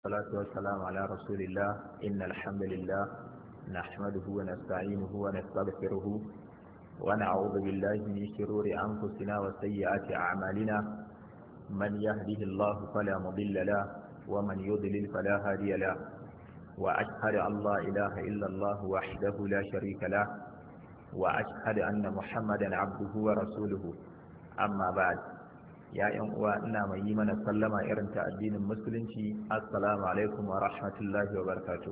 والصلاة والسلام على رسول الله إن الحمد لله نحمده ونستعينه ونستغفره ونعوذ بالله من شرور أنفسنا وسيئات أعمالنا من يهده الله فلا مضل له ومن يضلل فلا هادي له وأشهد أن لا إله إلا الله وحده لا شريك له وأشهد أن محمدا عبده ورسوله أما بعد ya yan uwa ina mai yi mana sallama irin ta addinin musulunci assalamu alaikum wa rahmatullahi wa barakatuh.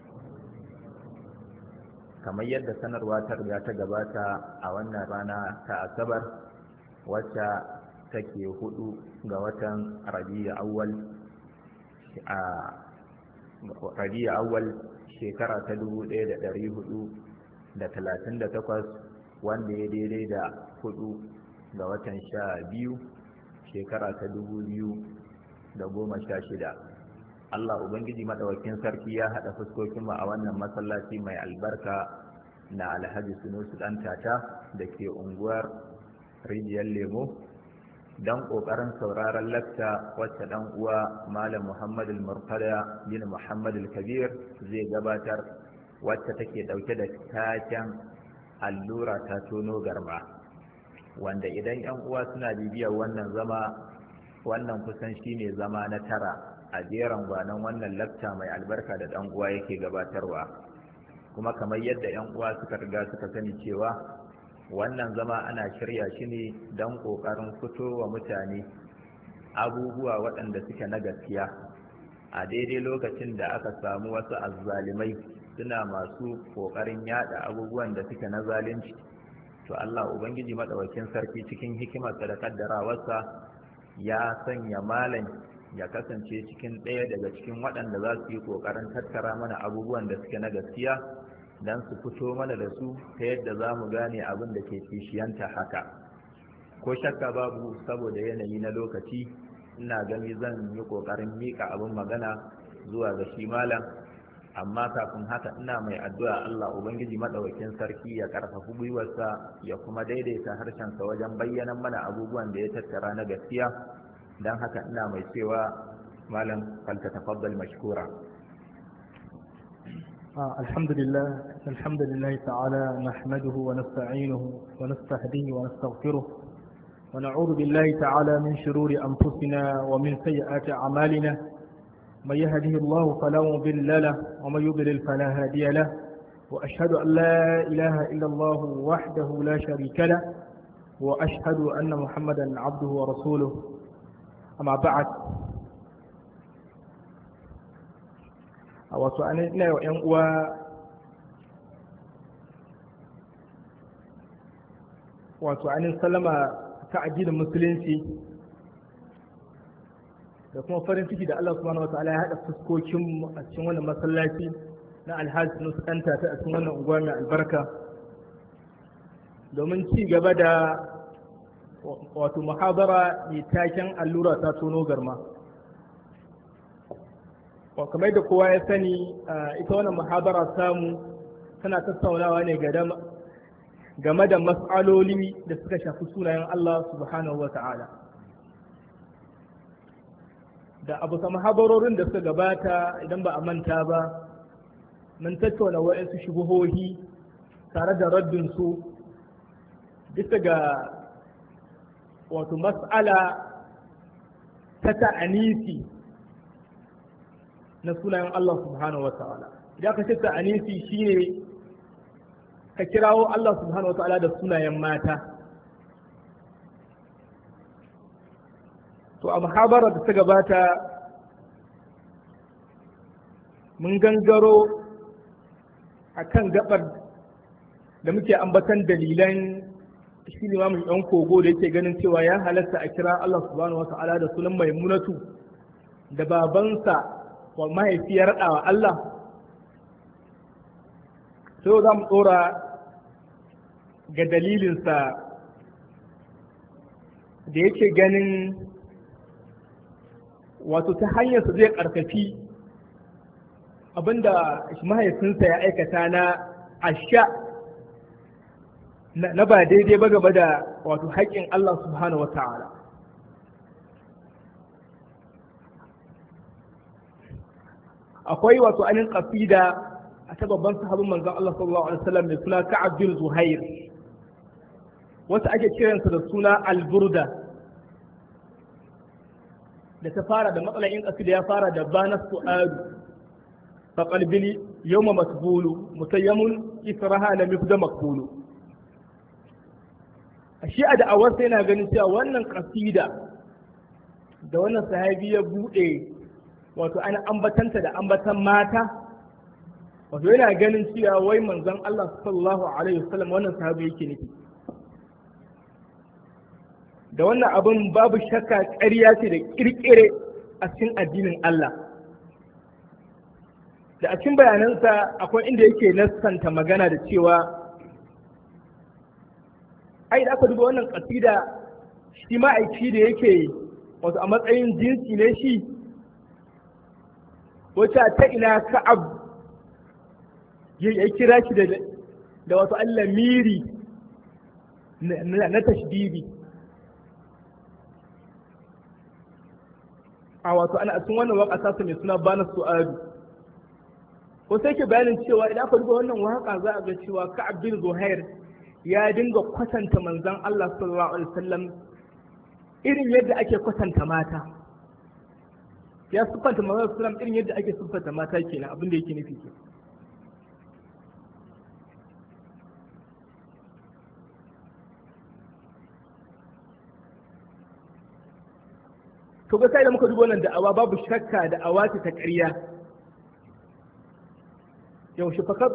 Kamar yadda sanarwa ta riga ta gabata a wannan rana ta asabar wacce take 4 ga watan rabi'ul awwal shekara ta 1438 wanda ya daidai da 4 ga watan 12 shekara ta 2016. Allah Ubangiji Madawakin Sarki ya haɗa fuskokinmu a wannan masallaci mai albarka na Alhaji Sunusi ɗan tata da ke unguwar Rijiyar Lemo don ƙoƙarin sauraron lakta wacce ɗan uwa Malam Muhammadu Murtada bin Muhammadu Kabir zai gabatar wacce take ɗauke da taken allura ta tono garma. Wanda idan 'yan uwa suna bibiyar wannan kusan shine zama na 9 a jeran gwanon wannan lakta mai albarka da ɗan uwa yake gabatarwa, kuma kamar yadda 'yan uwa suka riga suka sani cewa wannan zama ana shirya shi ne don ƙoƙarin fito wa mutane abubuwa waɗanda suke na gaskiya a daidai lokacin da aka samu wasu azzalimai suna masu ƙoƙarin yada abubuwan da suke na zalunci. To Allah Ubangiji Maɗaukakin Sarki cikin hikimarsa da kaddarawarsa ya sanya malam ya kasance cikin ɗaya daga cikin waɗanda za su yi ƙoƙarin tattara mana abubuwan da suke na gaskiya don su fito mana da su ta yadda za mu gane abin da ke kishiyanta haka. Ko shakka babu saboda yanayi na lokaci ina gani zan yi ƙoƙarin miƙa abin magana zuwa ga shi malam, amma kafin haka ina mai addu'a Allah Ubangiji Maɗaukakin Sarki ya ƙarfafi gwiwarsa ya kuma daidaita harshensa wajen bayyana mana abubuwan da ya tattara na gaskiya. Don haka ina mai cewa malam faltatafaddal mashkura. alhamdulillah ta'ala nahmaduhu wa nasta'inuhu wa nastahdihi wa nastaghfiruh wa na'udhu billahi ta'ala min shururi anfusina wa min sayyiati a'malina. من يهده الله فلا مضل له ومن يضلل فلا هادي له وأشهد أن لا إله إلا الله وحده لا شريك له وأشهد أن محمدا عبده ورسوله. أما بعد وسؤالنا ينقوى وسؤالنا سلمى تعجيل المسلمين da kuma farin ciki da Allah subhanahu wataala ya haɗa fuskokin a cikin wannan masallaci na Alhaji Sunusi ɗan tata a cikin wannan unguwa mai albarka domin ci gaba da wato muhabara mai taken allura ta tono garma. Kamar da kowa ya sani ita wannan muhabara samu tana tattaunawa ne game da mas'aloli da suka shafi sunayen Allah subhanahu wataala. Da abu habarorin da suka gabata idan ba a manta ba mun tattauna wa'insu shubuhohi tare da raddin su bisa ga wato mas'ala ta ta'anisi na sunayen Allah subhanahu wa ta'ala. Idan ka ce ta'anisi shine ka kirawo Allah subhanahu wa ta'ala da sunayen mata. To a muhabara da ta gabata mun gangaro a kan gabar da muke ambatan dalilan shi limamin ɗan kogo da yake ganin cewa ya halatta a kira Allah subhanahu wa ta'ala da sunan Maimunatu da babansa wa mahaifiyar ɗawa Allah. Sai za mu ɗora ga dalilinsa da yake ganin wato ta hanyarsa zai ƙarfafi abinda mahaifinsa ya aikata na asha na ba daidai ba gaba da wato haƙƙin Allah subhanahu wa ta'ala. akwai wato anin qasida a ta babban sahabin manzon Allah sallallahu alaihi wasallam mai suna Ka'ab bin Zuhair wata ake kiransa da suna Al-Burda da ta fara da matsalar in qasida ya fara da bana su'adu fa qalbi yawma masbulu mutayyamun israha lam yufda maqbulu. Shi a da'awar sai yana ganin cewa wannan qasida da wannan sahabi ya bude wato ana ambatanta da ambatan mata, wato yana ganin cewa wai manzon Allah sallallahu alaihi wasallam wannan sahabi yake nufi. Da wannan abin babu shakka ƙarya ce da ƙirƙire a cikin addinin Allah. Da a cikin bayanansa akwai inda yake nassanta magana da cewa ai da aka duba wannan ƙasida shi ma'aiki da yake wato a matsayin jinsi ne shi, wacce ta ina Ka'ab ya kira shi da wato Allah miri na tashbibi a wato ana cikin wannan waka sasa mai suna bana su'adu, ko sai ke bayanin cewa idan aka duba wannan waka za a ga cewa Ka'ab bin Zuhair ya dinga kwatanta manzon Allah sallallahu alaihi wasallam irin yadda ake kwatanta mata, ya siffanta manzon sallallahu alaihi wasallam irin yadda ake siffanta mata kenan abin da yake nufi ke. To ga sai da muka duba wannan da'awa babu shakka da'awa ce ta ƙarya. Yaushe fakar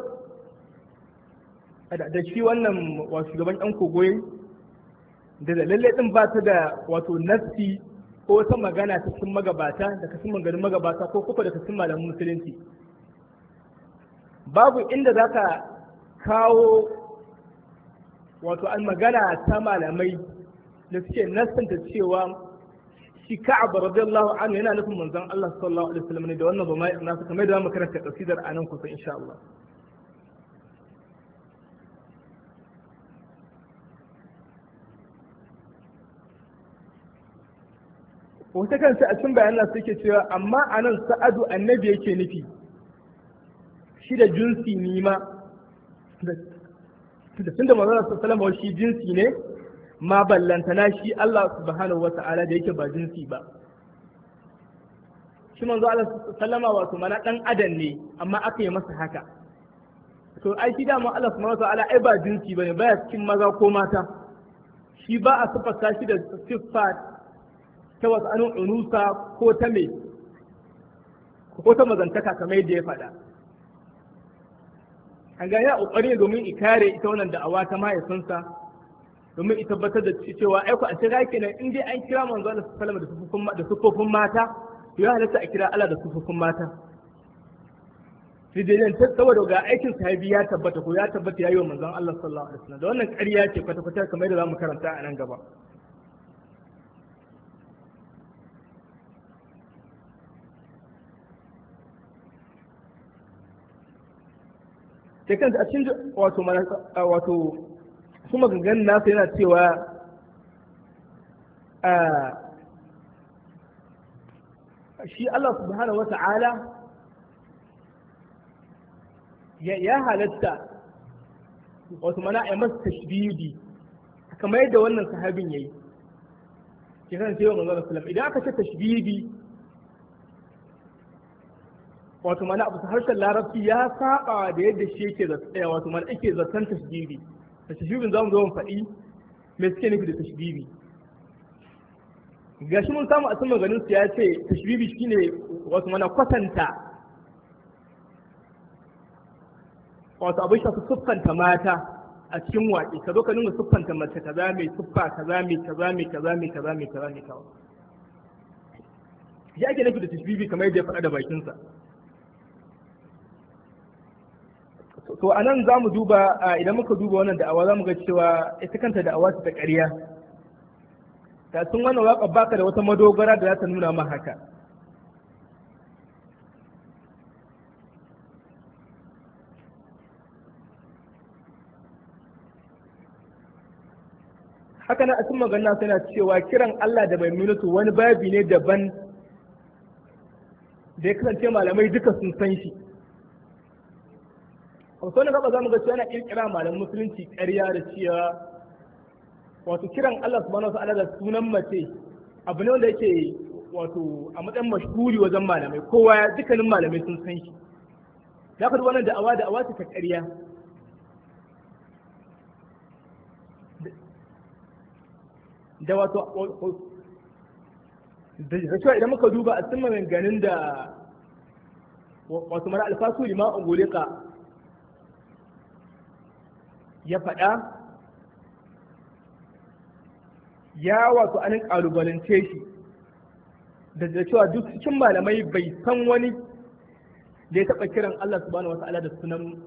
da shi wannan wa shugaban ɗan kogoyi da lalle ɗin ba ta da wato nafsi ko wata magana ta cikin magabata da kasin maganin magabata ko kuka da kasin malamin musulunci. Babu inda za ka kawo wato an magana ta malamai da suke nasanta cewa shi Ka'ab radiyallahu anhu yana nufin manzon Allah sallallahu alaihi wasallam ne da wannan ba mai nasu kamar da mu karanta kasidar anan kusa insha Allah. Wata kansa a cikin bayanan suke cewa amma anan Sa'adu annabi yake nufi shi da jinsi ni ma da tunda manzon sallallahu alaihi wasallam shi jinsi ne ma ballantana shi Allah subhanahu wa ta'ala da yake ba jinsi ba. Shi manzo Allah sallama wato mana dan adam ne amma aka yi masa haka. To ai shi dama Allah subhanahu wa ta'ala ai ba jinsi bane, baya cikin maza ko mata. Shi ba a siffata shi da siffat ta wasu anun unusa ko ta me ko ta mazantaka kamar yadda ya faɗa. An ga ya kokari domin ikare ita wannan da'awa ta mahaifinsa domin ita tabbatar da cewa ai ku a shiga kenan in dai an kira manzo Allah sallallahu alaihi wasallam da sufofin mata to ya halatta a kira Allah da sufofin mata. Sai dai saboda ga aikin sahabi ya tabbata ko ya tabbata yayi wa manzon Allah sallallahu alaihi wasallam da wannan ƙarya ce kwata-kwata kamar da zamu karanta a nan gaba. Sai kanta a cikin wato kuma gangan nasa yana cewa shi Allah subhanahu wata'ala ya halatta wato mana ya masa tashbihi kamar yadda wannan sahabin yayi ke kan cewa manzo sallallahu idan aka ce tashbihi wato mana abu harshen larabci ya saba da yadda shi yake da wato mana ake zaton tashbihi. Tashbibin za mu zo mu faɗi me suke nufi da tashbibi. Gashi mun samu a cikin maganin su ya ce tashbibi shine wato mana kwatanta wato abin shafi siffanta mata a cikin waƙe ka zo ka nuna siffanta mace kaza mai siffa kaza mai kaza mai kaza mai kaza mai kaza mai kaza. Ya ake nufi da tashbibi kamar yadda ya faɗa da bakinsa. To a nan za mu duba idan muka duba wannan da'awa za mu ga cewa ita kanta da'awa ta ƙarya. Ta sun wannan waƙa baka da wata madogara da za ta nuna ma haka. Haka nan a cikin magana suna cewa kiran Allah da Maimunatu wani babi ne daban da ya kasance malamai duka sun san shi. A wasu wani gaba za mu ga cewa yana kirkira malaman musulunci ƙarya da cewa wato kiran Allah subhanahu wa ta'ala da sunan mace abu ne wanda yake wato a matsayin mashhuri wajen malamai, kowa dukkanin malamai sun san shi. Da ka wannan da'awa ce ta ƙarya. Da wato da cewa idan muka duba a cikin maganganun da wato mara alfasu lima ungulika ya faɗa, ya wato anin ƙalubalance shi da cewa duk cikin malamai bai san wani da ya taɓa kiran Allah subhanahu wa ta'ala da sunan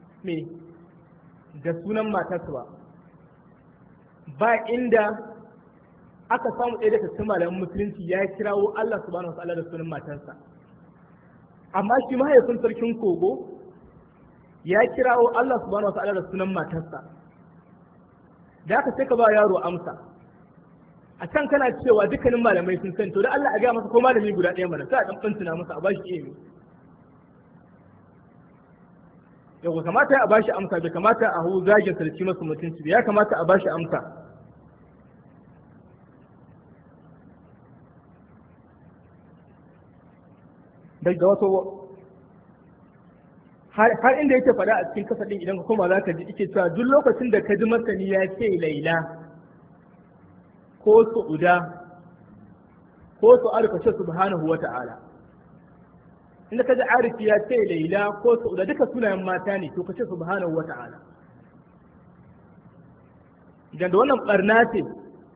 matarsa ba inda aka samu ɗaya daga cikin malaman musulunci ya kirawo Allah subhanahu wa ta'ala da sunan matarsa. Amma shi mahaifin sarkin kogo ya kirawo Allah subhanahu wa ta'ala da sunan matarsa. Da aka sai ka ba yaro amsa. A can kana cewa dukkanin malamai sun sani, to da Allah a gaya masa ko malami guda ɗaya mana sai a ɗan ɓantuna masa a bashi ilimi. Yau kamata a bashi amsa, bai kamata a hau zagin sarki masa mutunci, ya kamata a bashi amsa. Daga wato har inda yake faɗa a cikin kasa ɗin idan ka koma za ka ji ike cewa duk lokacin da ka ji masani ya ce laila ko su'uda ko su'adu ka ce subhanahu wa ta'ala. Inda ka ji arifi ya ce laila ko su'uda duka sunayen mata ne, to ka ce subhanahu wa ta'ala. Idan da wannan barna ce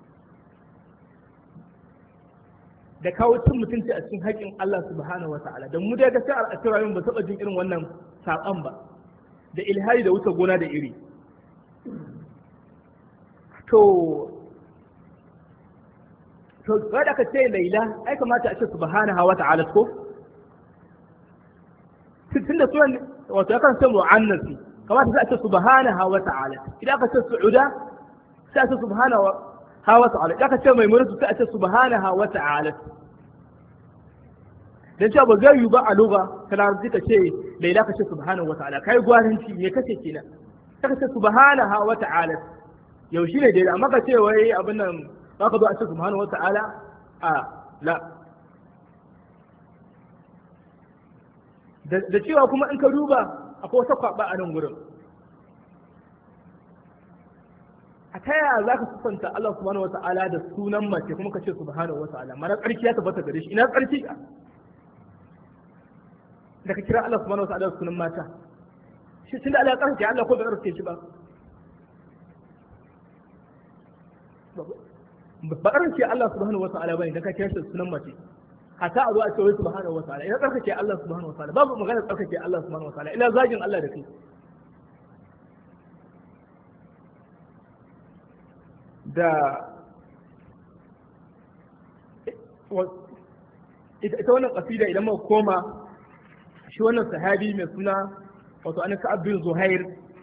da kawo cin mutunci a cikin haƙƙin Allah subhanahu wa ta'ala, da mu dai ga sai a cikin ba taɓa jin irin wannan saƙon ba, da ilhari da wuce gona da iri. To ga da ka ce laila ai kamata a ce subhanahu wa ta'ala ko tunda sunan wato ya kan ce mu'annasi kamata sai a ce subhanahu wa ta'ala. Idan ka ce su'uda sai a ce subhanahu wa ta'ala. Idan ka ce mai murtu sai a ce subhanahu wa ta'ala. Dan cewa ba zai yi ba a lugha kana ka ce laila ka ce subhanahu wa ta'ala, kai gwaranci me kace kenan? Ka ce subhanahu wa ta'ala yau shi ne daidai, amma ka ce wai abin nan za ka zo a ce subhanahu wa ta'ala a la. Da cewa kuma in ka duba akwai wata kwaba a nan gurin, a ta yaya za ka sufanta Allah subhanahu wa ta'ala da sunan mace kuma ka ce subhanahu wa ta'ala? Mana tsarki ya tabbata gare shi, ina tsarki da ka kira Allah subhanahu wa ta'ala da sunan mata? Shi tunda Allah ya tsarki Allah ko bai tsarki shi ba? Ba tsarki Allah subhanahu wa ta'ala bane dan ka kira shi da sunan mace. Hata a zo a ce wai subhanahu wa ta'ala, ina tsarkake Allah subhanahu wa ta'ala? Babu magana tsarkake Allah subhanahu wa ta'ala, ina zagin Allah da kai. Da ita wannan kasida idan muka koma shi wannan sahabi mai suna wato an Ka'ab bin Zuhair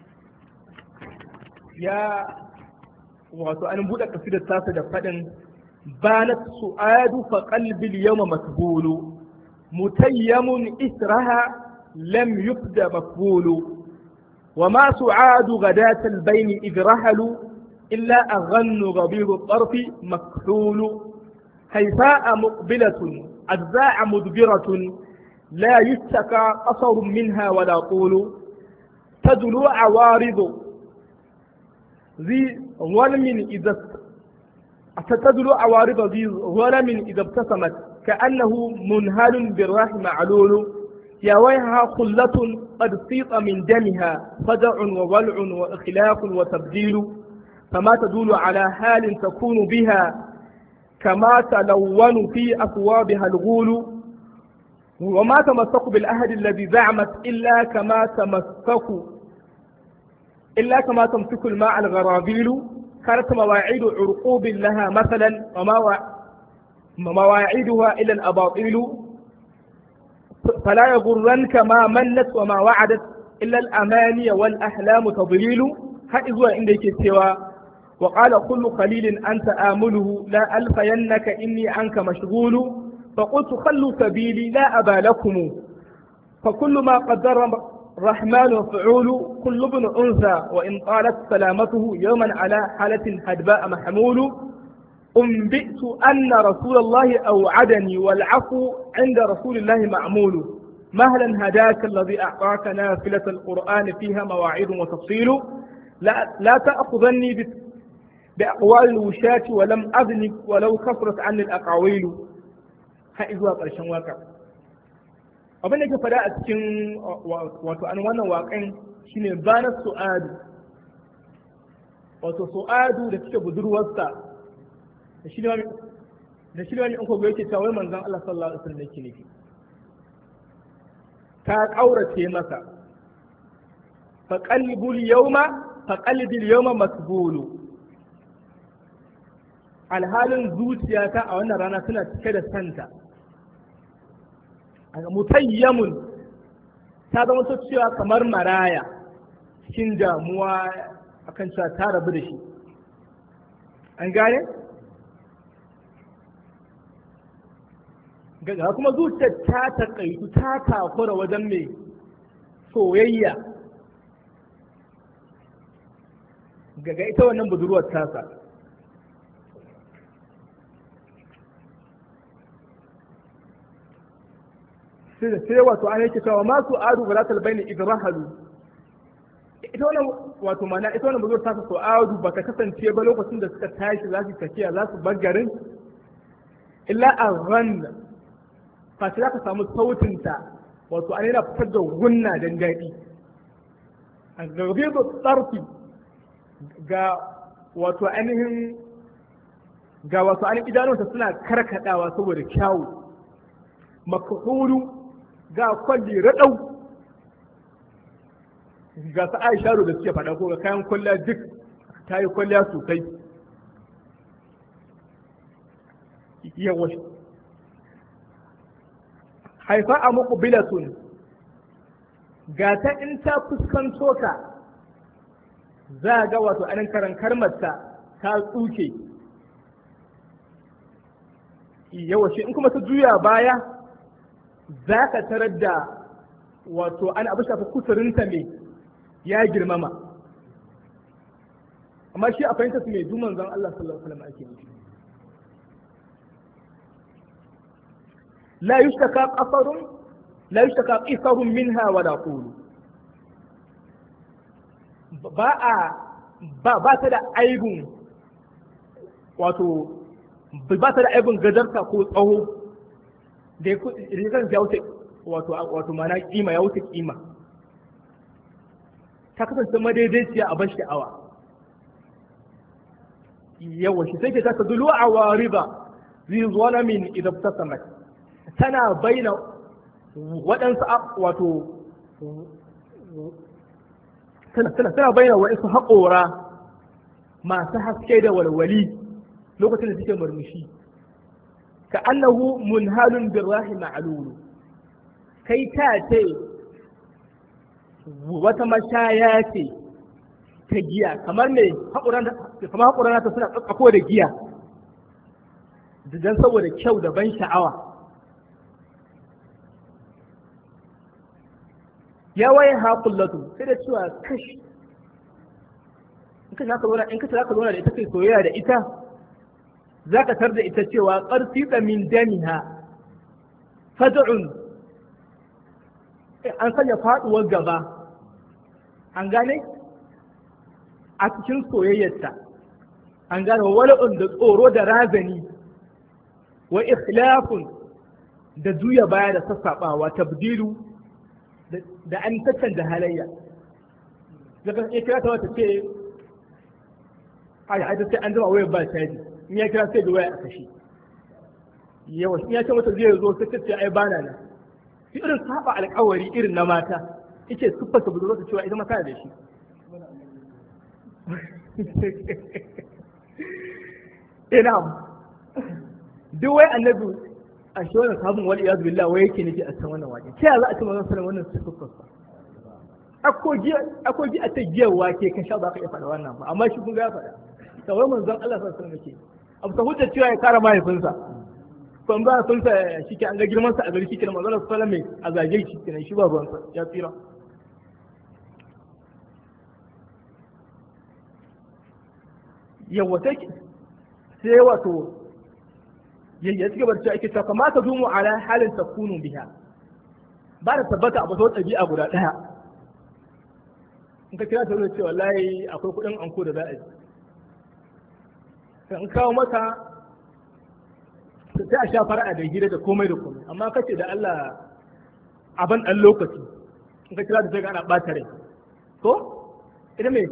ya wato an buɗe kasidar tasa da faɗin banat su'adu fa qalbi al-yawma makbulu mutayyamun israha lam yubda maqbulu wa ma su'adu ghadat al-bayn idh rahalu illa aghannu ghabir al-tarf makhlulu hayfa'a muqbilatun ajza'a mudbiratun لا يشتكى قصر منها ولا طول تدلو عوارض ذي ظلم إذا تدلو عوارض ذي ظلم إذا ابتسمت كأنه منهل بالراح معلول يا ويها خلة قد سيط من دمها فدع وولع وإخلاق وتبديل فما تدل على حال تكون بها كما تلون في أثوابها الغول وما تمسك بالأهد الذي زعمت إلا كما تمسك الماء الغرابيل كانت مواعيد عرقوب لها مثلا ومواعيدها إلى الأباطيل فلا يغرنك ما منت وما وعدت إلا الأماني والأحلام تضليل هذا عندك سوى وقال كل خليل أنت آمله لا ألفينك إني عنك مشغول فقلت خلوا سبيلي لا أبا لكم فكل ما قدر الرحمن فعول كل ابن أنثى وإن طالت سلامته يوما على حالة هدباء محمول أنبئت أن رسول الله أوعدني والعفو عند رسول الله معمول مهلا هداك الذي أعطاك نافلة القرآن فيها مواعيد وتفصيل لا تأخذني بأقوال الوشاة ولم أذنب ولو كثرت عني الأقاويل هائزوا قرشان واقع abin da ke fada a cikin wato an wannan waƙan shine bana su'adu wato su'adu da suke budurwarsa da shi ne wani in kogo yake cewa manzon Allah sallallahu alaihi wasallam yake nufi ta ƙaurace masa fa qalbil yawma masbulu alhalin zuciyata a wannan rana tana cike da santa mutayyamun ta zama ta cewa kamar maraya cikin damuwa akan cewa ta rabu da shi an gane ga kuma zuciyar ta taƙaitu ta takura wajen mai soyayya ga ita wannan budurwar tasa sai wato an yake cewa masu adu ba za ta albaini idrahalu ita wannan wato mana ita wannan budurwar tasa so adu ba ta kasance ba lokacin da suka tashi za su tafiya za su bar garin illa azan fa sai ka samu sautinta wato an yana fitar da gunna dan daɗi a garbe da tsarki ga wato ainihin idanunsa suna karkadawa saboda kyawu makahuru ga kwalli raɗau ga su aisha da suke faɗa ko ga kayan kwalliya duk ta yi kwalliya sosai yawa haifa a muqbilatun ga ta in ta fuskanto ka za ga wato anin karan karmarta ta tsuke yawa shi in kuma ta juya baya za ka tarar da wato an abu shafi kusurinta mai ya girmama amma shi a fahimta su mai duman zan Allah sallallahu alaihi wasallam ake nufi la yushtaka qisarun minha wala qulu ba ta da aibun wato ba ta da aibun gajarta ko tsawo da ya kan ya wuce wato mana kima ya wuce kima ta kasance madaidaiciya a ban sha'awa yawa shi sai ke ta dulu a wariba zai zuwa min idan ta samar tana baina waɗansu wato tana baina waɗansu haƙora masu haske da walwali lokacin da suke murmushi ka annahu munhalun birrahi ma'lulu kai ta ce wata mashaya ce ta giya kamar me haƙuran ta suna tsatsako da giya dan saboda kyau da ban sha'awa ya waye haƙullatu sai da cewa kashi in ka zaka zauna da ita kai soyayya da ita za ka tar da ita cewa ƙarfi min damiha fad'un an sanya faɗuwar gaba an gane a cikin soyayyarta an gane wala'un da tsoro da razani wa ikhlafun da juya baya da sassaɓawa tabdilu da an da halayya daga ya kira ta wata ce ai sai an zama wayar ba caji in ya kira sai da waya a kashi yawa in ya ce mata zai zo sai ce ai bana nan shi irin saba alƙawari irin na mata yace siffar ta budurwa ta cewa ita mata da shi ina duk wai annabi a shi wannan sabon wal iyaz billah wai yake nufi a cikin wannan waje sai za a ce manzon sallallahu wannan siffar sa akogi a ta giyar wake kan sha ba ka iya faɗa wannan ba amma shi kun ga ya faɗa kawai manzon Allah sallallahu alaihi wasallam yake abu ta hujjar cewa ya kara mahaifinsa ban ba sun sa shi ke an ga girman sa a gari shi ke manzon sallallahu alaihi wasallam a zage shi kenan shi ba ruwan sa ya tsira yawa sai wato ya ci gaba da cewa ake cewa kamata dumu ala halin takunu biha ba da tabbata a bazo ɗabi'a guda ɗaya in ka kira ta wani cewa wallahi akwai kuɗin anko da za a yi in kawo maka sai a sha fara'a da hira da komai da komai amma kace da Allah a ban ɗan lokaci in ka kira da sai ga ana ɓata rai ko ita me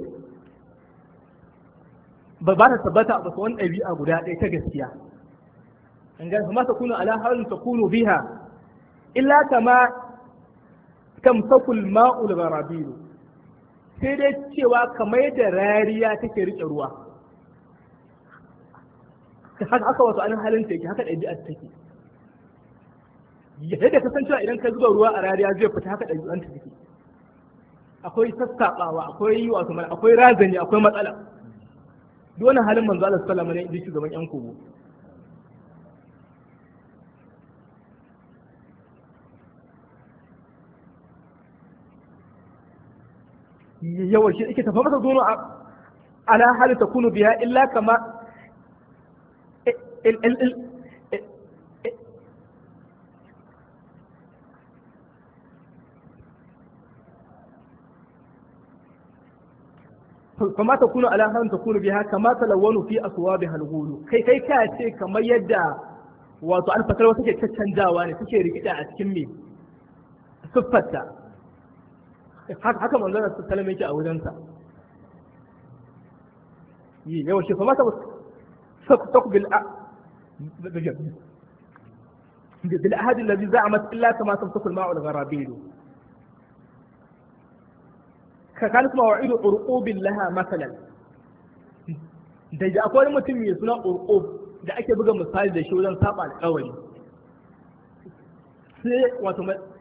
ba ta tabbata a bazo wani ɗabi'a guda ɗaya ta gaskiya an ga ma takunu ala halin takunu biha illa kama tamsakul ma'ul gharabil sai dai cewa kamar yadda rariya take rike ruwa haka wato anan halin take haka ɗabi'ar take yadda ka san cewa idan ka zuba ruwa a rariya zai fita haka ɗabi'ar ta take akwai sassaɓawa akwai wato akwai razani akwai matsala duk wannan halin manzo Allah sallallahu alaihi wasallam ne shugaban yan kogo yawa shi yake tafa masa zuwa ala hali takunu biha illa kama kama takunu ala hali takunu biha kama talawanu fi aswabiha al-ghulu kai ka ce kamar yadda wato alfatar wata ke caccanjawa ne suke rikida a cikin me siffarta haka manzon sallallahu alaihi yake a wurinsa yi yawa shi fa mata saku bil ahad alladhi za'amat illa kama tamsaku al ma'u al gharabil kan kuma wa'idu urqubin laha masalan da akwai mutum mai suna urqub da ake buga misali da shi wajen saba alƙawari sai wato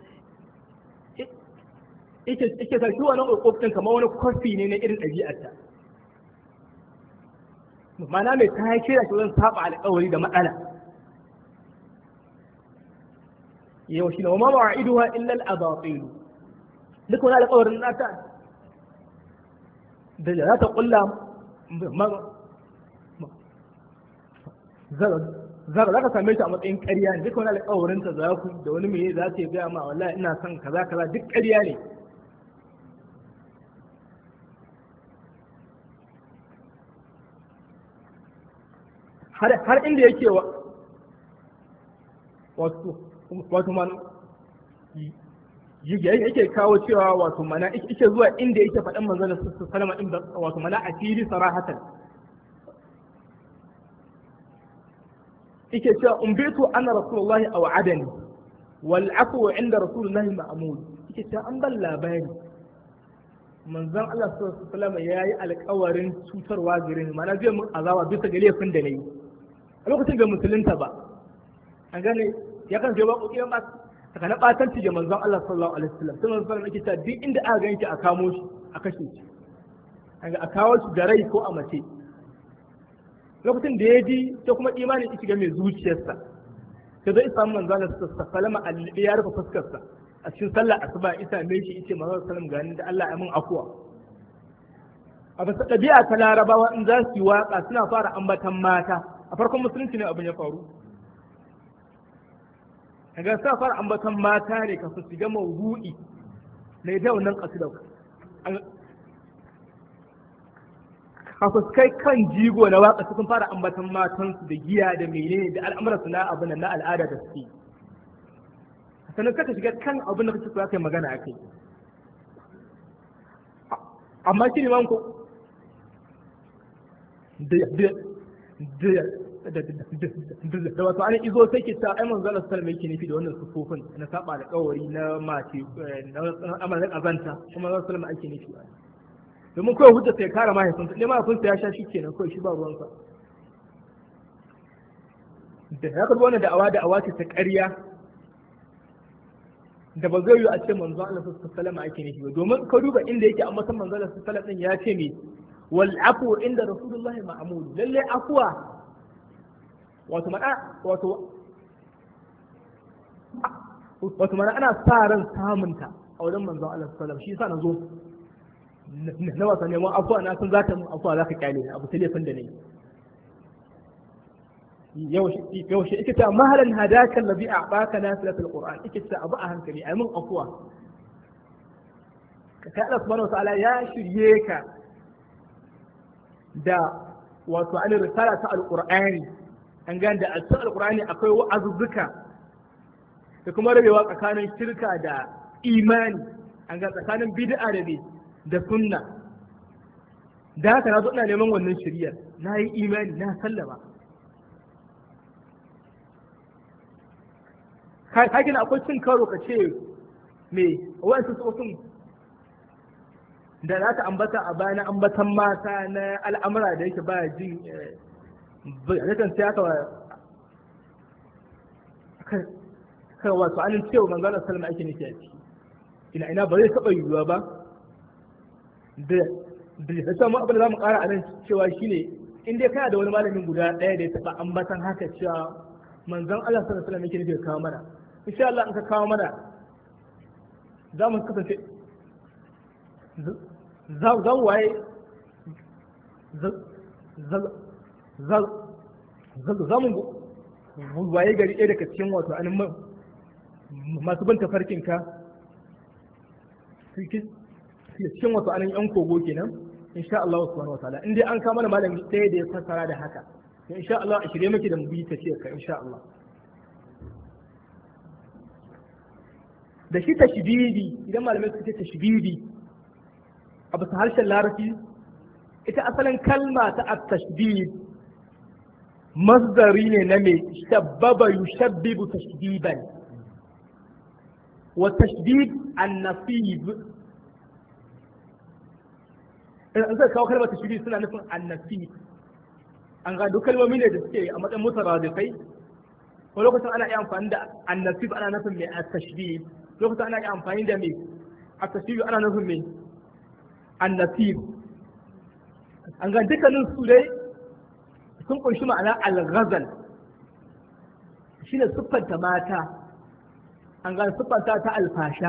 ike sarki wannan ƙoƙofin kamar wani kwafi ne na irin ɗabi'arta mana mai ta kira shi zan saba alƙawari da matsala yau shi ne wa ma wa'iduha illa al-abatil duk wani alƙawarin nata da za ta ƙulla za ka same shi a matsayin ƙarya ne duk wani alƙawarin ta za ku da wani mai za ta yi gaya ma wallahi ina son kaza kaza duk ƙarya ne har inda yake wato man yake kawo cewa wato mana yake zuwa inda yake faɗan manzon da su salama inda wato mana a fili sarahatan yake cewa umbitu anna rasulullahi aw adani wal afwu inda rasulullahi ma'mul yake cewa an ban labari manzon Allah sallallahu alaihi wasallam yayi alƙawarin cutarwa gare ni mana zai mun azaba bisa ga laifin da nayi a lokacin da musulunta ba an gane ya kan je ba kokirin ba saka na batanci ga manzon Allah sallallahu alaihi wasallam sai manzon Allah yake cewa duk inda aka ganki a kamo shi a kashe shi an a kawo shi da rai ko a mace lokacin da ya ji sai kuma imanin ya shiga mai zuciyarsa sai zai samu manzon Allah sallallahu alaihi wasallam ya rufe fuskarsa a cikin sallar asuba isa mai shi yace manzon sallallahu alaihi wasallam da Allah ya mun afuwa a bisa ɗabi'a ta larabawa in za su yi waƙa suna fara ambatan mata a farkon musulunci ne abin ya faru daga sa fara ambatan mata ne kafin su ga mawdu'i na ita wannan kasida kafin kai kan jigo na waka sun fara ambatan matansu da giya da menene da al'amuransu na abin na al'ada da suke sannan kaka shiga kan abin da kake so kai magana a kai amma shi ne man ko da wato an izo sai ke ta ai manzo Allah sallallahu alaihi yake nufi da wannan sufofin na saba da kawari na mace na amalan azanta kuma manzo sallallahu alaihi ake nufi domin kawai hujja sai kare mahaifinsa ne mahaifinsa ya sha shi kenan kawai shi ba ruwansa da ya karbi wannan da'awa ce ta ƙarya da ba zai yi a ce manzo Allah sallallahu alaihi wasallam ake nufi ba domin ka duba inda yake amma san manzo Allah sallallahu alaihi wasallam ya ce me wal afu inda rasulullahi ma'mul lalle afwa wato wato mana ana sa ran samunta a wajen manzon Allah sallallahu alaihi wasallam shi yasa na zo na wasa neman afuwa na san za ta mun afuwa za ka kyale abu sai laifin da ne yaushe ike ta mahalan hadaka allazi a'baka nasilatul qur'an ike ta abu a hankali ai mun afuwa kai Allah subhanahu wataala ya shirye ka da wato an risala ta alqur'ani an ga da a cikin alqur'ani akwai wa'azuzzuka da kuma rabewa tsakanin shirka da imani an ga tsakanin bid'a da sunna da haka na zo ina neman wannan shiriyar na yi imani na sallama kagina akwai cin karo ka ce me wa'ansu tsofin da za ta ambata a bayan ambatan mata na al'amura da yake ba jin yakan sai aka wato anin cewa manzana salma ake nufi a ciki ina ba zai taɓa yiwuwa ba da samu abin da za mu ƙara a nan cewa shine in dai kana da wani malamin guda ɗaya da ya taɓa ambatan haka cewa manzon Allah sallallahu alaihi wasallam yake nufi kawo mana insha Allah in ka kawo mana za mu kasance za mu waye za mu waye gari ɗaya daga cikin wato anin masu bin tafarkinka cikin wato anin yan kogo kenan insha Allah subhanahu wataala in dai an kawo mana malami ɗaya da ya fassara da haka insha Allah a shirye muke da mu bi tafiyar ka insha Allah da shi tashbibi idan malamai suka ce tashbibi a bisa harshen larabci ita asalin kalma ta at-tashbib masdari ne na mai shabbaba yushabbibu tashbiban wa tashbib an-nasib in zai kawo kalmar tashbib suna nufin an-nasib an ga duk kalmomi ne da suke a matsayin mutaradifai ko lokacin ana iya amfani da an-nasib ana nufin mai at-tashbib lokacin ana iya amfani da mai at-tashbib ana nufin mai an-nasib an ga dukkanin su dai sun kunshi ma'ana al-ghazal shine siffanta mata an ga siffanta ta alfasha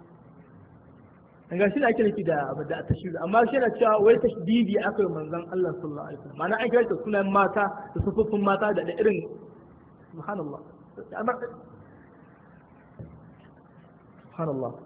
an ga shi ne ake nufi da tashbih amma shi na cewa wai tashdidi aka yi manzon Allah sallallahu alaihi wasallam ma'ana an kira ta sunan mata da siffofin mata da irin subhanallah subhanallah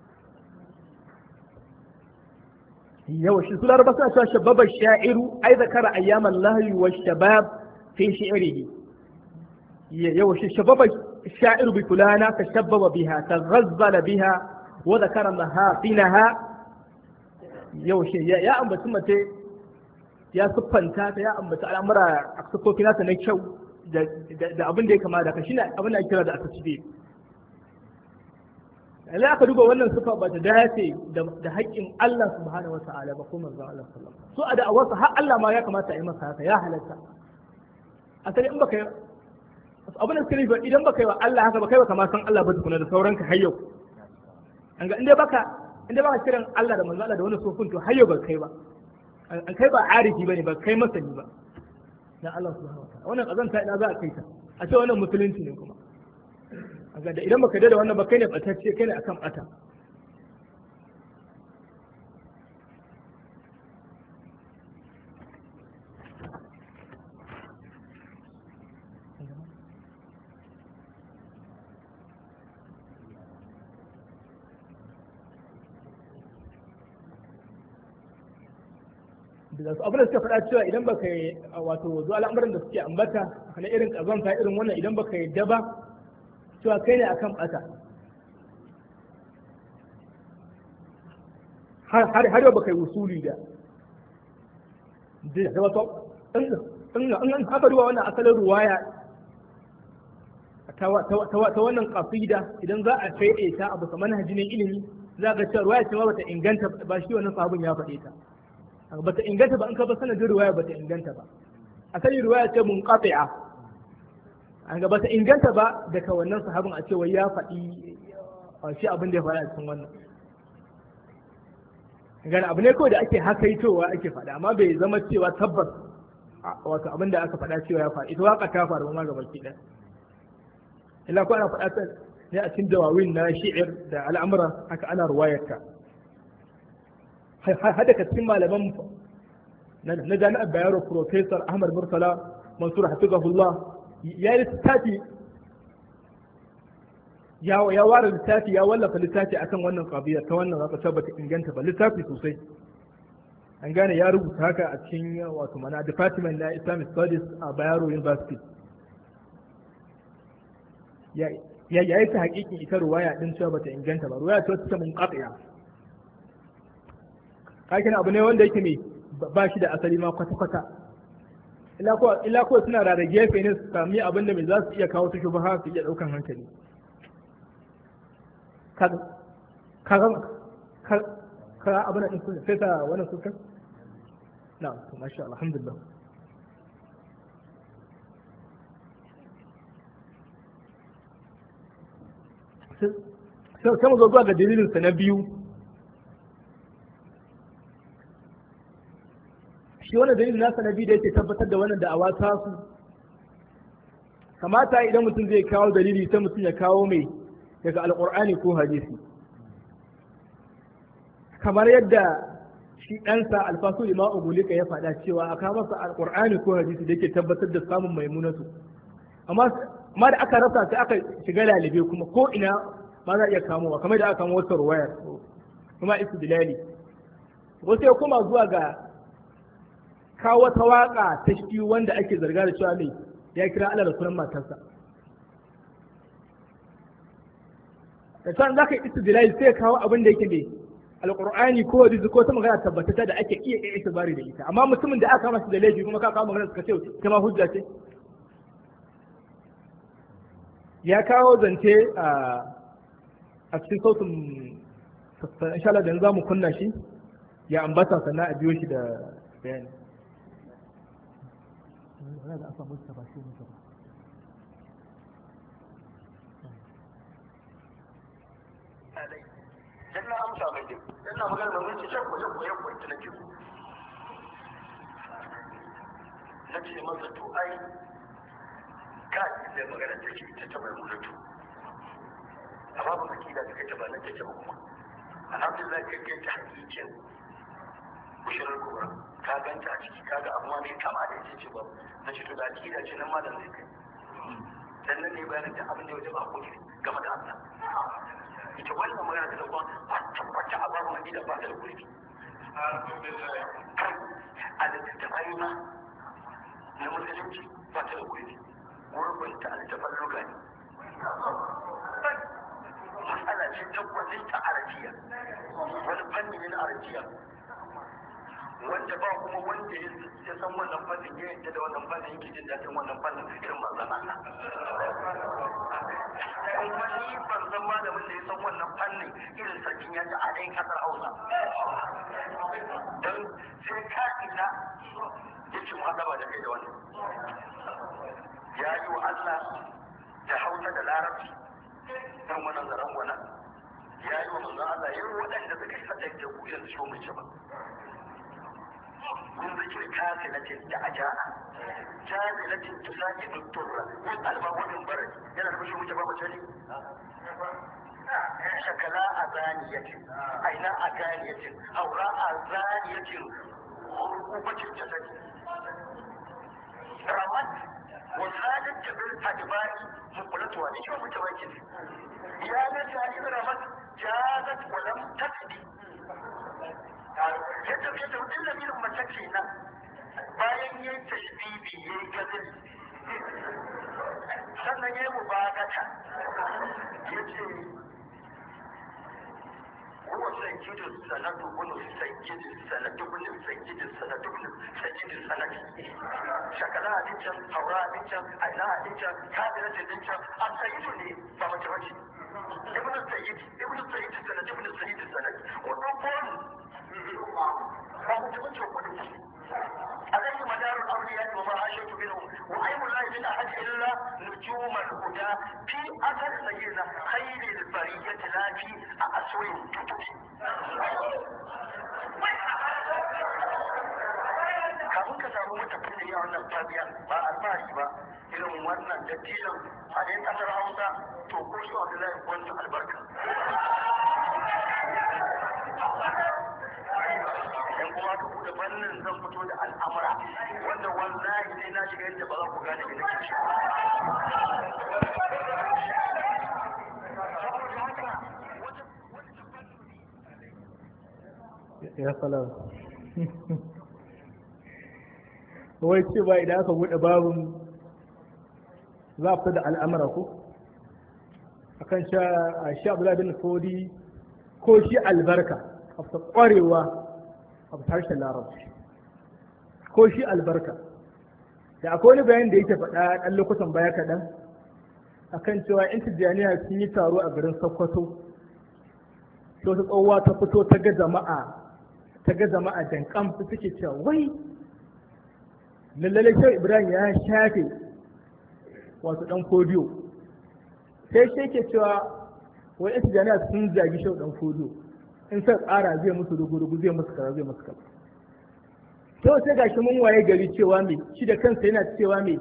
yawa shi sular ba suna cewa shababa sha'iru ai zakara ayyaman lahwi wa shabab fi shi'rihi yawa shi shababa sha'iru bi fulana ka shababa biha taghazzala biha wa zakara mahafinaha yawa shi ya ambaci mace ya siffanta ta ya ambaci al'amura a siffofi nata na kyau da abin da ya kama da ka shine abin da ake kira da asashibi Allah aka duba wannan sifa ba ta dace da haƙƙin Allah subhanahu wa ta'ala ba ko manzo Allah sallallahu alaihi wasallam so a da'awarsa har Allah ma ya kamata a yi masa haka ya halatta asali in baka yi abin da suka ba idan baka yi wa Allah haka ba kai baka ma san Allah ba tukuna da sauranka har yau an ga inda baka kiran Allah da manzo Allah da wani sofin to har yau ba kai ba an kai ba arifi bane ba kai masani ba dan Allah subhanahu wa ta'ala wannan kazanta ina za a kai ta a ce wannan musulunci ne kuma da idan baka da wannan ba kai ne batacce kai ne akan bata da su abin da suka faɗa cewa idan baka yi wato zuwa al'amuran da suke ambata kana irin kazanta irin wannan idan baka yi daba cewa kai ne akan bata har yau baka yi wusuli da wato in haka duba wannan asalin ruwaya ta wannan kafida idan za a faiɗe ta abu kamar manhaji ilimi za ga cewa ruwaya ce ma bata inganta ba shi wannan sahabin ya faɗe ta bata inganta ba in ka ba sanadin ruwaya bata inganta ba asali ruwaya ce munqati'a an ga bata inganta ba daga wannan sahabin a cewa ya faɗi shi abin da ya faɗa a cikin wannan gani abu ne kawai da ake hakaitowa ake faɗa amma bai zama cewa tabbas wato abin da aka faɗa cewa ya faɗi ita waka ta faru ma gaba ki ɗaya illa ko ana faɗa ta ne a cikin dawawin na shi'ir da al'amura haka ana ruwayarta hada ka cikin malaman na jami'ar Bayero Professor Ahmad Murtala Mansur Hafizahullah ya yi littafi ya ware littafi ya wallafa littafi akan wannan qadiyya ta wannan zaka tabbata inganta ba littafi sosai an gane ya rubuta haka a cikin wato mana department na Islamic Studies a Bayero University ya yi ta hakikin ita ruwaya din cewa bata inganta ba ruwaya ta wata mun qati'a kakin abu ne wanda yake mai ba shi da asali ma kwata-kwata illa ko suna da gefe ne su sami abin da mai za su iya kawo su shubha su iya daukan hankali ka abin da ɗin sai ta wannan sukan na masha Allah alhamdulillah sai mu zo zuwa ga dalilinsa na biyu shi wannan dalilin nasa na biyu da yake tabbatar da wannan da'awa ta su kamata idan mutum zai kawo dalili sai mutum ya kawo mai daga alƙur'ani ko hadisi kamar yadda shi ɗansa alfasu ima ugulika ya faɗa cewa a kawo masa alƙur'ani ko hadisi da yake tabbatar da samun maimunatu amma da aka rasa sai aka shiga lalibe kuma ko ina ma za a iya kamowa kamar da aka kamo wata ruwayar kuma istidlali wasu ya kuma zuwa ga kawo wata waka ta shi wanda ake zarga da cewa mai ya kira Allah da sunan matarsa da san zaka yi istidlali sai kawo abin da yake ne alqur'ani ko hadisi ko ta magana tabbatata da ake iya itibari da ita amma mutumin da aka masa da laifi kuma ka kawo magana suka ce ta ma hujja ce ya kawo zance a cikin sautin insha Allah da za mu kunna shi ya ambata sannan a biyo shi da bayani dan na amsa mai dai dan na magana da mun ce ko na ce na ce masa to ai ka da magana take ita ta bai mulatu amma ba kake da kake ba nan take ba kuma alhamdulillah kai kai ta hakikin kushirar kubra ka ganta a ciki kaga abu ma bai kama da ita ce ba na ce to da akida ce nan malam zai kai sannan ne bayanin da abin da ya ba ku game da Allah ita wannan magana da kuma a tabbata a babu akida ba ta da gurbi a da tattabai ma na musulunci ba ta da gurbi gurbin ta altafan luga ne matsala ce tabbatin ta arabiya wani fanni ne na arabiya wanda ba kuma wanda ya san wannan fannin ya yadda da wannan fannin yake jin daɗin wannan fannin irin manzan Allah kuma ni ban san malamin da ya san wannan fannin irin sarkin ya ji a ɗayan ƙasar Hausa don sai ka ina ya ci muhasaba da kai da wannan ya yi wa Allah da Hausa da Larabci don wannan zaren wannan ya yi wa manzan Allah yin waɗanda suka yi sadar da ku irin su mace ba من ذكر كافلة دعجاء كافلة تساعد الضرة يسأل ما هو من برد يلا نمشي مجبابة تاني شكلاء ذانية أين أذانية أو راء ذانية غربوبة الجسد رمت وسادت بالأدباء مقلتها ليش ما متواجد يا نجاة إذا رمت جازت ولم تفدي yadda duk da irin mace ce nan bayan ya yi tashbibi ya yi gazin sannan ya yi mubagata ya ce kowa sayyidin sanadu wani sayyidin sanadu wani sayyidin sanadu wani sayyidin sanadu shakala a dincan haura a dincan aina a dincan kafira ce dincan a sayyidu ne ba mace bace ibn sayyid sanadu wani sayyidin sanadu wannan kowane عليه مدار الأولياء وما عاشت منهم وعين الله من أحد إلا نجوم الهدى في أثر سيدنا خير البرية لا في أسوأ الكتب kafin ka samu mata fanni a wannan tabiya ba alfahari ba irin wannan dattijan a dai kasar Hausa to ko shi Abdullahi wanda albarka dan kuma ka bude fannin zan fito da al'amura wanda wallahi ne na shiga yadda ba za ku gane me nake shi ya salam wai ce ba idan aka buɗe babin za a fita da al'amura ko akan sha Abdullahi bin Fodi ko shi albarka a fita ƙwarewa a harshen larabci ko shi albarka da akwai wani bayan da yake faɗa ɗan lokutan baya kaɗan akan cewa yan tijjaniya sun yi taro a garin Sokoto to ta tsohuwa ta fito ta ga jama'a jankam su suke cewa wai lallai Shehu Ibrahim ya shafe wato ɗan Fodiyo sai shi ke cewa wai yan tijjaniya sun zagi Shehu ɗan Fodiyo in sai tsara zai musu rugu-rugu zai musu kaza zai musu kaza to sai gashi mun waye gari cewa me shi da kansa yana cewa me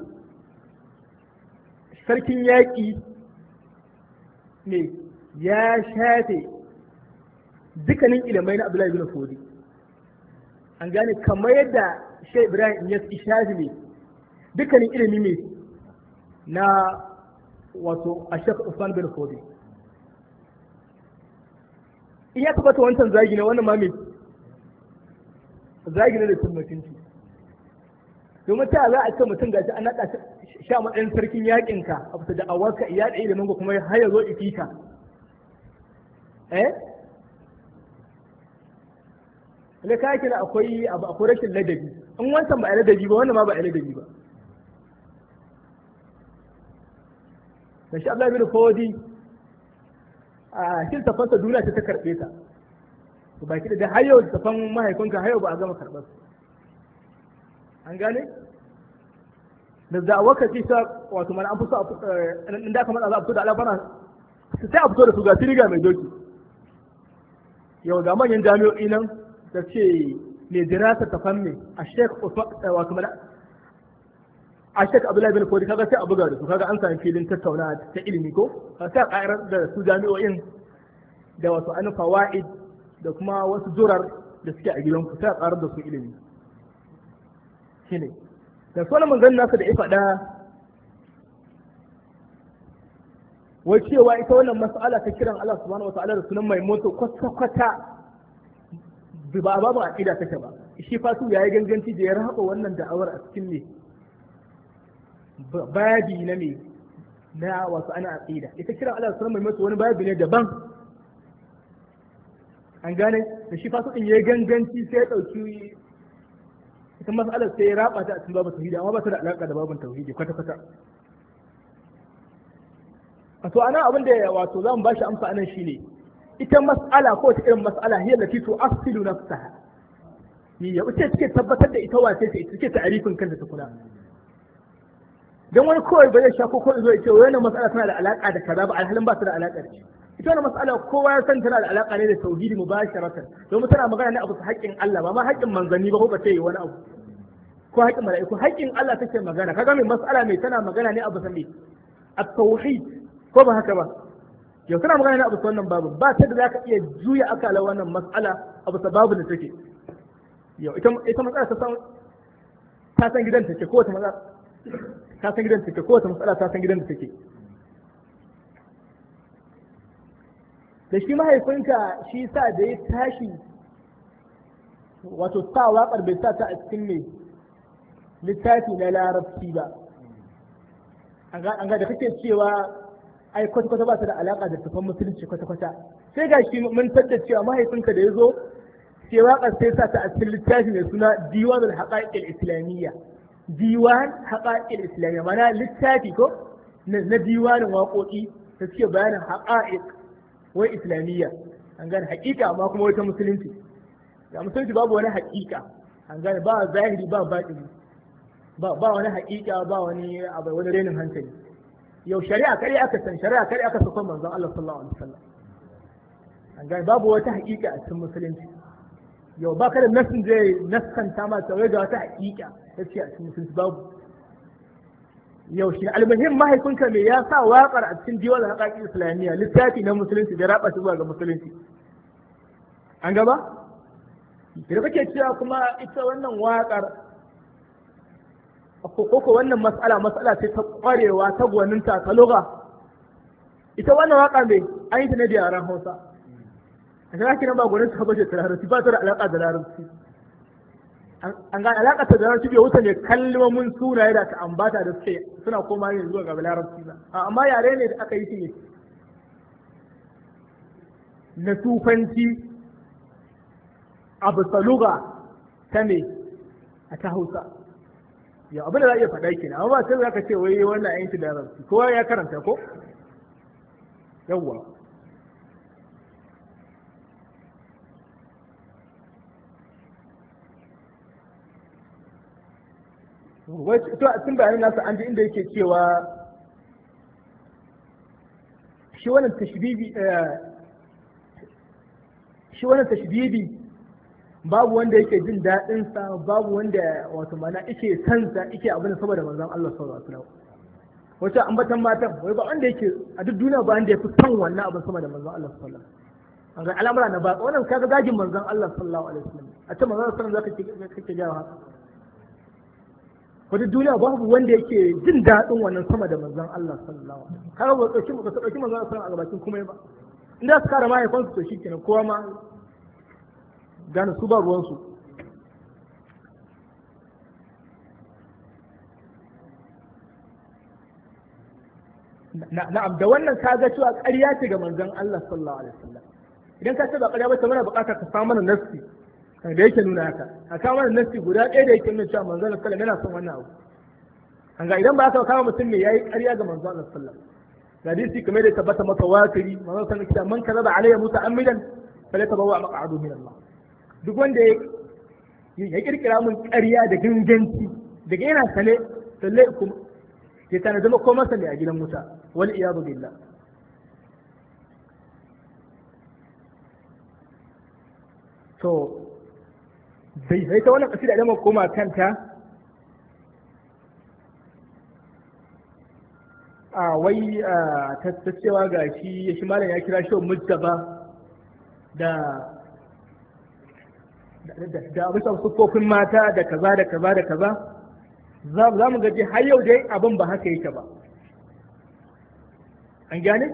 sarkin yaƙi ne ya shafe dukkanin ilimai na Abdullahi bin Fodi an gane kamar yadda Shehu Ibrahim ya shafe ne dukkanin ilimi ne na wato Sheikh Usman bin Fodi in ya tabbata wancan zagi ne wannan ma me zagi ne da cin mutunci domin ta za a ce mutum gashi an naɗa sha matsayin sarkin yakin ka a fita da awarka iya da ilimin ka kuma har ya zo ifika le ka yake da akwai rashin ladabi in wancan ba a ladabi ba wannan ma ba a ladabi ba da shi Abdullahi bin Fodi a shi tafansa duniya ta karɓe ta to baki da har yau tafan mahaifinka har yau ba a gama karɓar su an gane da da'awar ce ta wato mana an fito in da kamar za a fito da alabana sai a fito da su ga siriga mai doki yau ga manyan jami'o'i nan da ce mai dirasa tafan ne a shek wato mana a shek Abdullahi bin Fodi kaga sai a buga da su kaga an sami filin tattauna ta ilimi ko sai a ƙarar da su jami'o'in da wasu an fawaid da kuma wasu durar da suke a gidanku sai a ƙarar da su ilimi shine da sunan manzon nasa da ya faɗa wai cewa ita wannan mas'ala ta kiran Allah subhanahu wataala da sunan mai moto kwata-kwata ba babu aqida take ba shi fatu yayi ganganci da ya raba wannan da'awar a cikin ne babi na me na wasu ana aqida ita kiran Allah sunan mai moto wani babi ne daban an gane da shi fatu din yayi ganganci sai ya dauki ita mas'alar sai ya raba ta a cikin babu tauhidi amma ba ta da alaka da babun tauhidi kwata-kwata to ana abin da wato zamu bashi amsa anan shine ita mas'ala ko ta irin mas'ala hiya lati tu'assilu nafsaha ni ya wuce take tabbatar da ita wace ce take ta'arifin kanta tukuna dan wani kawai ba zai sha ko zo ya ce wannan mas'ala tana da alaka da kaza ba alhalin ba ta da alaka da shi ita wannan mas'ala kowa ya san tana da alaka ne da tauhidi mubasharatan domin tana magana ne abu su haƙƙin Allah ba ma haƙƙin manzanni ba ko ba ce wani abu ko haƙƙin mala'iku haƙƙin Allah take magana kaga mai mas'ala mai tana magana ne abu sami at-tauhid ko ba haka ba yau kana magana ne abu wannan babu ba ta da zaka iya juya akala wannan mas'ala abu sababu da take yau ita mas'ala ta san gidan take ko ta mas'ala ta san gidan take ko ta mas'ala ta san gidan da take da shi mahaifinka shi sa da ya tashi wato sa waƙar bai sa ta a cikin mai littafi na larabci ba an ga da kake cewa ai kwata-kwata ba ta da alaƙa da tafan musulunci kwata-kwata sai ga shi mun tadda cewa mahaifinka da ya zo sai waƙar sai sa ta a cikin littafi mai suna diwan al-haqa'iq al-islamiyya diwan haqa'iq al-islamiyya mana littafi ko na diwanin waƙoƙi da suke bayanin haqa'iq wai islamiyya an gane haƙiƙa amma kuma wata musulunci ga musulunci babu wani haƙiƙa an gane ba zahiri ba baɗini ba wani haƙiƙa ba wani abu wani renin hankali yau shari'a kare aka san shari'a kare aka saka manzon Allah sallallahu alaihi wasallam an gane babu wata haƙiƙa a cikin musulunci yau ba ka da nasin zai naskanta ma tsawai ga wata haƙiƙa ta ce a cikin musulunci babu yaushe almuhim mahaifinka me ya sa waƙar a cikin jiwal haƙaƙi islamiyya littafi na musulunci da raba shi zuwa ga musulunci an gaba da kake cewa kuma ita wannan waƙar ko wannan mas'ala ce ta ƙwarewa ta gwaninta ta lugha ita wannan waƙa mai an yi ta ne da yaran Hausa a shirya kina ba gwaninta ba ce ta larabci ba ta da alaƙa da larabci an ga alaƙa ta da larabci bai wuce ne kalmomin sunaye da ta ambata da suke suna koma yin zuwa ga larabci ba amma yare ne da aka yi shi ne na tufanci abu saluga ta me a ta Hausa yau abin da za a iya faɗa kenan amma ba sai za ka ce wai wannan ayin shi da larabci kowa ya karanta ko yawwa wai to a cikin bayanin nasa an ji inda yake cewa shi wannan tashbibi babu wanda yake jin daɗin sa babu wanda wato mana yake san sa yake abin saboda manzon Allah sallallahu alaihi wasallam wato ambatan matan wai ba wanda yake a duk duniya ba wanda yafi san wannan abin saboda manzon Allah sallallahu alaihi wasallam an ga al'amura na ba wannan kaga gajin manzon Allah sallallahu alaihi wasallam a ce manzon sallallahu alaihi wasallam zaka jawo haka wata duniya babu wanda yake jin daɗin wannan sama da manzon Allah sallallahu alaihi wasallam kaga ba dauki manzon sallallahu alaihi wasallam a gabakin kuma ba inda su kare mahaifansu to shikenan kowa ma gane su ba ruwansu na'am da wannan ka ga cewa ƙarya ce ga manzon Allah sallallahu alaihi wasallam idan ka ce ba ƙarya ba ta mana buƙatar ka samu mana nassi da yake nuna haka a kawo mana nassi guda ɗaya da yake nuna cewa manzon Allah sallallahu alaihi wasallam yana son wannan abu an ga idan ba ka kawo mutum ne yayi ƙarya ga manzon Allah sallallahu alaihi wasallam hadisi kamar da tabbata masa wakiri manzon sallallahu alaihi wasallam man kaza alayya muta'ammidan falyatabawwa maq'adahu min Allah duk wanda ya kirkira mun ƙarya da ganganci daga yana sane lalle kuma ya tana zama ko masa ne a gidan wuta wal iyadu billah to sai ta wannan kasida idan mu koma kanta a wai ta cewa ga shi malam ya kira shi mujtaba da bisa sufofin mata da kaza da kaza da kaza za mu gaji har yau dai abin ba haka yake ba an gane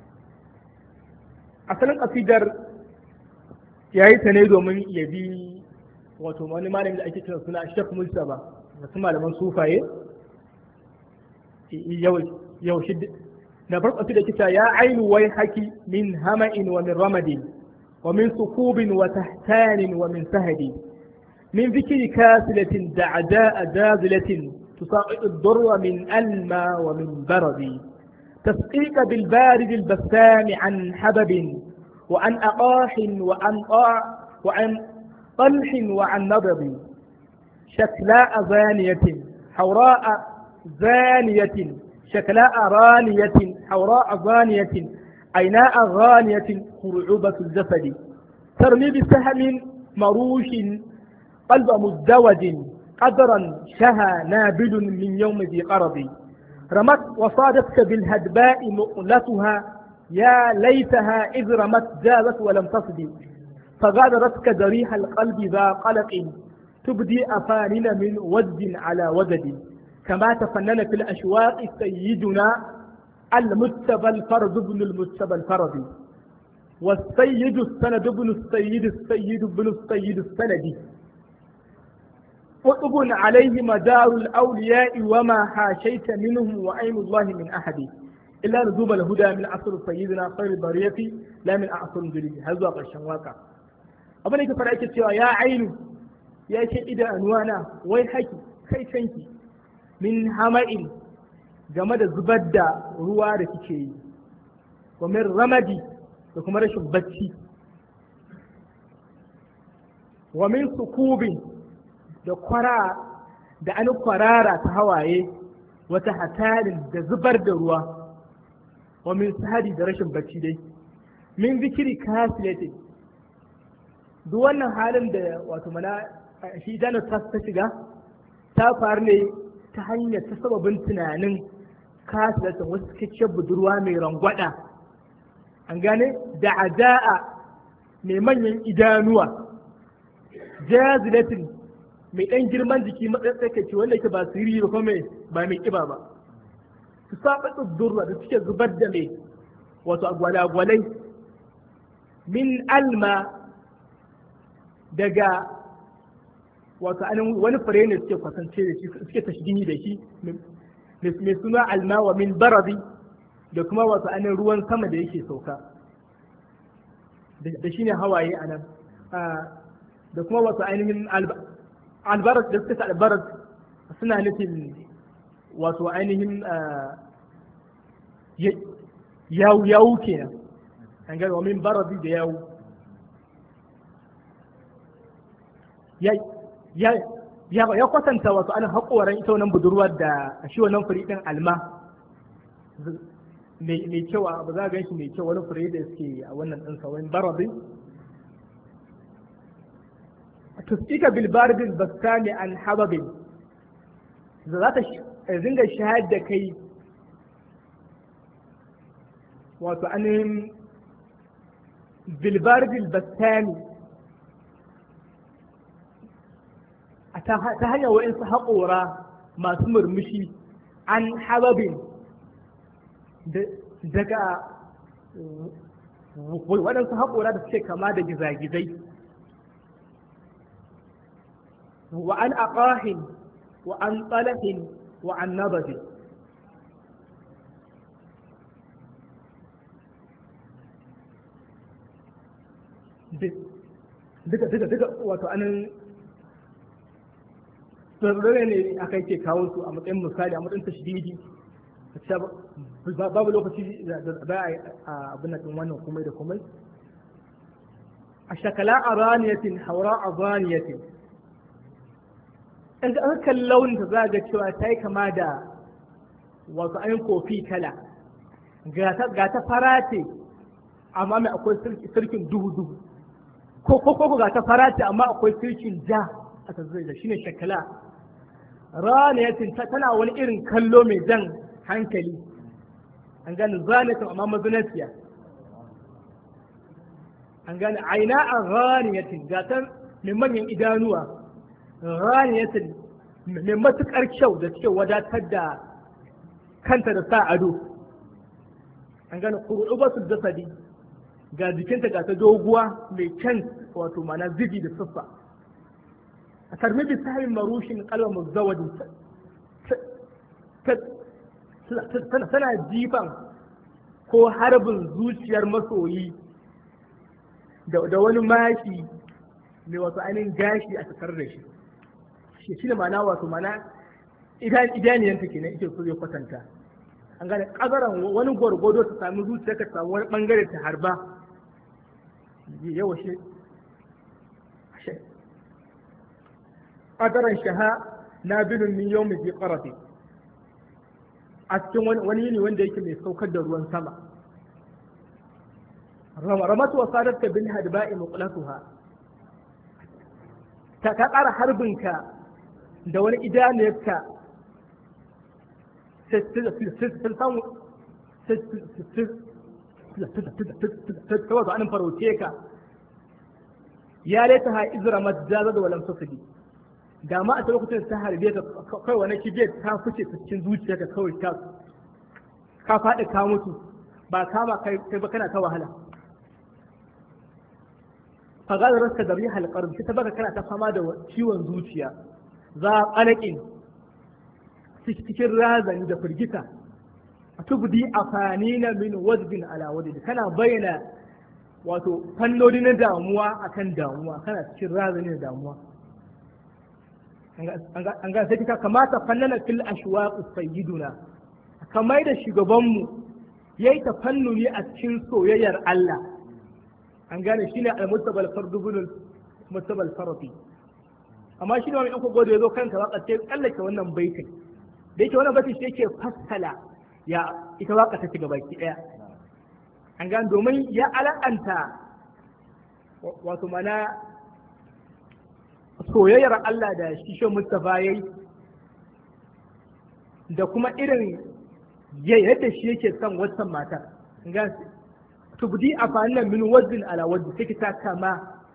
asalin kasidar ya yi ta ne domin ya bi wato wani malami da ake cewa suna Sheikh Mustapha wasu malaman sufaye yau shi na farko da kita ya ainu wai haki min hama'in wa min ramadin ومن ثقوب وتحتان ومن سهد من ذكر كاسلة دعداء جازلة تساقط الضر من ألمى ومن برد تسقيك بالبارد البسام عن حبب وعن أقاح وعن طلح وعن نضب شكلاء زانية حوراء زانية شكلاء رانية حوراء زانية عيناء غانية خرعوبة الجسد ترمي بسهم مروش قلب مزدوج قدرا شهى نابل من يوم ذي قرض رمت وصادتك بالهدباء مؤلتها يا ليتها إذ رمت جازت ولم تصد فغادرتك جريح القلب ذا قلق تبدي أفانن من وجد على وجد كما تفنن في الأشواق سيدنا المجتبى الفرد بن المجتبى الفرد والسيد السند بن السيد السيد بن السيد السند قطب عليه مدار الأولياء وما حاشيت منهم وعين الله من أحد إلا نزوب الهدى من عصر سيدنا خير البرية لا من أعصر جليل هذا قشن واقع أبنى كفر cewa ya ainu ya ce idanuwana wai haki kai canki min hama'in game da zubar da ruwa da kike yi wa min ramadi da kuma rashin bacci wa min sukubin da an kwarara ta hawaye wata hatarin da zubar da ruwa wa min sahadi da rashin bacci dai min zikiri kasilatin duk wannan halin da wato mana shi janar ta shiga ta faru ne ta hanyar ta sababin tunanin kasilatan wasu cikakkiyar budurwa mai rangwada an gane da ada'a mai manyan idanuwa jazilatin mai ɗan girman jiki matsatsakaci wanda yake ba siriri ba kuma ba mai ƙiba ba su saba durra da suke zubar da mai wato agwalagwalai min alma daga wato wani fure ne suke kwatance da shi suke tashbihi da shi mai suna alma wa min barabi da kuma wato ainihin ruwan sama da yake sauka da shi ne hawaye a nan da kuma wato ainihin albarat da suka albarat suna nufin wato ainihin yawu kenan an gani wa min barabi da yawu ya kwatanta wato an haƙoran ita wannan budurwar da shi wannan fure ɗin alma mai kyau ba za a gan shi mai kyau wani fure da suke a wannan ɗinsa wani barabi tusika bil bardil bastani an hababin za ta zinga shahad da kai wato ainihin bil bardil bastani ta hanyar wa'insu haƙora masu murmushi an hababin daga waɗansu haƙora da suke kama da gizagizai wa an aqahin wa an tsalahin wa an nabazi duka wato anan tsarrare ne aka yake kawo su a matsayin misali a matsayin tashdidi babu lokaci da za a abin nan wannan komai da komai a shakala a raniyatin haura a raniyatin in ga kan launin ta za ga cewa ta yi kama da wasu ayin kofi kala ga ta fara ce amma mai akwai sirkin duhu ko ga ta fara ce amma akwai sirkin ja a tazzai da shine shakala raniyatin tana wani irin kallo mai jan hankali an gane zaniyatin amma mazunasiya an gane aina a raniyatin gatan mai manyan idanuwa raniyatin mai matuƙar kyau da suke wadatar da kanta da sa ado an gane ƙuru'ubatul jasadi ga jikinta ga ta doguwa mai kyan wato mana zibi da siffa a tarmi bi sahimin marushin kalmar muzawadi tana jifan ko harbin zuciyar masoyi da wani mashi mai wasu ainihin gashi a takar da shi shi ne ma'ana wato mana idaniyanta kenan ita so zai kwatanta an gane kazaran wani gwargwado ta sami zuciya ka samu wani bangare ta harba yawa shi ƙadaran shaha na binin min yau mai ƙarafi a cikin wani yini wanda yake mai saukar da ruwan sama ramatu wa sadar ka bin hadba'i muqlatuha ta ƙara harbinka da wani idaniyarka ta wato anin farauce ka ya laita ha izra majjaza da walam sufidi da ma a lokacin ta harbe ka kai wani kibiyar ta fice ta cikin zuciyarka kawai ka faɗi ka mutu ba kama kai ba kana ta wahala fa ga raska da rihal qarb ta baka kana ta fama da ciwon zuciya za qalaƙin cikin razani da firgita tubdi afanina min wajbin ala wajbi kana bayyana wato fannoni na damuwa akan damuwa kana cikin razani da damuwa an ga sai kika kamata fannana fil ashwaq sayyiduna kamar da shugabanmu yayi tafannuni a cikin soyayyar Allah an gane shine al-mustabal fardubul mustabal farafi amma shi ne wani ɗan gode ya zo kanka waka sai tsallake wannan baitin da yake wannan baitin shi yake fassala ya ita waka ta shiga baki ɗaya an gane domin ya ala'anta wato mana soyayyar Allah da shi Mustafa yayi da kuma irin yadda shi yake son wancan matar ga tubdi afalan min wajhin ala wajhi take ta kama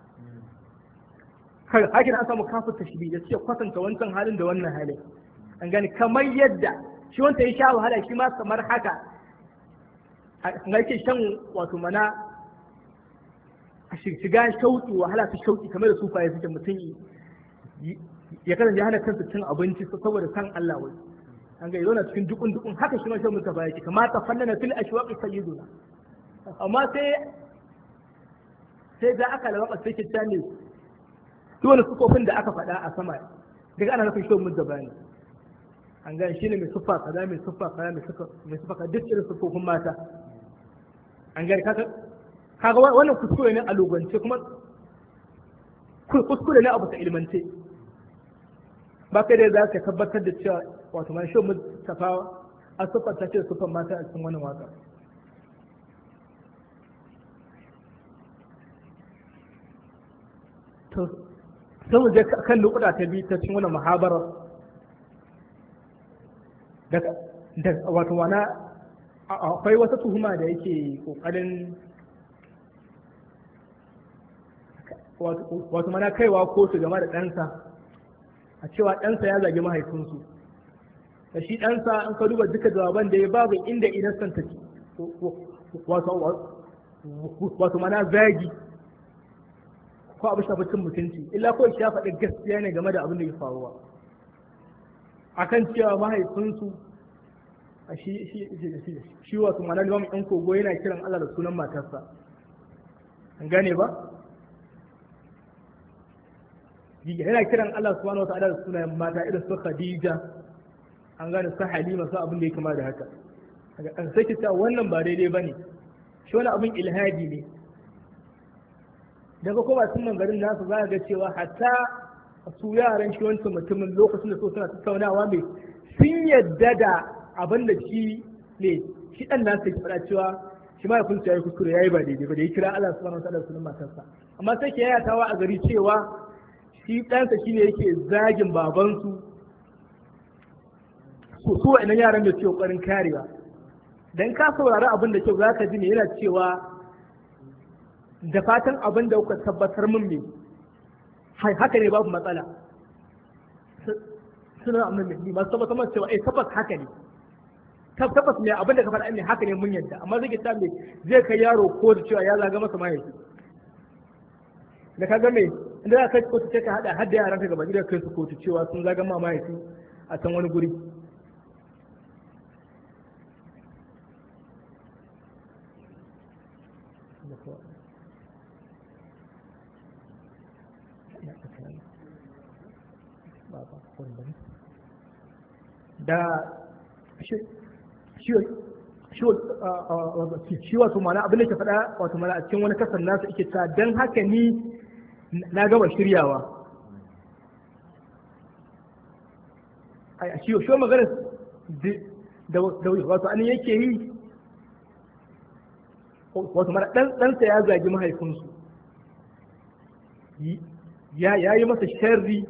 haka an samu kafin tashbih da suke kwatanta wancan halin da wannan halin an gani kamar yadda shi wanda ya sha wahala shi ma kamar haka ga yake shan wato mana a shiga shauki wahala ta shauki kamar da sufaye suke mutum ya kasance hana kansa cin abinci saboda san Allah wai an ga yana cikin dukun haka shi ma shan mutum baya ki kamata fannana fil ashwaqi sayyiduna amma sai da aka lawaka sai ki tane duk wani sufofin da aka faɗa a sama daga ana nufin shi mun da bayani an gane shi ne mai siffa kaza mai siffa kaza mai siffa kaza duk irin siffofin mata an gane kaga wannan kuskure ne a logance kuma kuskure ne a bisa ilmance ba kai dai za ka tabbatar da cewa wato mai shi mun tafa a siffar ta ce siffar mata a cikin wannan waka to sai mu je kan lokuta ta biyu ta cikin wannan muhabara da wato wana akwai wata tuhuma da yake kokarin wato mana kaiwa kotu game da ɗansa a cewa ɗansa ya zagi mahaifinsu da shi ɗansa an ka duba duka jawaban da ya babu inda idan take wato mana zagi ko abu shafi cin mutunci illa ko ya faɗi gaskiya ne game da abin da ya faruwa akan cewa mahaifinsu a shi wato mana limamin ɗan kogo yana kiran Allah da sunan matarsa an gane ba yana kiran Allah subhanahu wa ta'ala da sunayen mata irin su Khadija an gane su Halima su abin da ya kama da haka an sai ki wannan ba daidai bane shi wani abin ilhadi ne daga kuma sun mangarin nasu za ga cewa hatta su yaran shi wancan mutumin lokacin da so suna tattaunawa mai sun yadda da abin da shi ne shi dan nasu ya faɗa cewa shi ma yakunsa ya yi kuskure ya yi ba daidai ba da ya kira Allah subhanahu wa ta'ala sunan matarsa amma sai ke yayatawa a gari cewa shi ɗansa shi ne yake zagin babansu su wa'annan yaran da ke ƙoƙarin karewa dan ka saurari abin da kyau za ka ji ne yana cewa da fatan abin da kuka tabbatar min ne haka ne babu matsala suna amma ne masu tabbatar min cewa tabbas haka ne tabbas ne abin da ka faɗa ne haka ne mun yadda amma zai ta me zai kai yaro ko da cewa ya zaga masa mahaifi da ka ga me inda za ka kai kotu sai ka haɗa har da yaran ka gaba da kai su kotu cewa sun zaga ma mahaifi a can wani guri da shi wato mana abin da ke faɗa wato mana a cikin wani kasar nasu ike ta don haka ni na gama shiryawa a shi magana da wato an yake yi wato mana ɗansa ya zagi mahaifinsu ya yi masa sharri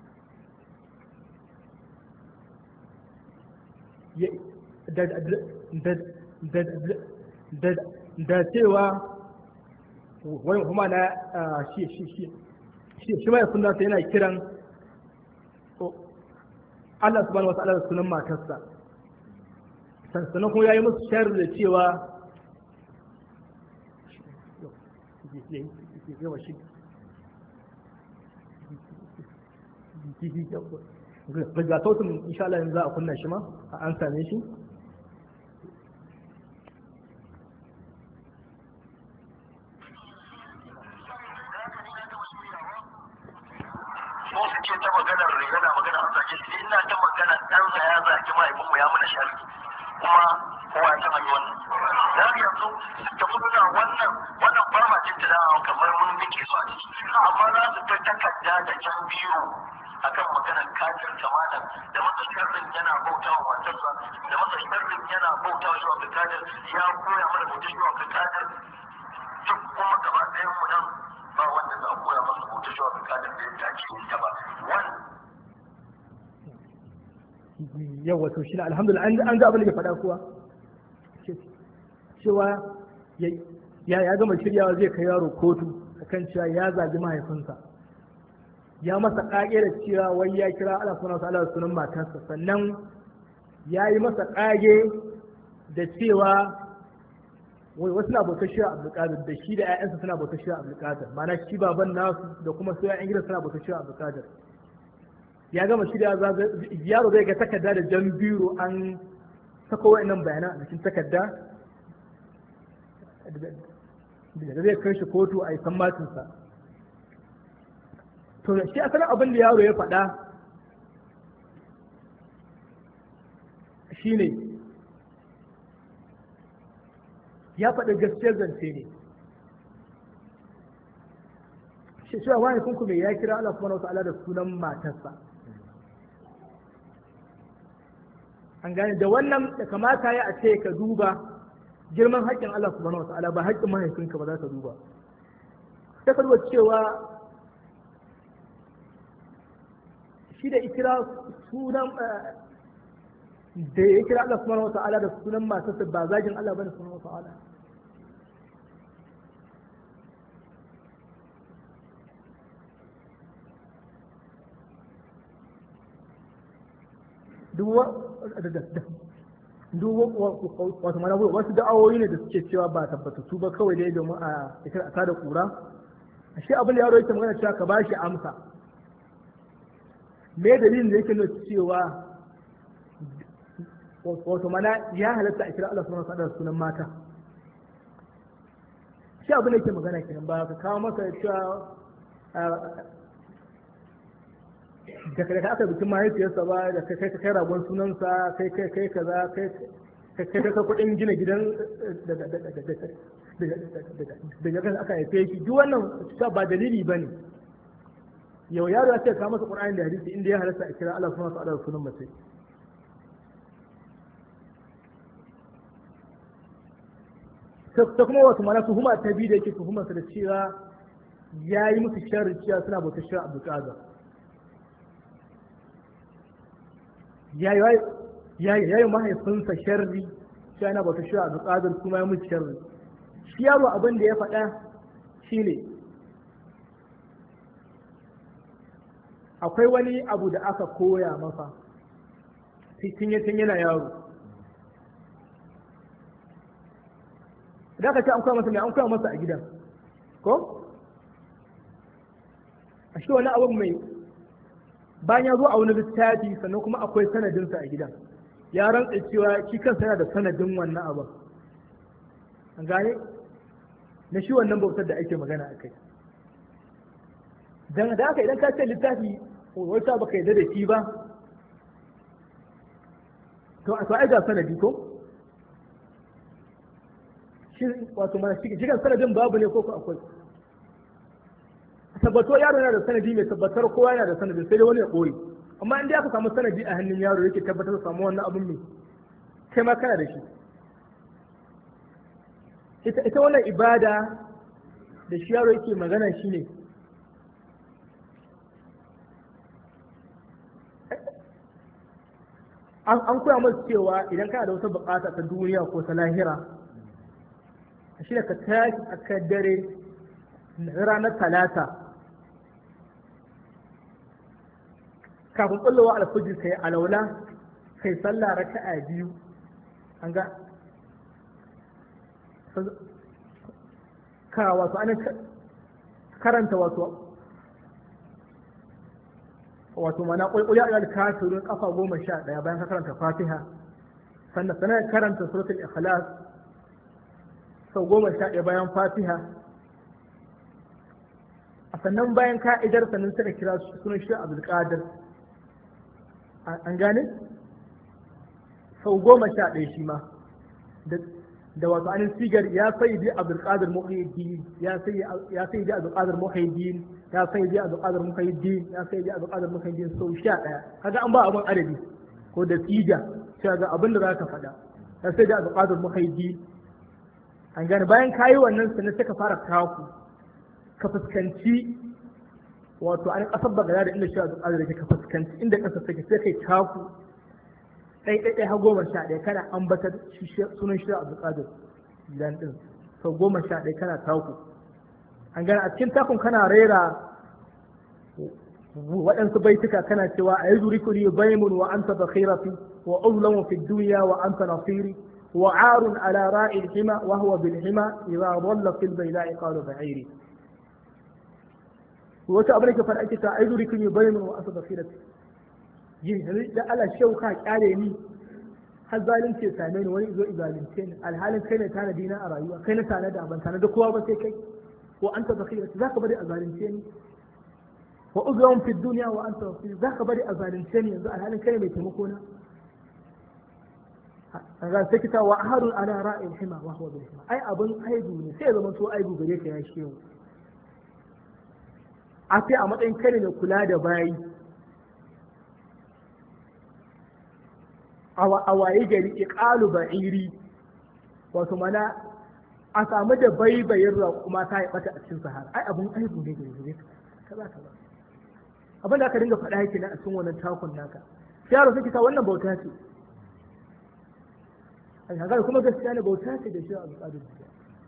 da cewa wani kuma na shi mai sunansa yana kiran Allah subhanahu wa ta'ala da sunan matarsa sannan kuma ya yi musu sharri da cewa ga sautin insha Allah yanzu za a kunna shi ma an same shi akan maganar kafir kamala da masa sharrin yana bauta wa matarsa da masa sharrin yana bauta wa shuwa kadir ya koya mana bauta shuwa kadir duk kuma gaba ɗayan mu nan ba wanda za a koya masa bauta shuwa kadir da yadda ake yin ta ba yawa to shi alhamdulillah an ga abin da ya faɗa kuwa cewa ya gama shiryawa zai kai yaro kotu akan cewa ya zagi mahaifinsa ya masa ƙage da cewa wai ya kira Allah subhanahu wa ta'ala da sunan matarsa, sannan ya yi masa ƙage da cewa wai wasu na bautar shi Abdulkadir da shi da ƴaƴansa suna bautar shi Abdulkadir, ma'ana shi baban nasu da kuma su ƴaƴan gidan suna bautar shi Abdulkadir. Ya gama shirya yaro zai ga takarda da jan biro an sako wa'annan bayanan a cikin takarda da zai kai shi kotu a yi sammacinsa. To shi asalin abin da yaro ya faɗa shine ya faɗi gaskiyar zance ne. Shi cewa wani kunku mai ya kira Allah subhanahu wa ta'ala da sunan matarsa. An gane da wannan da kamata ya a ce ka duba girman haƙƙin Allah subhanahu wa ta'ala ba haƙƙin mahaifinka ba za ka duba. Ta kalwa cewa shi da ikira sunan da ya kira Allah subhanahu wa ta'ala da sunan matarsa ba zagin Allah bane subhanahu wa ta'ala. wasu mana wasu da'awoyi ne da suke cewa ba tabbatattu ba kawai dai domin a ta da kura. Ashe abin da yaro yake magana cewa ka bashi amsa me dalilin da yake nuna cewa wato mana ya halatta a kira Allah subhanahu wa ta'ala da sunan mata. Shi abin da yake magana kenan ba ka kawo masa cewa da kai aka bikin mahaifiyarsa ba da kai ragon sunansa kai kaza kai ka kuɗin gina gidan da aka haife shi duk wannan ba dalili ba ne. Yau yaro ya ce ka masa Qur'ani da hadisi inda ya halasta a kira Allah subhanahu wa ta'ala da sunan mace. Ta kuma wasu mana tuhuma ta biyu da yake tuhumarsa da cewa ya yi musu sharri cewa suna bautar shi Abdulkadir. ya yi mahaifinsa sharri shi yana bauta shi a Abdulkadir kuma ya mutu sharri. Shi yaro abin da ya faɗa shi ne akwai wani abu da aka koya masa tun yana yaro. Da aka ce an koya masa mai an koya masa a gidan ko? A shi wani abu mai bayan ya zo a wani littafi sannan kuma akwai sanadinsa a gidan ya rantsa cewa shi kansa yana da sanadin wannan abin. An gane na shi wannan bautar da ake magana a kai. Dan da haka idan ka ce littafi wata baka yarda da shi ba to ai ga sanadi ko shi wato mana shi kan sanadin babu ne ko akwai. Tabbato yaro yana da sanadi mai tabbatar kowa yana da sanadi sai dai wani ya koyi, amma in dai aka samu sanadi a hannun yaro yake tabbatar samu wannan abin ne kai ma kana da shi. Ita wannan ibada da shi yaro yake magana shi ne an koya masa cewa idan kana da wata bukata ta duniya ko ta lahira shi da ka tashi a kan dare ranar talata kafin kullowa alfajir kai alaula kai sallah raka'a biyu an ga ka wato an karanta wato mana ƙulƙuli a alkafirun kafa 11 bayan ka karanta fatiha sannan karanta suratul ikhlas sau 11 bayan fatiha a sannan bayan ka'idar sannan sai ka kira sunan shi Abdulkadir an gane sau 11 shi ma da wato anin sigar ya sayyidi Abdulkadir Muhyiddin ya sayyidi Abdulkadir Muhyiddin ya sayyidi Abdulkadir Muhyiddin ya sayyidi Abdulkadir Muhyiddin sau 11 kaga an ba abun arabi ko da siga sai ga abin da zaka faɗa ya sayyidi Abdulkadir Muhyiddin an gane bayan kayi wannan sannan sai ka fara kaku ka fuskanci wato an kasar bagada da inda shi Abdulkadir yake ka fuskanci inda kasar take sai kai kaku ɗai har 11 kana ambatar sunan shi Abdul Qadir Jilani din sau 11 kana taku an gana a cikin takun kana rera waɗansu baituka kana cewa a yi zurikuri baimun wa anta bakhirati wa uzlamu fi dunya wa anta nasiri wa arun ala ra'il hima wa huwa bil hima idha dhalla fil bayda'i qalu ba'iri wata abin da ke faɗa ake ta a yi zurikuri baimun wa anta bakhirati yin da Allah shauka kyale ni har zalunci ya same ni wani zo zalunce ni alhalin kai ne tanadi na a rayuwa kai na tanada ban tanada kowa ba sai kai wa anta bakhirati zaka bari a zalunce ni wa uzlamu fi dunya wa anta nasiri zaka bari a zalunce ni yanzu alhalin kai mai taimako na ga sai kita wa harun ala ra'il hima wa huwa bil hima ai abun aibu ne sai zaman to aibu gare ka ya shehu a sai a matsayin kai ne kula da bayi a waye gari iqalu ba'iri wato mana a samu da baibayin kuma ta yi bata a cikin sahara ai abun aibu ne gare ka kaza abin da aka dinga faɗa yake na a cikin wannan takun naka sai yaro suke ta wannan bauta ce a shagar kuma gaskiya ne bauta ce da shi a alƙadar jiya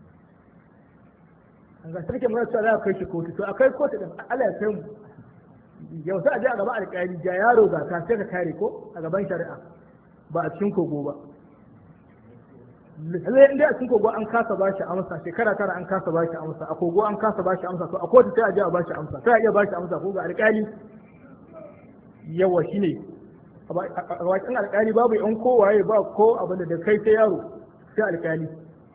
an ga sarki mana cewa za a kai shi kotu to akai kotu din Allah ya kai mu yau sai a je a gaba alƙali ja yaro ga ka sai ka kare ko a gaban shari'a ba a cikin kogo ba lalle inda a cikin kogo an kasa ba shi amsa shekara tara an kasa ba shi amsa a kogo an kasa ba shi amsa to a kotu sai a je a ba shi amsa sai a iya ba shi amsa ko ga alƙali yawa shine a bakin alƙali babu yan kowaye ba ko abin da kai sai yaro sai alƙali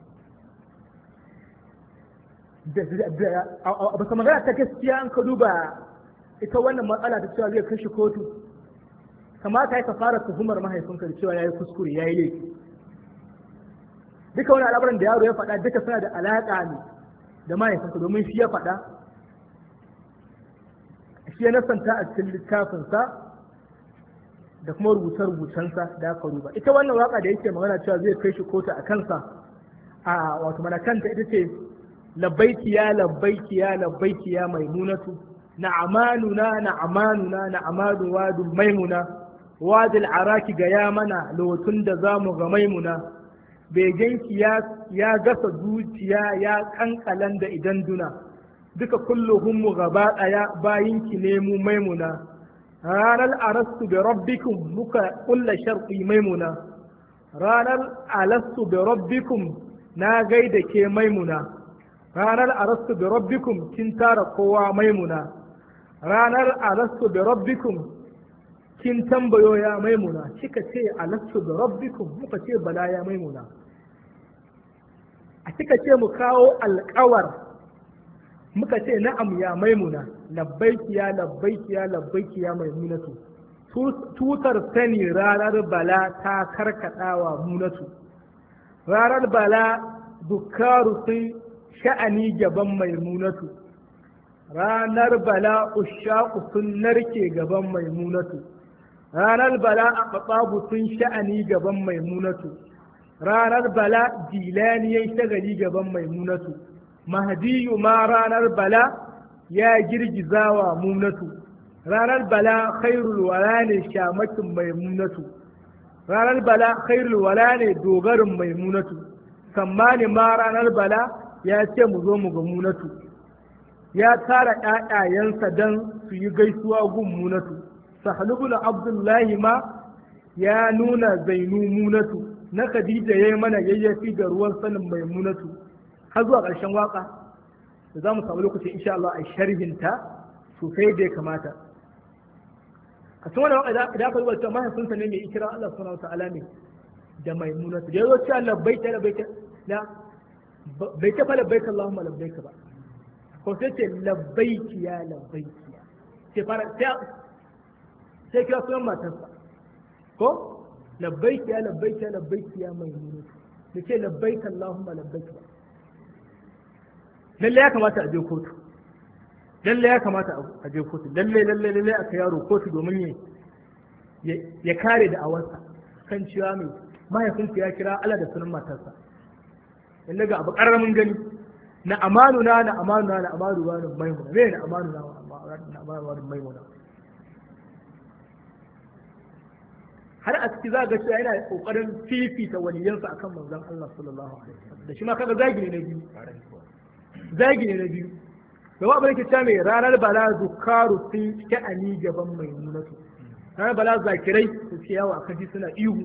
a baka magana ta gaskiya an ka duba ita wannan matsala ta cewa zai kashe kotu kamata ya ka fara tuhumar mahaifinka da cewa ya yi kuskure ya yi laifi duka wani al'amuran da yaro ya faɗa duka suna da alaƙa ne da mahaifinka domin shi ya faɗa shi ya nasanta a cikin littafinsa da kuma rubuce-rubucensa da aka ruba ita wannan waka da yake magana cewa zai kai shi kotu a kansa a wato mana kanta ita ce labbaiki ya labbaiki ya labbaiki ya maimunatu na'amanuna na'amanuna na'amadu wadu maimuna wadil araki ga ya mana lotun da zamu ga maimuna begenki ya gasa zuciya ya kankalan da idan duna duka kulluhum mu gaba daya bayinki ne mu maimuna ranar arastu bi rabbikum muka kulla sharqi maimuna ranar alastu bi rabbikum na gaida ke maimuna ranar arastu bi rabbikum kin tara kowa maimuna ranar alastu bi rabbikum kin tambayo ya maimuna kika ce alastu bi rabbikum muka ce bala ya maimuna a kika ce mu kawo alƙawar muka ce na'am ya maimuna labbaiki ya labbaiki ya labbaiki ya maimunatu tutar sani ranar bala ta karkadawa munatu ranar bala dukkaru sun sha'ani gaban maimunatu ranar bala ushaku sun narke gaban maimunatu ranar bala aqtabu sun sha'ani gaban maimunatu ranar bala jilani yayi shagali gaban maimunatu mahdiyu ma ranar bala ya girgizawa munatu ranar bala khairul wala ne shamakin maimunatu ranar bala khairul wala ne dogarin maimunatu sammani ma ranar bala ya ce mu zo mu ga munatu ya tara ƴaƴayensa dan su yi gaisuwa gun munatu sahlubul abdullahi ma ya nuna zainu munatu na khadija yayi mana yayyafi da ruwan sanin maimunatu har zuwa ƙarshen waka da za mu samu lokaci insha Allah a sharhinta sosai da ya kamata a cikin wannan waka idan aka rubuta cewa mahaifinsa ne mai ikira Allah subhanahu wataala ne da maimunatu da yazo cewa labbaika labbaika la bai ta fa labbaika Allahumma labbaika ba ko sai ce labbaiki ya labbaiki ya sai fara sai kira sunan matarsa ko labbaiki ya labbaiki ya labbaiki ya maimunatu da ce labbaika Allahumma labbaika ba lalle ya kamata a je kotu lalle ya kamata a je kotu lalle aka yaro kotu domin ya kare da awarsa kan cewa mai mahaifinsa ya kira Allah da sunan matarsa lalle ga abu karamin gani na amanu na amanu wa maimuna me na amanu na amanu wa maimuna har a ciki za ga cewa yana kokarin fifita waliyansa akan manzon Allah sallallahu alaihi wasallam da shi ma kaga zagi ne na biyu da wa abin ke cewa mai ranar bala zukaru sun sha'ani gaban mai munatu ranar bala zakirai su ce yawa akan ji suna ihu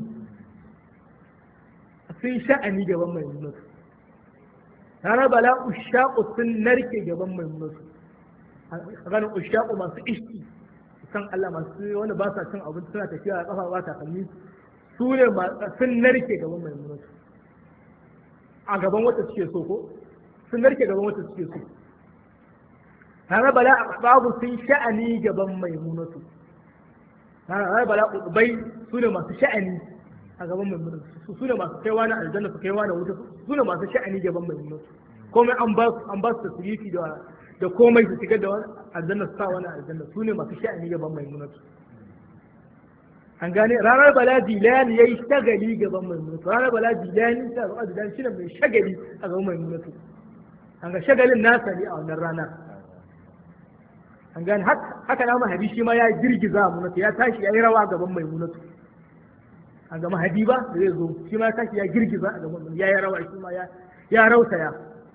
sun sha'ani gaban mai munatu ranar bala ushaku sun narke gaban mai munatu ganin ushaku masu ishki san Allah masu wanda ba sa cin abinci suna tafiya a kafa ba takalmi su ne sun narke gaban mai munatu a gaban wata suke so ko sun narke gaban wata suke so ranar bala babu sun sha'ani gaban mai munatu ranar bala ubai su ne masu sha'ani a gaban mai munatu su ne masu kaiwa na aljanna su kaiwa na wuta su ne masu sha'ani gaban mai munatu komai an ba su tasirifi da komai su shigar da wani aljanna su sa wani aljanna su ne masu sha'ani gaban mai munatu an gane ranar bala jilani ya yi shagali gaban mai munatu ranar bala jilani ta zama jilani shi ne mai shagali a gaban mai munatu an ga shagalin nasa ne a wannan rana an gane haka na mahadi shi ma ya girgiza a munatu ya tashi ya yi rawa gaban mai munatu an ga mahadi ba da zai zo shi ma ya tashi ya girgiza a gaban ya yi rawa shi ma ya rausaya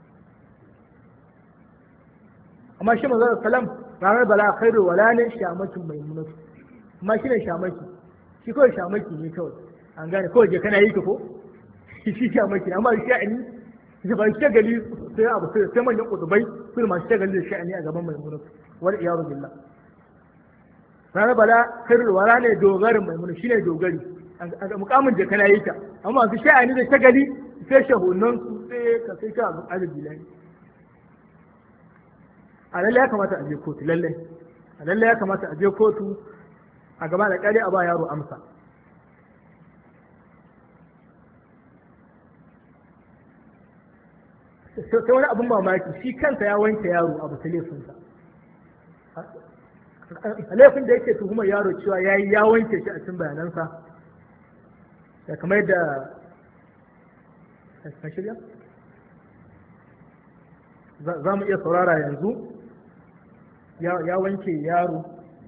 amma shi manzo salam ranar bala khairu wala ne shamakin mai munatu amma shi ne shamaki shi kawai shamaki ne kawai an gane kawai je kana yi ka ko shi shamaki amma sha'ani shi ba shagali sai abu sai manyan kutubai su masu shagali da sha'ani a gaban mai munatu wal iyadu billah ranar bala khairu wala ne dogarin mai munatu shine dogari a mukamin je kana yi ka amma su sha'ani da shagali sai shahunan su sai ka sai ka azubi lani a lalle ya kamata a je kotu lalle ya kamata a je kotu a gaba da kare a ba yaro amsa sai wani abin mamaki shi kansa ya wanke yaro abu ta laifinsa laifin da yake tuhumar yaro cewa ya wanke shi a cikin bayanansa da kamar yadda ka shirya za mu iya saurara yanzu ya wanke yaro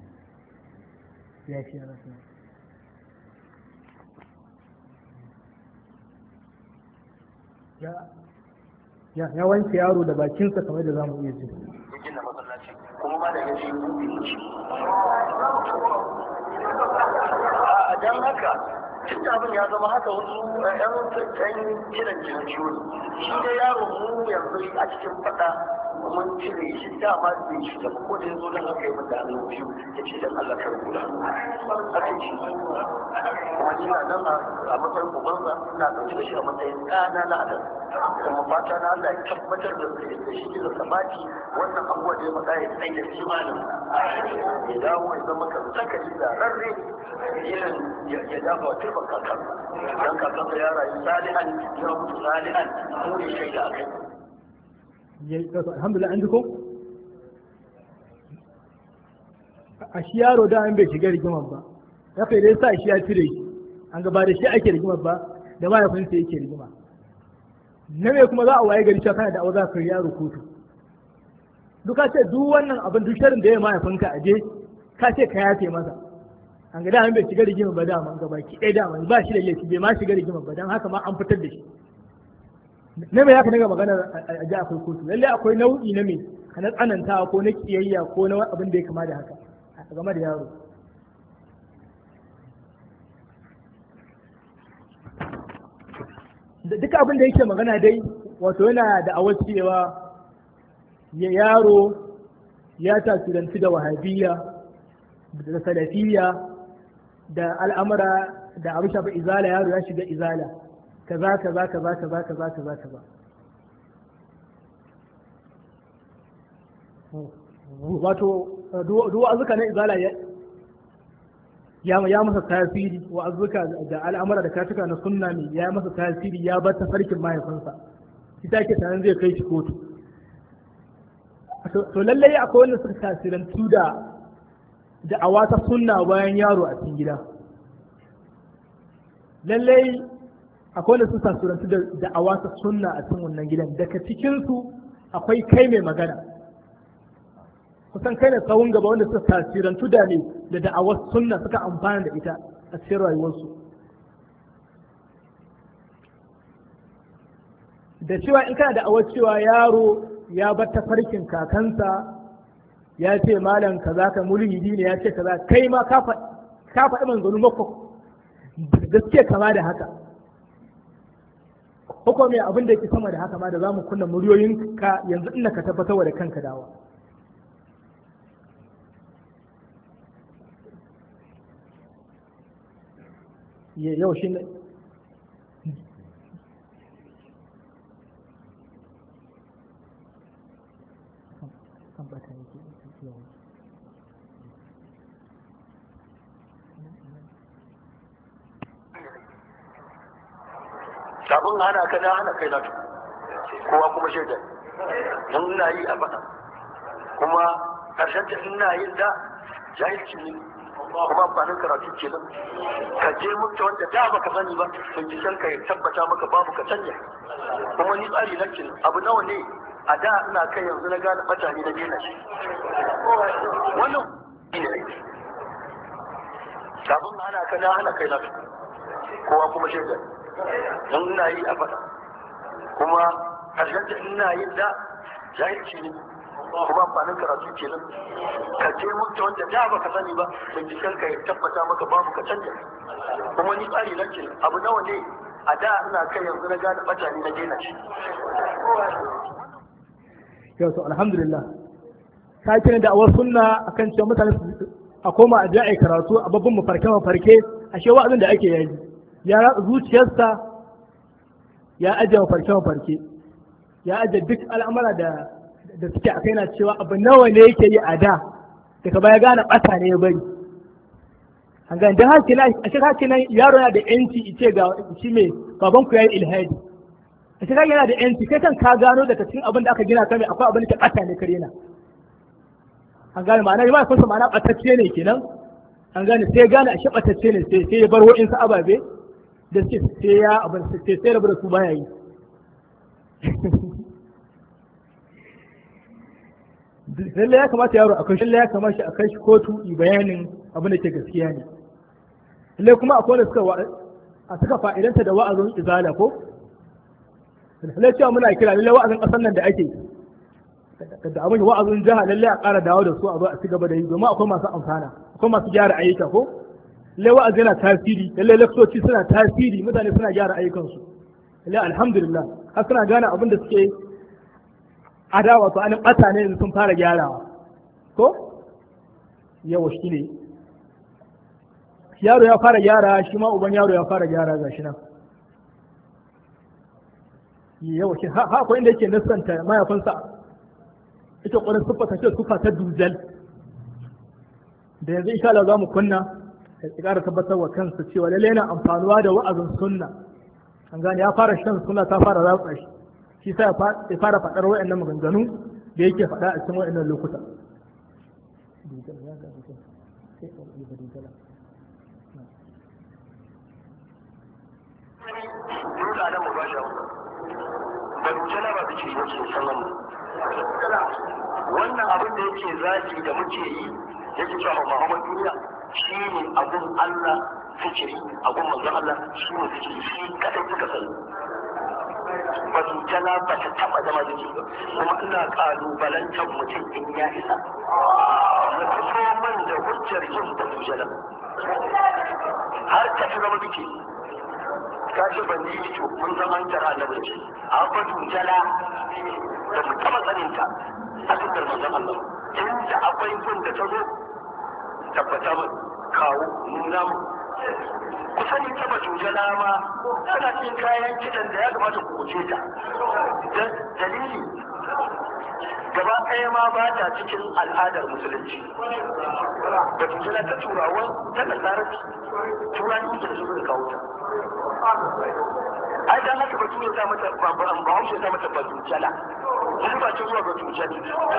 ya ce yana suna ya wanke yaro da bakinsa kamar da za mu iya ji kuma ma da ya ce a don haka tun abin ya zama haka wasu ɗan kiran ciwo shi dai yaro mu yanzu a cikin faɗa mun cire shi dama bai shi da ko da yanzu nan aka yi mun da hannu biyu ya ce dan Allah ka rubuta aka ce kuma ni na nan a matsayin ubansa ina ɗauke da shi a matsayin ɗana na adam kuma fata na Allah ya tabbatar da shi da sabati wannan abubuwa da ya faɗa ya tsaye da imanin ya dawo ya zama kan sakari da rarre irin ya dafa wa turban kakansa dan kakansa ya rayu salihan ya mutu salihan mu ne shaida a kai alhamdulillah an ji ko a shi yaro da an bai shiga rigimar ba ya kai dai sa shi ya cire shi an gaba da shi ake rigimar ba da mahaifinsa yake rigima na me kuma za a waye gari cewa kana da za ka yaro kotu duka ce duk wannan abin duk sharin da ya mahaifinka a je ka ce ka yafe masa an ga da an bai shiga rigimar ba dama an gaba ki ɗaya dama ba shi da laifi bai ma shiga rigimar ba don haka ma an fitar da shi na mai haka daga magana a ji akwai kotu lallai akwai nau'i na mai na tsanantawa ko na kiyayya ko na abin da ya kama da haka a game da yaro duka abin da yake magana dai wato yana da awar cewa yaro ya tasirantu da wahabiyya da salafiyya da al'amura da abu shafi izala yaro ya shiga izala kaza kaza kaza kaza kaza kaza kaza wato wa'azuka na izala ya masa tasiri wa'azuka da al'amura da katuka na sunna ne ya masa tasiri ya bar tafarkin mahaifinsa ita ke sanan zai kai shi kotu to lallai akwai wanda suka tasirantu da awata sunna bayan yaro a cikin gida lallai akwai wanda suka tasirantu da awata sunna a cikin wannan gidan daga cikinsu akwai kai mai magana kusan kai ne tsawon gaba wanda suka tasirantu da ne da da'awar sunna suka amfana da ita a cikin rayuwarsu. Da cewa in kana da awar cewa yaro ya bar tafarkin kakansa ya ce malam kaza ka mulhidi ne ya ce kaza, kai ma ka faɗi manzanni mako gaske kama da haka, ko mai abin da yake sama da haka ma da za mu kunna muryoyin ka yanzu ina ka tabbatar da kanka dawa. Yau shi ne sabon hana ka da hana kai natu kowa kuma shaidar don ina yi a faɗa kuma ƙarshen ta ina yin da jahilci ne kuma amfanin karatu ke nan ka je mutu wanda da baka sani ba binciken ka ya tabbata maka babu ka canja kuma ni tsari na kin abu nawa ne a da ina kai yanzu na gane bata ne na daina shi wannan ne aiki sabon hana ka da hana kai natu kowa kuma shaidar don ina yi a faɗa kuma ƙarshen ta ina yin da jahilci ne kuma amfanin karatu ke nan ka je mutu wanda da baka sani ba binciken ka ya tabbata maka babu ka canja kuma ni tsari nan ke abu nawa ne a da ina kai yanzu na gane bata ne na daina shi. Yau to alhamdulillah ka kira da awar sunna akan cewa mutane a koma a je a yi karatu a babban mafarke ashe wa'azin da ake yaji ya ratsa zuciyarsa ya ajiye mafarke ya ajiye duk al'amura da suke a kai na cewa abu nawa ne yake yi a da daga baya gane ɓata ne ya bari an gani don haka a shi haka nan yaro yana da yanci ce ga shi mai babanku ya yi ilhadi a shi yana da yanci kai kan ka gano daga cikin abin da aka gina kai akwai abin da ke ɓata ne kare na an gane ma'ana ba kusa ma'ana ɓatacce ne kenan an gane sai gane a shi ɓatacce ne sai ya bar wa'insu ababe da suke sai ya abin sai rabu da su baya yi lallai ya kamata yaro akwai shi ya kamata a kai shi kotu i bayanin abin da ke gaskiya ne lallai kuma akwai wanda suka fa'idanta da wa'azin izala ko lallai cewa muna kira lallai wa'azin ƙasar nan da ake da abin wa'azin jiha lallai a ƙara dawo da su a zo a ci gaba da yi domin akwai masu amfana akwai masu gyara ayyuka ko lallai wa'azi yana tasiri lallai lakcoci suna tasiri mutane suna gyara ayyukansu lallai alhamdulillah har suna gane abin da suke adawa to anin ɓata ne sun fara gyarawa ko yawa shi ne yaro ya fara gyara shi ma uban yaro ya fara gyara ga shi nan yawa shi ha akwai inda yake nasanta mahaifinsa ita ƙwarin siffata ce siffa ta dujal da yanzu insha Allah za mu kunna ya ƙara tabbatar wa kansa cewa lallai yana amfanuwa da wa'azin sunna an gane ya fara shan sunna ta fara ratsa shi shi sa ya fara faɗar wa'annan maganganu da yake faɗa a cikin wa'annan lokuta. Wannan abin da yake zaki da muke yi yake cewa Muhammad duniya shi ne abin Allah fikiri abin manzon Allah shi ne fikiri shi kadai suka sani. Batujala ba ta taɓa zama da ba kuma ina ƙalubalantar mutum in ya isa na fito man da hujjar yin batujala har ta fi zama duke ka ce ban yi to mun zama jara na bace a batujala da mu taɓa tsaninta a cikin manzon Allah inda akwai gun da ta zo tabbata mu kawo nuna mu ku sani ta batujala ma tana cikin kayan kiɗan da ya kamata ku kuce ta dalili gaba ɗaya ma ba ta cikin al'adar musulunci batujala ta turawan ta nasararci turanci da su da kawo ta ai dan haka batu ya sa mata bahaushe ta mata batujala wani ba ce zuwa batujala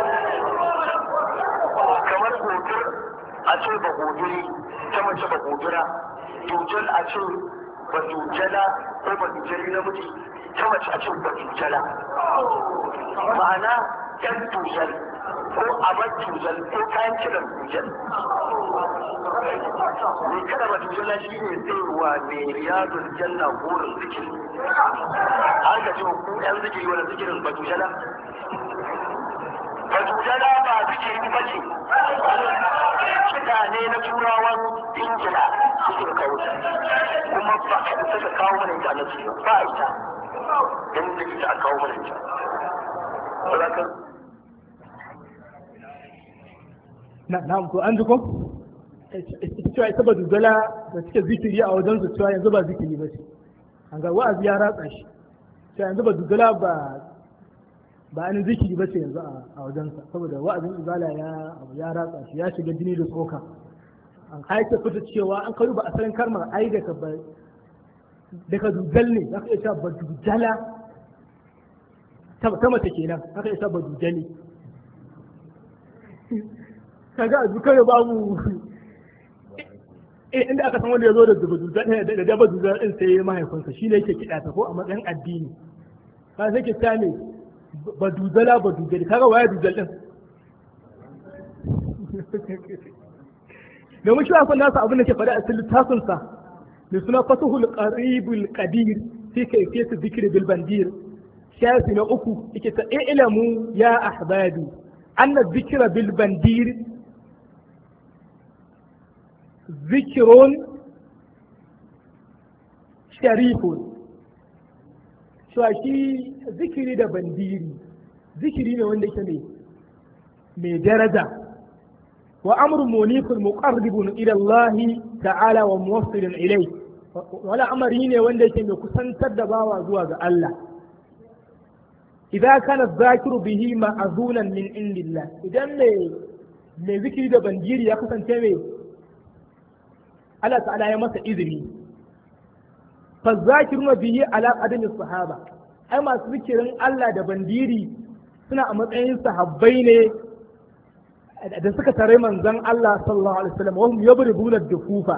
kamar godur a ce ba goduri ta mace ba godura dujal a ce ba dujala ko ba dujali namiji ta mace a ce ba dujala ma'ana yan dujal ko abar dujal ko kayan kiran dujal ne kada ba badujala shi ne tsayuwa mai riyadun janna burin zikiri har ka ce ku yan zikiri wani zikirin badujala badujala ba zikiri ba ce kiɗa ne na turawan ingila suke kawo kuma ba a isa ka kawo mana ita na cikin ba ita don da ita a kawo mana ita na'am to an ji ko cewa ita badujala da suke zikiri a wajen su cewa yanzu ba zikiri ba ce an ga wa'azi ya ratsa shi cewa yanzu badujala ba an zikiri ba ce yanzu a wajensa saboda wa'azin izala ya ratsa shi ya shiga jini da tsoka an haike fita cewa an karu ba asalin kalmar ai daga dujal ne za ka iya cewa badujala ta mace kenan za ka iya cewa badujali kaga a dukkan babu inda aka san wanda ya zo da daba duzar din sai mahaifinsa shi ne yake kiɗa ta ko a matsayin addini ka sai ke ta ne ba duzala ba duzali kaga waya duzal din domin shi akwai nasa abin da ke faɗa a cikin littafinsa mai suna fasuhul qaribul qadir fi kayfiyat dhikri bil bandir shafi na 3 yake ta ilamu ya ahbabi anna dhikra bil bandir ذكر شريف shi zikiri da bandiri zikiri ne wanda yake ne mai daraja wa amrun munifun muqarribun ila Allah ta'ala wa muwassilun ilai wala amari ne wanda yake mai kusantar da bawa zuwa ga Allah idan kana zakiru bihi ma'azunan min indillah idan mai zikiri da bandiri ya kasance mai Allah ta'ala ya masa izini fa zakiruna bihi ala qadami sahaba ai masu zikirin Allah da bandiri suna a matsayin sahabbai ne da suka tare manzon Allah sallallahu alaihi wasallam wa hum yabribuna dukufa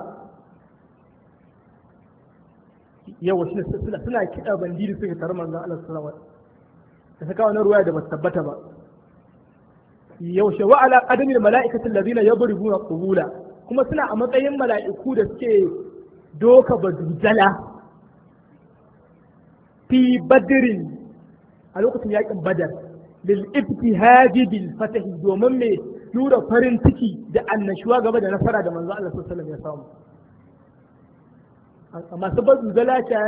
yawa suna kiɗa bandiri suka tare manzon Allah sallallahu alaihi wasallam da saka wani ruwaya da ba tabbata ba yaushe wa ala qadami malaikati allazina yabribuna qubula kuma suna a matsayin mala'iku da suke doka badujala fi badrin a lokacin yakin badar lil ibtihadi bil fatahi domin mai nura farin ciki da annashuwa gaba da nasara da manzo Allah sallallahu alaihi wasallam ya samu amma su badujala ta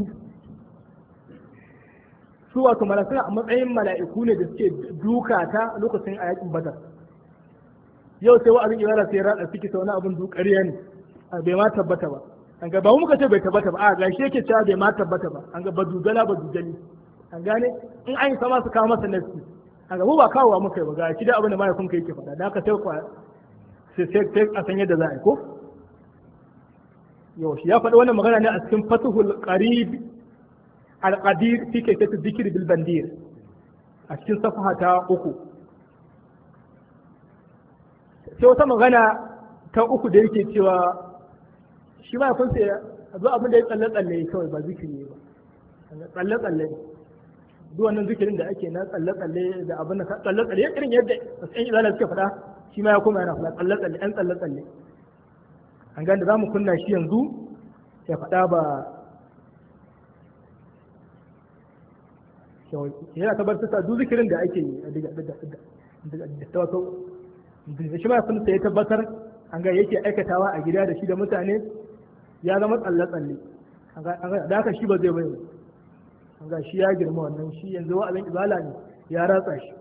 su wato suna a matsayin mala'iku ne da suke duka ta lokacin a yakin badar yau sai wa'azin ibada sai rada ciki ta wani abin dukariya ne bai ma tabbata ba an ga ba mu muka ce bai tabbata ba a gashi yake cewa bai ma tabbata ba an ga ba dudala ba dudali an gane in an yi sama su kawo masa nafsi an ga mu ba kawowa muka yi ba ga shi da abin da mahaifin ka yake faɗa da haka sai a san yadda za a yi ko yau shi ya faɗi wannan magana ne a cikin fatuhul qarib al-qadir fi kayfiyat dhikr bil bandir a cikin safaha ta 3 sai wata magana ta 3 da yake cewa shi ma kun sai zo abin da ya tsalle kawai ba zikiri ba tsalle duk wannan zikirin da ake na tsalle da abin da tsalle irin yadda wasu izala suke faɗa shi ma ya koma yana faɗa tsalle an gane za mu kunna shi yanzu ya faɗa ba yana tabbatar da duk zikirin da ake yi da wato da shi ma sun sai tabbatar an ga yake aikatawa a gida da shi da mutane ya zama tsalle da haka shi ba zai bai an ga shi ya girma wannan shi yanzu wa'azin ibala ne ya ratsa shi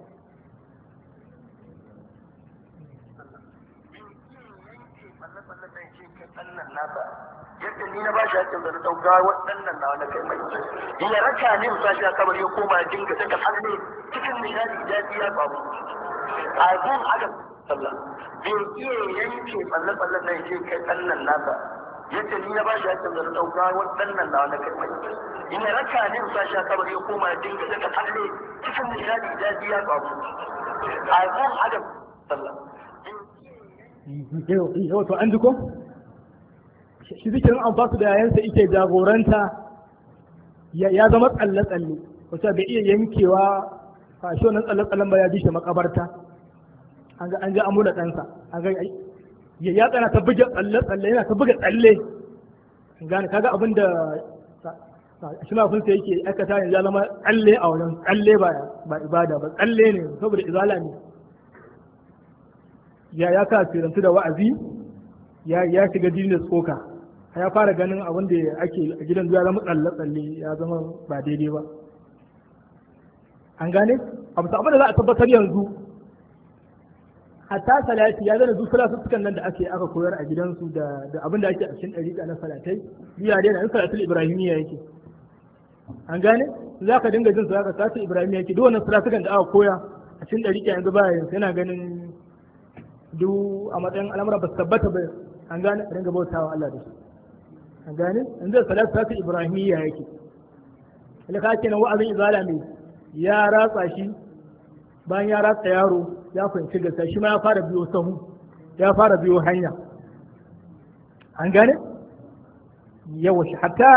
yadda ni na ba shi hakkin da na ɗauka waɗannan na wani kai mai ya raka ne sa shi a kamar ya koma ya dinga saka hannu cikin nishadi daɗi ya faru a gun adam sallah bai iya yanke tsalle-tsallen da yake kai tsallan nasa yadda ni na ba shi hakkin da na ɗauka waɗannan na wani kai mai ya raka ne sa shi a kamar ya koma ya dinga saka hannu cikin nishadi daɗi ya faru a gun adam sallah yau to an ji ko shi zikirin an fasu da yayansa ike jagoranta ya zama tsalle-tsalle wacce bai iya yankewa a shi wannan tsalle-tsallen ba ya ji shi makabarta an ga amuna ɗansa an ga ya tsana ta buga tsalle-tsalle yana ta buga tsalle gane kaga abin da shi mafinsa yake aikata yanzu ya zama tsalle a wajen tsalle ba ibada ba tsalle ne saboda izala ne ya kafirantu da wa'azi ya shiga dinin da tsoka ya fara ganin abin da ake a gidan ya zama tsalle ya zama ba daidai ba an gane abu abin da za a tabbatar yanzu hatta salati ya zana duk salatuttukan nan da aka koyar a gidansu da abin da ake a cikin ɗariƙa na salatai biya dai na salatul ibrahimiyya yake an gane za ka dinga jin za ka salatul ibrahimiyya yake duk wannan salatukan da aka koya a cikin ɗariƙa yanzu ba yanzu yana ganin duk a matsayin al'amura ba su tabbata ba an gane a dinga bautawa Allah da shi an gane yanzu salatul ibrahimiyya yake da ka kenan wa'azin izala ne ya ratsa shi bayan ya ratsa yaro ya fahimci gaskiya shi ma ya fara biyo sahu ya fara biyo hanya an gane yawa shi hatta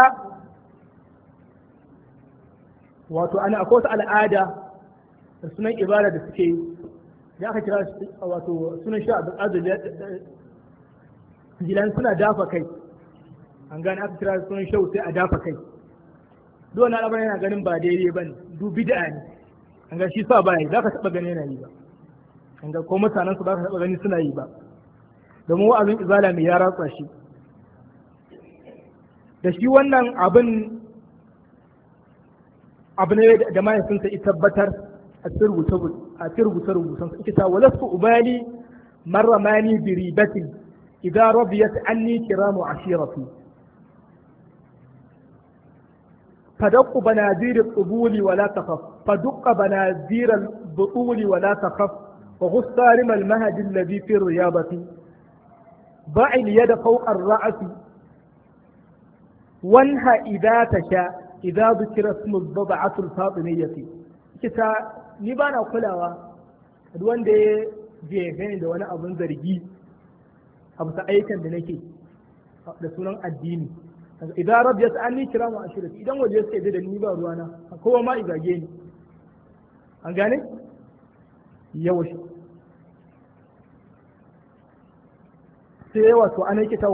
wato ana akwai wata al'ada da sunan ibada da suke ya aka kira wato sunan sha abin azul jilan suna dafa kai an gane aka kira sunan shau sai a dafa kai duk wani al'amarin yana ganin ba daidai ba ne duk bid'a ne an ga shi sa ba yi za ka taɓa gani yana yi ba an ga ko mutanen su ba ka taɓa gani suna yi ba domin wa'azin izala mai ya ratsa shi da shi wannan abin abu ne da mahaifinsa ya tabbatar a cikin rubuce-rubucen su ita walastu ubali marramani bi ribatin idan rabiyat anni kiramu ashirati فدق بنادير القبول ولا تخف فدق بنادير البطول ولا تخف وغص صارم المهد الذي في الرياضة ضع اليد فوق الرأس وانهى إذا تشاء إذا ذكر اسم الضبعة الفاطمية كتا نبانا كلاوا دوان دي جيهين دوان أبن زرقي أبسا أيكا دنكي da sunan addini idan rab ya sa'ani kira mu ashirati idan waje suka yi da ni ba ruwana kowa ma izage ni an gane yawa shi sai wato ana kita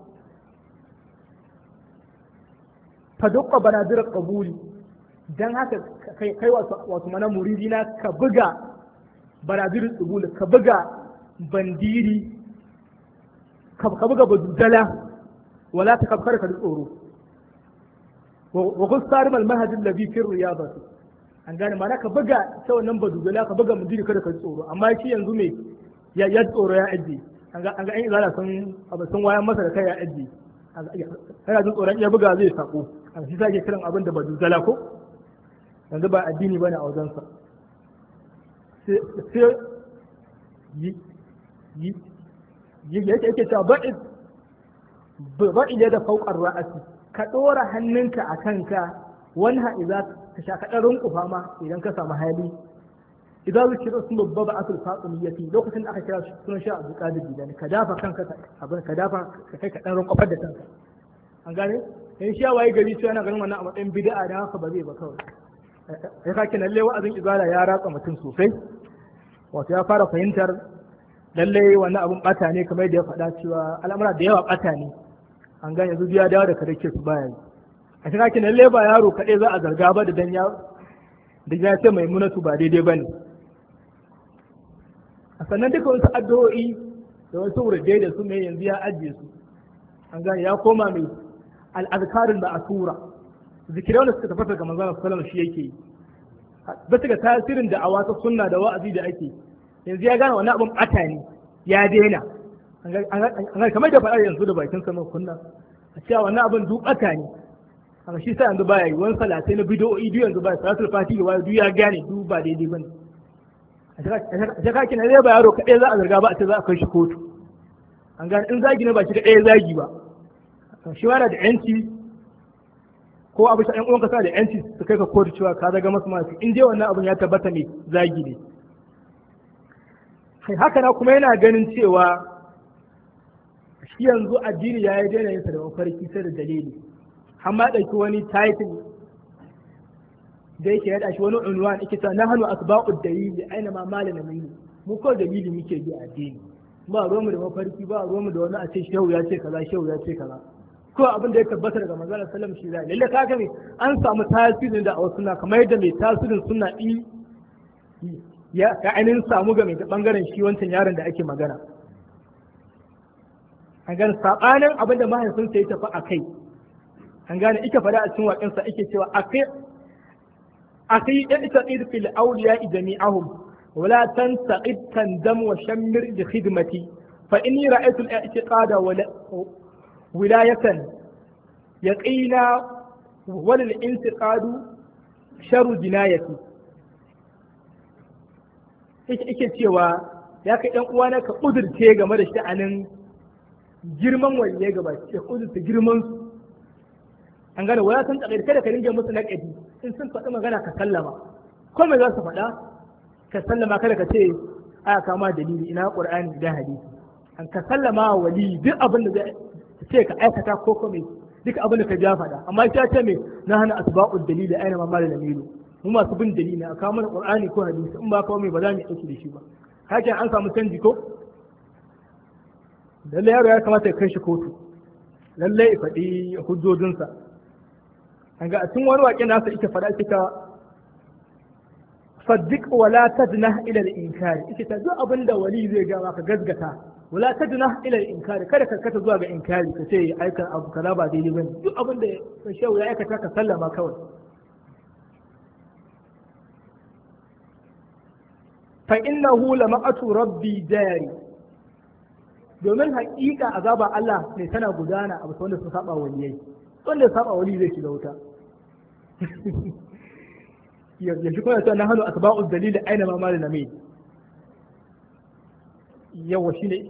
fa dukka banadir qabuli dan haka kai wato mana muridina ka buga banadir qabuli ka buga bandiri ka buga badudala ولا تكبرك الأورو وقل صارم المهد الذي في الرياضة an gane mana ka buga ta wannan badugala ka buga mudiri kada ka tsoro amma shi yanzu me ya tsoro ya aji an ga an izala sun wayan masa da kai ya aji kana jin tsoron ya buga zai sako an shi sake kiran abin da badugala ko yanzu ba addini bane a wajen sa sai yake cewa ba'i da fauƙar ra'asi ka ɗora hannunka a kanka wanha idza ka sha ka ɗarin kufa ma idan ka samu hali idan zikira sun babba ba asul fatimiyati lokacin da aka kira sunan sha Abdul Qadir Jilani ka dafa kanka abin ka dafa ka kai ka ɗarin kofar da kanka an gane in sha waye gari cewa yana ganin wannan a matsayin bid'a da haka ba zai ba kawai sai ka kina lalle wa'azin izala ya ratsa mutum sosai wato ya fara fahimtar lalle wannan abun bata ne kamar da ya faɗa cewa al'amura da yawa bata ne an gane yanzu ya dawo da kadake su baya yi a cikin hakin lalle ba yaro kaɗai za a zarga ba da dan ya ce mai munatu ba daidai ba ne a sannan duka wasu addu'o'i da wasu wurdai da su mai yanzu ya ajiye su an gane ya koma mai al'azkarin da asura zikirai wanda suka tafata ga manzon sallallahu shi yake yi bisa ga tasirin da awa ta sunna da wa'azi da ake yanzu ya gane wani abin bata ne ya daina an kamar da faɗa yanzu da bakin sa kunna a cewa wannan abin duk bata ne amma shi sai yanzu baya yi wani salatai na bidiyoyi duk yanzu baya salatul fatihi wa duk ya gane duk ba daidai bane a shaka kina zai ba yaro kaɗai za a zarga ba a ce za a kai shi kotu an gane in zagi ne ba shi kaɗai zagi ba shi wani da yanci ko abu shi ɗan uwanka sa da yanci su kai ka kotu cewa ka zaga masu masu in dai wannan abin ya tabbata mai zagi ne haka na kuma yana ganin cewa shi yanzu addini ya yi daina yinsa da mafarki sai da dalili amma ɗauki wani title da yake yaɗa shi wani unwan yake ta nahnu asba'ud dalili aina ma malana mini mu ko dalili muke bi addini ba ruwanmu da mafarki ba ruwanmu da wani a ce shehu ya ce kaza shehu ya ce kaza ko abin da ya tabbata daga manzon Allah sallallahu alaihi wasallam shi zai lalle kaga me an samu tasirin da a wasu sunna kamar yadda mai tasirin sunna ya ainihin samu ga mai bangaren shi wancan yaron da ake magana an gane sabanin abin da mahaifinsa ya tafi a kai an gane ike fada a cikin waƙinsa ake cewa akai ya ita tsir fil awliya jami'ahum wala tantaqid tandam wa shammir bi khidmati fa inni ra'aytu al-i'tiqada wilayatan yaqina wal intiqadu sharu jinayati yake cewa ya kai ɗan uwana ka ƙudurce game da sha'anin girman waliyai gaba ya ƙudurce girman su an gane waya san tsakar kada ka ringe musu naƙadi in sun faɗi magana ka sallama ko me za su faɗa ka sallama kada ka ce aya kama dalili ina qur'ani da hadisi an ka sallama wa wali duk abin da zai ce ka aikata ko kome duk abin da ka ja faɗa amma ya ce me na hana asba'ud dalili aina ma da dalilu mu masu bin dalili a kawo mana qur'ani ko hadisi in ba kawo mai ba za mu yi da shi ba haka an samu canji ko lalle yaro ya kamata ya kai shi kotu lalle ya faɗi hujjojinsa an ga a cikin wani waƙe nasa ita faɗa ita saddiq wala tadna ila al-inkari ita duk abin da wali zai ga maka gazgata wala tadna ila al-inkari kada ka kata zuwa ga inkari ka ce aika abu kaza ba daidai bane duk abin da shehu ya aikata ka sallama kawai fa innahu lamaqatu rabbi jari domin haƙiƙa azaba Allah ne tana gudana a wanda sun saba waliyai wanda ya saba wali zai shiga wuta yanzu kuma ta nahanu asba'u dalil aina ma mal namid yawa shine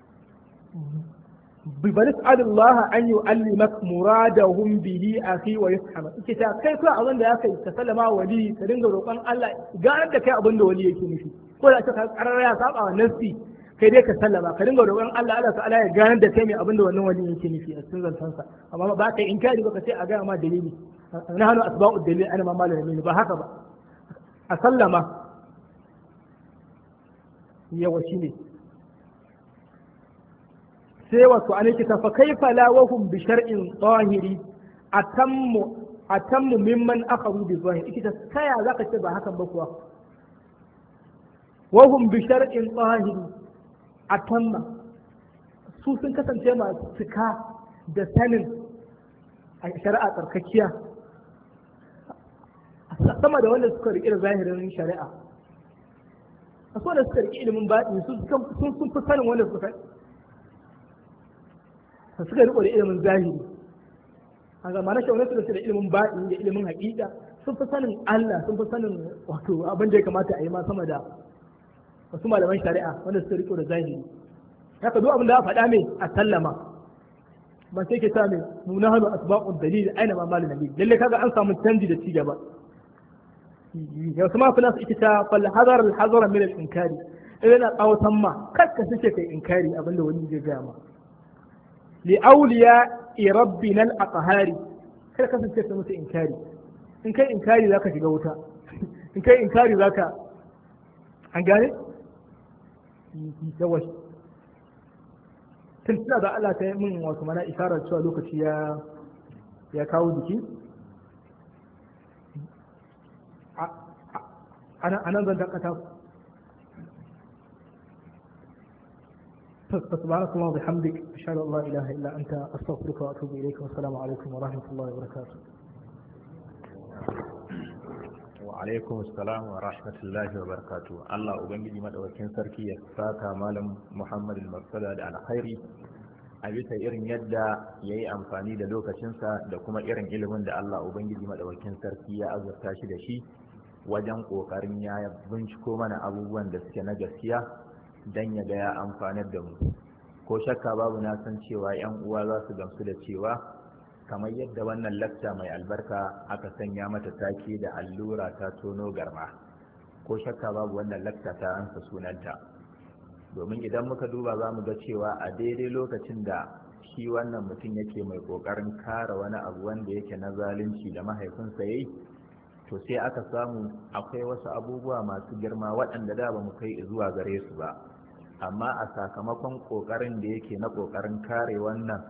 bi baris Allah an yu'allimak muradahum bihi akhi wa yafhama ita kai ko abin da ya kai ka sallama wali ka dinga roƙon Allah ganar da kai abin da wali yake nufi ko da ka karara ya saba wa nafsi kai dai ka sallama ka dinga roƙon Allah Allah ta'ala ya ganar da kai mai abin da wannan wali yake nufi a cikin zantansa amma ba ka inkari ba ka ce a ga ma dalili nahnu asba'u dalil ana ma malamin ba haka ba a sallama yawa shine sai wato an yake fa kaifa la wa hum bi shar'in zahiri atammu mimman akhadhu bi zahiri ita kaya zaka ce ba hakan ba kuwa wa hum bi shar'in zahiri atamma su sun kasance masu cika da sanin a shari'a tsarkakiya sama da wanda suka riƙe da zahirin shari'a a so da suka riƙe ilimin baɗi sun fi sanin wanda suka riko da ilimin zahiri a ga mana shaunarsu da su da ilimin baɗi da ilimin haƙiƙa sun fi sanin Allah sun fi sanin wato abin da ya kamata a yi ma sama da wasu malaman shari'a wanda suka riko da zahiri haka duk abin da aka faɗa mai a sallama ban sai ke sami muna hannu asba'un dalil aina ma malin nabi lalle kaga an samu canji da ci gaba ya wasu mafi nasu ita ta fal hazar al hazara min al inkari idan na tsawatan ma kakka suke kai inkari abin da wani zai gaya ma li awliya rabbina al aqhari kada kasance ka musu inkari in kai inkari zaka shiga wuta in kai inkari zaka an gane yawa tun tuna da Allah ta yi min wasu mana isharar cewa lokaci ya kawo jiki a nan zan dakata فسبحانك اللهم وبحمدك أشهد أن لا إله إلا أنت أستغفرك وأتوب إليك والسلام عليكم ورحمة الله وبركاته. وعليكم السلام ورحمة الله وبركاته. الله أبنجي مدوكين سركي يساكا مالم محمد المرسلة على خيري a bisa irin yadda ya yi amfani da lokacinsa da kuma irin ilimin da Allah Ubangiji maɗaukakin sarki ya azurta shi da shi wajen ƙoƙarin ya binciko mana abubuwan da suke na gaskiya don ya ga ya amfanar da mu. Ko shakka babu na san cewa 'yan uwa za su gamsu da cewa kamar yadda wannan lakta mai albarka aka sanya mata take da allura ta tono garma, ko shakka babu wannan lakta ta ansa sunanta. Domin idan muka duba za mu ga cewa a daidai lokacin da shi wannan mutum yake mai ƙoƙarin kare wani abu wanda yake na zalunci da mahaifinsa ya yi, to sai aka samu akwai wasu abubuwa masu girma waɗanda da ba mu kai zuwa gare su ba, amma a sakamakon ƙoƙarin da yake na ƙoƙarin kare wannan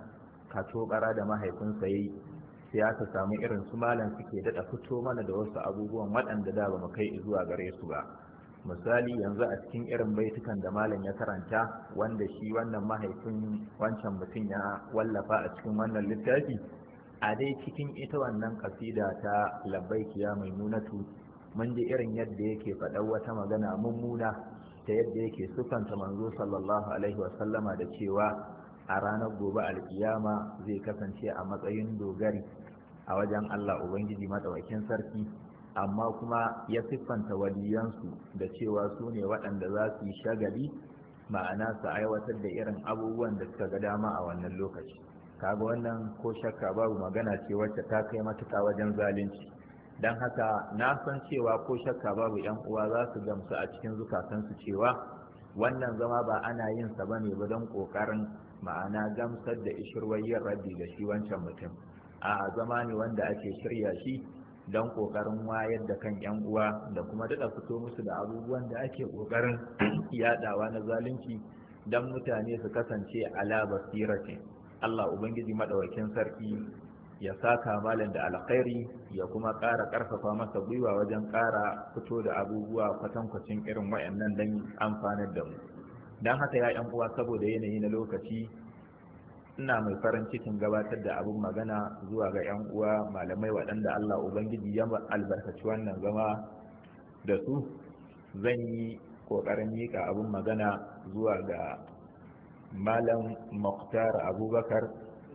katobara da mahaifinsa yayi sai aka samu irin su malam suke daɗa fito mana da wasu abubuwan waɗanda da ba mu kai zuwa gare su ba. Misali yanzu a cikin irin baitukan da malam ya karanta wanda shi wannan mahaifin wancan mutum ya wallafa a cikin wannan littafi, a dai cikin ita wannan kasida ta labbaiki ya maimunatu mun ji irin yadda yake faɗar wata magana mummuna ta yadda yake sufanta manzo sallallahu alaihi wasallama da cewa a ranar gobe alkiyama zai kasance a matsayin dogari a wajen Allah Ubangiji madawakin sarki, amma kuma ya siffanta waliyansu da cewa su ne waɗanda za su yi shagali, ma'ana su aiwatar da irin abubuwan da suka ga dama a wannan lokaci. Kaga wannan ko shakka babu magana ce wacce ta kai matuƙa wajen zalunci. Don haka na san cewa ko shakka babu yan uwa za su gamsu a cikin zukatansu cewa wannan zama ba ana yin sa bane ba don ƙoƙarin ma'ana gamsar da ishirwayyar raddi da shi wancan mutum. A zama ne wanda ake shirya shi don ƙoƙarin wayar da kan 'yan uwa da kuma daɗa fito musu da abubuwan da ake ƙoƙarin yaɗawa na zalunci don mutane su kasance ala basiratin. Allah Ubangiji maɗaukakin sarki ya saka malam da alkhairi ya kuma ƙara ƙarfafa masa gwiwa wajen ƙara fito da abubuwa kwatankwacin irin wayannan don amfanar da mu. Don haka ya 'yan uwa, saboda yanayi na lokaci, ina mai farin cikin gabatar da abin magana zuwa ga 'yan uwa malamai waɗanda Allah Ubangiji ya albarkaci wannan zama da su. Zan yi ƙoƙarin miƙa abin magana zuwa ga Malam Mukhtar Abubakar,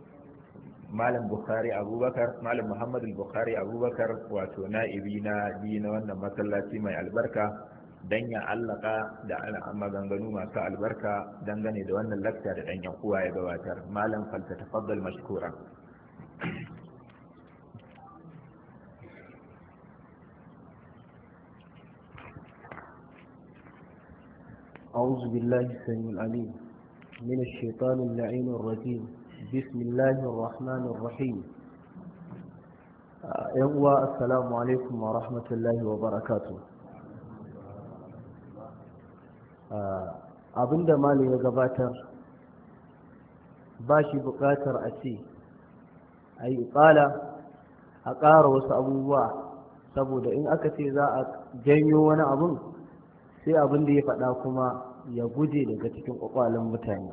Malam Bukhari Abubakar, Malam Muhammadu Bukhari Abubakar, wato na'ibi na biyu na wannan masallaci mai albarka, dan ya allaka da maganganu masu albarka dangane da wannan lakta da ɗan yan uwa ya gabatar. Malam falta tafaddal mashkura. أعوذ بالله السميع العليم من الشيطان اللعين الرجيم. بسم الله الرحمن الرحيم. السلام عليكم ورحمة الله وبركاته. abinda malam ya gabatar ba shi buƙatar a ce a yi ƙala a ƙara wasu abubuwa, saboda in aka ce za a janyo wani abun sai abin da ya faɗa kuma ya guje daga cikin ƙwaƙwalen mutane.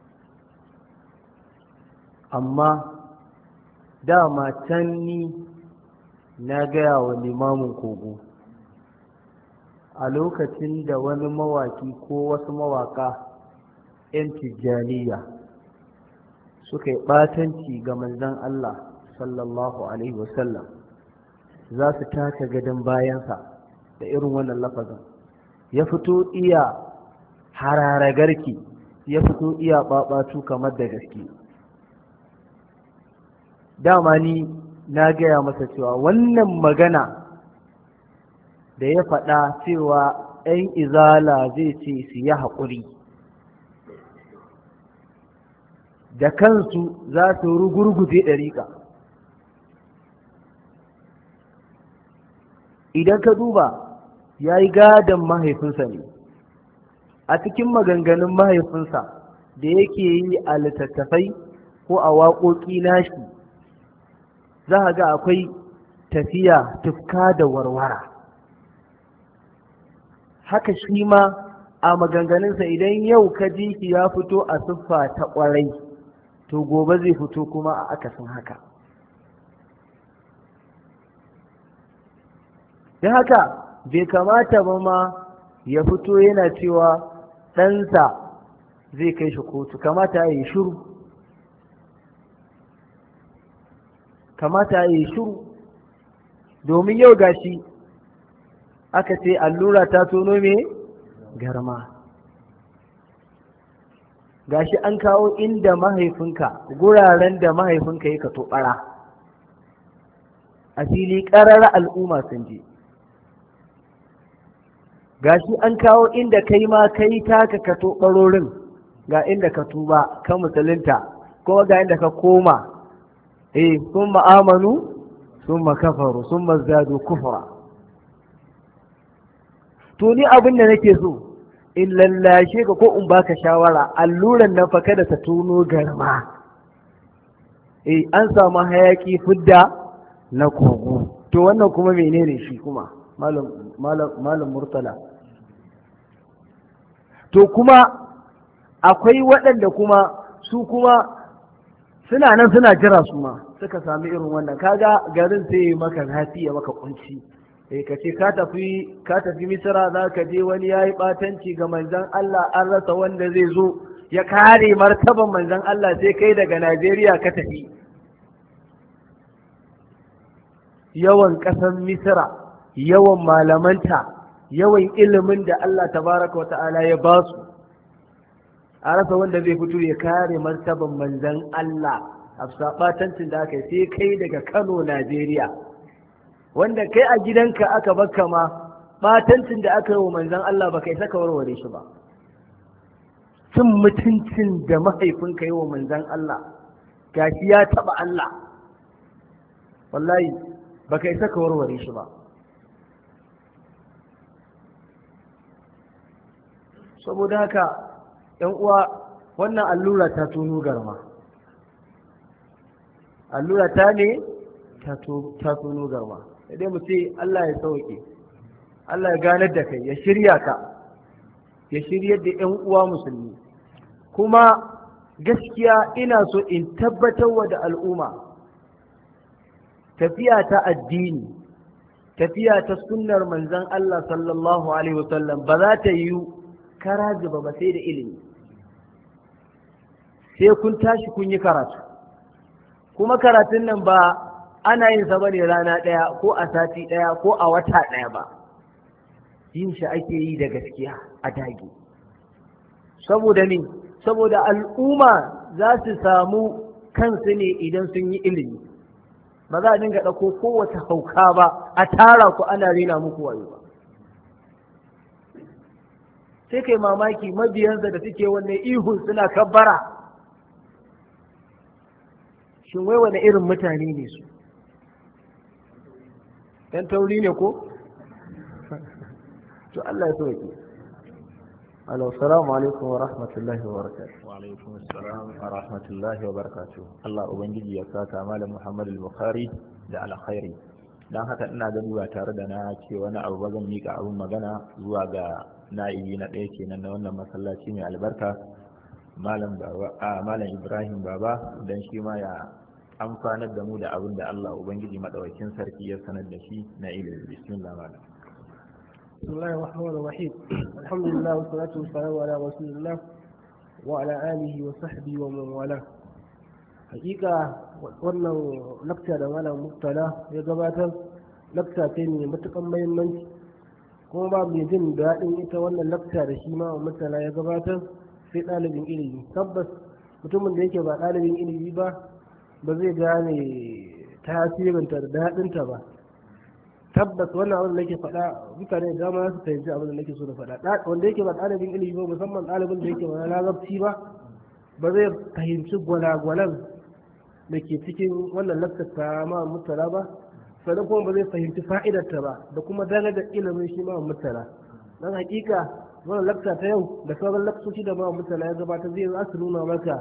Amma dama can ni na gaya wa limamin kogo a lokacin da wani mawaki ko wasu mawaka 'yan tijjaniya suka yi ɓatanci ga manzon Allah sallallahu alaihi wasallam, za su taka gadon bayansa da irin wannan lafazin, ya fito iya hararagarki, ya fito iya ɓaɓatu kamar da gaske. Dama ni na gaya masa cewa wannan magana da ya faɗa cewa 'yan izala zai ce su yi haƙuri, da kansu za su rugurguje ɗariƙa. Idan ka duba ya yi gadon mahaifinsa ne, a cikin maganganun mahaifinsa da yake yi a littattafai ko a waƙoƙi nashi, za a ga akwai tafiya tufka da warwara. Haka shi ma a maganganunsa idan yau ka ji shi ya fito a siffa ta ƙwarai, to gobe zai fito kuma a akasin haka. Don haka bai kamata ba ma ya fito yana cewa ɗansa zai kai shi kotu, kamata ya yi shiru. Kamata ya yi shiru, domin yau gashi aka ce allura ta tono me garma. Gashi an kawo inda mahaifinka, guraren da mahaifinka ya kato ɓara, a fili ƙarar al'umma sun je. Gashi an kawo inda kai ma kai taka kato ɓarorin, ga inda ka tuba ka musulunta, kuma ga inda ka koma. Sun ma'amanu sun makafaru sun mazdadu kufra. To ni abin da nake so in lallashe ka ko in baka shawara, alluran nan fa kada ta tono garma. an samu hayaki fidda na kogo. To wannan kuma menene shi kuma malam Murtala? To kuma akwai waɗanda kuma su kuma suna nan suna jira su ma suka sami irin wannan, kaga garin sai maka zafi ya maka kunci. Ka ce ka tafi Misra za ka je wani ya yi ɓatanci ga manzon Allah, an rasa wanda zai zo ya kare martaban manzon Allah, sai kai daga Najeriya ka tafi. Yawan ƙasar Misra, yawan malamanta, yawan ilimin da Allah tabaraka wa ta'ala ya ba su, a rasa wanda zai fito ya kare martaban manzon Allah a ɓatancin da aka yi, sai kai daga Kano Najeriya, wanda kai a gidanka aka baka ma ɓatancin da aka yi wa manzon Allah ba kai saka warware shi ba. Cin mutuncin da mahaifinka yi wa manzon Allah gashi ya taɓa Allah, wallahi ba kai saka warware shi ba. Saboda haka ‘yan uwa, wannan allura ta tono garma, allura ta ne ta tono garma. Sai mu ce Allah ya sauke, Allah ya ganar da kai, ya shirya ka, ya shiryar da ‘yan uwa musulmi. Kuma gaskiya ina so in tabbatar wa da al'umma tafiya ta addini, tafiya ta sunnar manzon Allah sallallahu alaihi wasallam ba za ta yi karaji ba sai da ilimi. Sai kun tashi kun yi karatu, kuma karatun nan ba ana yin sa bane rana ɗaya ko a sati ɗaya ko a wata ɗaya ba, yin shi ake yi da gaskiya a dage. Saboda ne, saboda al'umma za su samu kansu ne idan sun yi ilimi, ba za a dinga ɗauko kowace hauka ba a tara ku ana rena muku wayo ba. Sai kai mamaki mabiyansa da suke wannan ihun suna kabbara, shin wai wani irin mutane ne su? ‘Yan tauri ne ko? To Allah ya sauke. Assalamu alaikum wa rahmatullahi wa barakatuh. Wa alaikum assalam wa rahmatullahi wa barakatuh. Allah ubangiji ya saka Malam Muhammad al-Bukhari da alkhairi. Dan haka ina gani ba tare da na ce wani abu ba, zan mika abun magana zuwa ga na'ibi na ɗaya kenan na wannan masallaci mai albarka, Malam Ibrahim Baba, dan shi ma ya amfanar da mu da abin da Allah ubangiji madaukakin sarki ya sanar da shi na ilimi. Bismillah malam. بسم الله الرحمن الرحيم. الحمد لله والصلاة والسلام على رسول الله وعلى آله وصحبه ومن والاه. حقيقة wannan lakta da malam Murtala ya gabatar lakta ce mai matukan muhimmanci, kuma ba mai jin daɗin ita wannan lakta da shi malam Murtala ya gabatar sai ɗalibin ilimi. Tabbas mutumin da yake ba ɗalibin ilimi ba zai gane tasirinta da daɗinta ba. Tabbas wannan abin da nake faɗa mutane da dama su fahimci abin da nake so da faɗa. Wanda yake ba ɗalibin ilimi ba, musamman ɗalibin da yake ba larabci ba zai fahimci gwalagwalan da ke cikin wannan lakcar ta ma Murtala ba, sannan kuma ba zai fahimci fa'idarta ba da kuma dana da ilimin shi ma Murtala. Dan hakika wannan lakca ta yau da sauran lakcoci da ma Murtala ya gabata zai za su nuna maka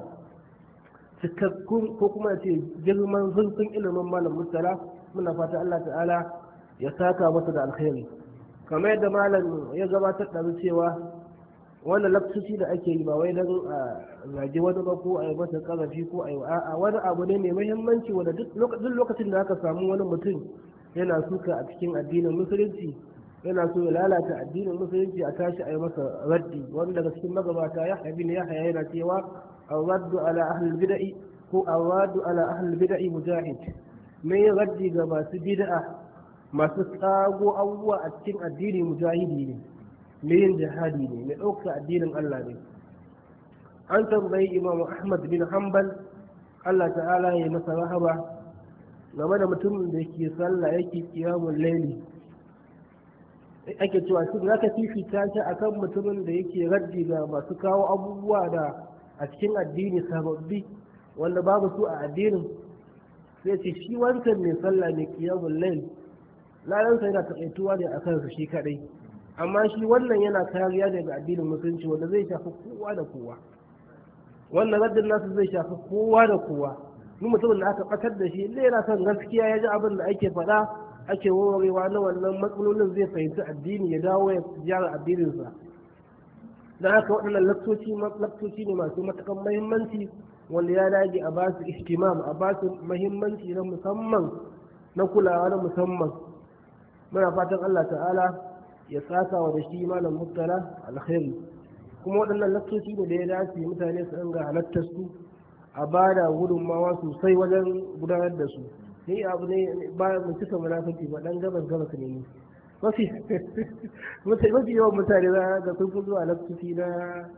cikakkun ko kuma ce girman zurfin ilimin malam Murtala. Muna fata Allah ta'ala ya saka masa da alkhairi, kamar yadda malam ya gabatar da cewa wannan lakcoci da ake yi ba wai dan zage wani ba ko a yi masa karafi ko a yi a'a, wani abu ne mai muhimmanci wanda duk lokacin da aka samu wani mutum yana suka a cikin addinin musulunci, yana so ya lalata addinin musulunci, a tashi a yi masa raddi. wanda daga cikin magabata ya bin Yahya yana cewa ar-raddu ala ahli bid'i ko ar-raddu ala ahli bid'i mujahid, mai raddi ga masu bid'a masu tsago abubuwa a cikin addini mujahidi ne, mai yin jihadi ne, mai ɗauka addinin Allah ne. An tambayi Imam Ahmad bin Hanbal, Allah ta'ala ya masa rahaba, game da mutumin da yake sallah yake qiyamul layli, ake cewa shi za ka fifita shi akan mutumin da yake raddi ga masu kawo abubuwa da a cikin addini sababbi wanda babu su a addinin. sai ce shi wancan mai sallah mai qiyamul layl lalansa yana taƙaituwa ne a kansa shi kaɗai, amma shi wannan yana kariya daga addinin musulunci wanda zai shafi kowa da kowa. Wannan raddin nasu zai shafi kowa da kowa, ni mutumin da aka batar da shi inda yana son gaskiya ya ji abin da ake faɗa ake warwarewa na wannan matsalolin zai fahimci addini ya dawo ya gyara addininsa. don haka waɗannan laktoci ne masu matakan mahimmanci wanda ya dage a basu ihtimam a basu mahimmanci na musamman na kulawa na musamman. muna fatan Allah ta'ala ya saka wa da shi malam Murtala alkhairi. kuma waɗannan laktoci ne da ya dace mutane su dinga halartar su a bada gudunmawa sosai wajen gudanar da su. ni abu ne ba mu cika munafiki ba dan gabas ne mafi yawan mutane za ga sun fi zuwa laktoci na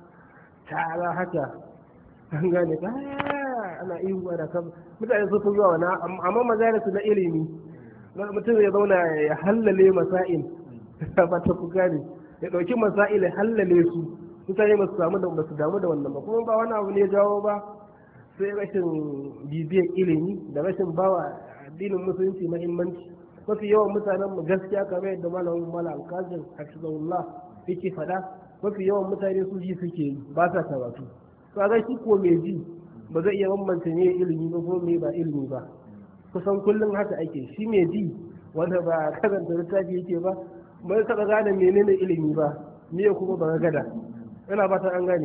tara haka an gane ba ana ihu ana kan mutane sun fi zuwa wani amma majalisu na ilimi mutum ya zauna ya hallale masail ba ta ku gane ya ɗauki masail ya hallale su mutane ba su damu da wannan ba kuma ba wani abu ne ya jawo ba sai rashin bibiyar ilimi da rashin bawa addinin musulunci muhimmanci. mafi yawan mutanen mu gaskiya kamar yadda malamin mala alkazin hafizahullah yake faɗa mafi yawan mutane su ji suke yi ba sa karatu. kaga shi ko mai ji ba zai iya bambanta ne ilimi ba ko me ba ilimi ba. kusan kullum haka ake shi mai ji wanda ba karanta littafi yake ba bai taɓa gane menene ilimi ba me kuma ba gada. ina ba ta an gane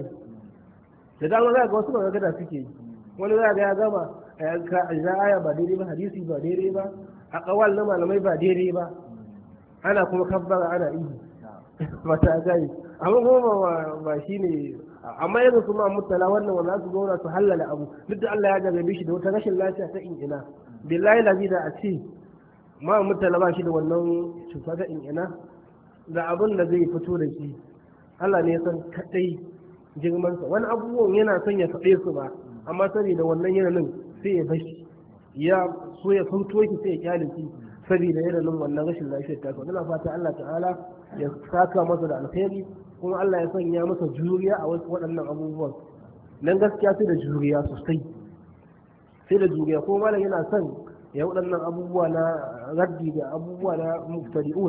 da dama za ga wasu ba gada suke yi. wani za ga ya gama a aya ba daidai ba hadisi ba daidai ba a kawal na malamai ba daidai ba ana kuma kabbara ana ihu ba ta gani amma kuma ba shi ne amma yanzu su ma mutala wannan wanda su zauna su hallala abu duk da Allah ya jarrabe shi da wata rashin lafiya ta in'ina billahi lazi da a ce ma mutala ba shi da wannan cuta ta in'ina da abin da zai fito da shi Allah ne ya san kadai girmansa wani abubuwan yana son ya faɗe su ba amma saboda wannan yanayin sai ya bashi ya so ya fito ki sai ya kyale shi saboda yanayin wannan rashin lafiyar ta ina fata Allah ta'ala ya saka masa da alkhairi kuma Allah ya sanya masa juriya a waɗannan abubuwan nan gaskiya sai da juriya sosai sai da juriya ko malam yana son ya waɗannan abubuwa na raddi da abubuwa na muftari'un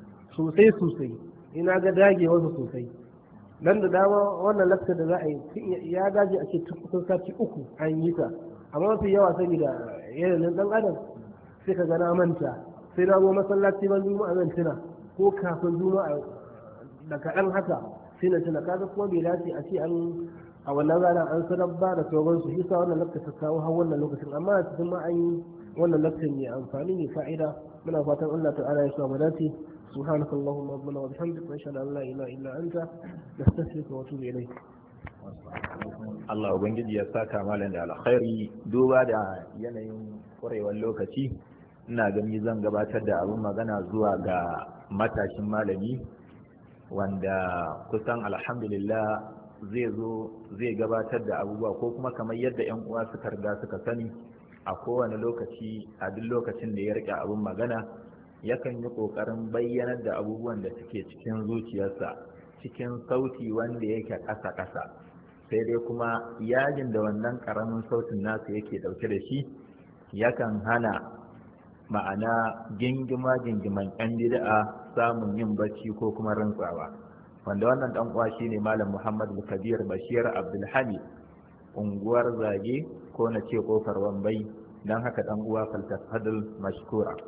sosai ina ga dage wasu sosai nan da dama wannan lakta da za a yi ya gaji a ce kusan sati 3 an yi ta amma mafi yawa saboda yanayin dan adam sai ka gana manta sai na zo masallaci ban juma'a zan tuna ko kafin juma'a da kaɗan haka sai na tuna kaga kuma bai dace a ce an a wannan rana an sanar ba da sauransu shi sa wannan lakta ta kawo har wannan lokacin amma a cikin ma an yi wannan lakta mai amfani mai fa'ida muna fatan Allah ta'ala ya sa mu dace سبحانك اللهم ربنا وبحمدك نشهد ان لا اله الا انت نستغفرك ونتوب اليك. Allah ubangiji ya saka malam da alkhairi. duba da yanayin kwarewar lokaci ina gani zan gabatar da abin magana zuwa ga matashin malami wanda kusan alhamdulillah zai gabatar da abubuwa ko kuma kamar yadda yan uwa suka riga suka sani a kowane lokaci a duk lokacin da ya rike abin magana yakan yi ƙoƙarin bayyanar da abubuwan da suke cikin zuciyarsa cikin sauti wanda yake ƙasa-ƙasa sai dai kuma yajin da wannan ƙaramin sautin nasu yake ɗauke da shi yakan hana ma'ana gingiman 'yan bid'a samun yin bacci ko kuma rantsawa wanda wannan ɗan uwa shine malam Muhammad Kabir Bashir Abdulhamid unguwar Zage ko na ce kofar Wambai dan haka ɗan uwa faltafadul mashkura.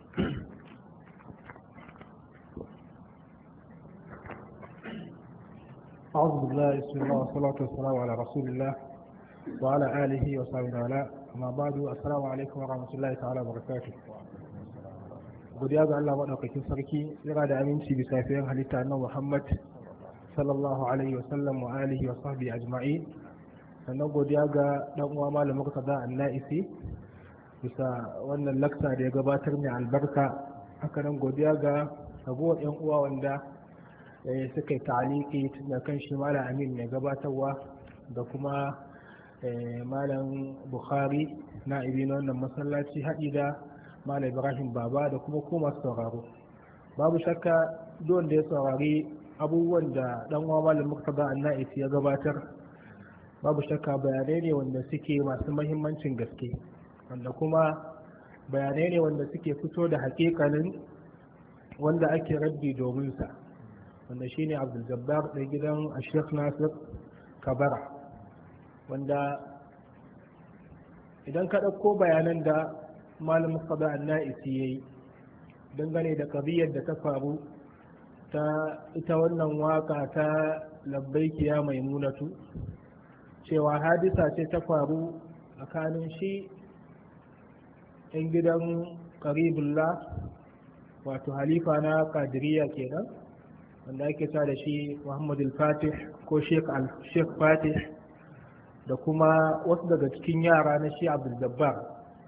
أعوذ بالله بسم الله والصلاة والسلام على رسول الله وعلى آله وصحبه وعلى أما بعد السلام عليكم ورحمة الله تعالى وبركاته. godiya ga Allah maɗaukakin sarki yana da aminci bisa fiyen halitta na Muhammad sallallahu alaihi wasallam wa alihi wa sahbihi ajma'in. sannan godiya ga dan uwa malam Murtada An-Naisi bisa wannan lakta da ya gabatar mai albarka. haka nan godiya ga ragowar yan uwa wanda suka yi ta'aliki tun da kan shi malam Amin mai gabatarwa da kuma malam Bukhari na ibi na wannan masallaci haɗi da malam Ibrahim Baba da kuma ko masu sauraro. babu shakka don da ya saurari abubuwan da dan uwa malam Murtada An-Naisi ya gabatar babu shakka bayanai ne wanda suke masu mahimmancin gaske wanda kuma bayanai ne wanda suke fito da hakikanin wanda ake raddi domin sa wanda shine Abdul Jabbar da gidan Sheikh Nasir Kabara wanda idan ka ɗauko bayanan da malam Mustafa An-Na'isi yayi dangane da ƙabiyar da ta faru ta ita wannan waka ta labbaiki ya maimunatu, cewa hadisa ce ta faru tsakanin shi ‘yan gidan Qaribullah wato halifa na Qadiriyya kenan wanda ake sa da shi Muhammad al-Fatih ko Sheikh Fatih da kuma wasu daga cikin yara na shi Abdul Jabbar,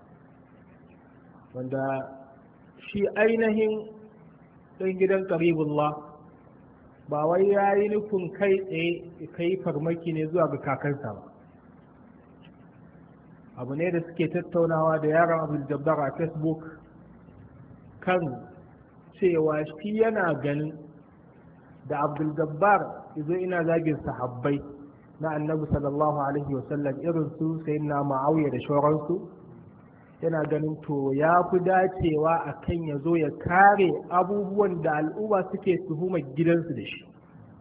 wanda shi ainihin ɗan gidan Qaribullah ba wai ya yi nufin kai tsaye kai farmaki ne zuwa ga kakansa ba. Abu ne da suke tattaunawa da yaran Abdul Jabbar a Facebook kan cewa shi yana ganin da Abdul Jabbar izo ina zagin sahabbai na Annabi sallallahu alaihi wasallam irin su sayyidina Muawiya da shauransu, yana ganin to ya fi dacewa a kan ya zo ya kare abubuwan da al'umma suke tuhumar gidansu da shi,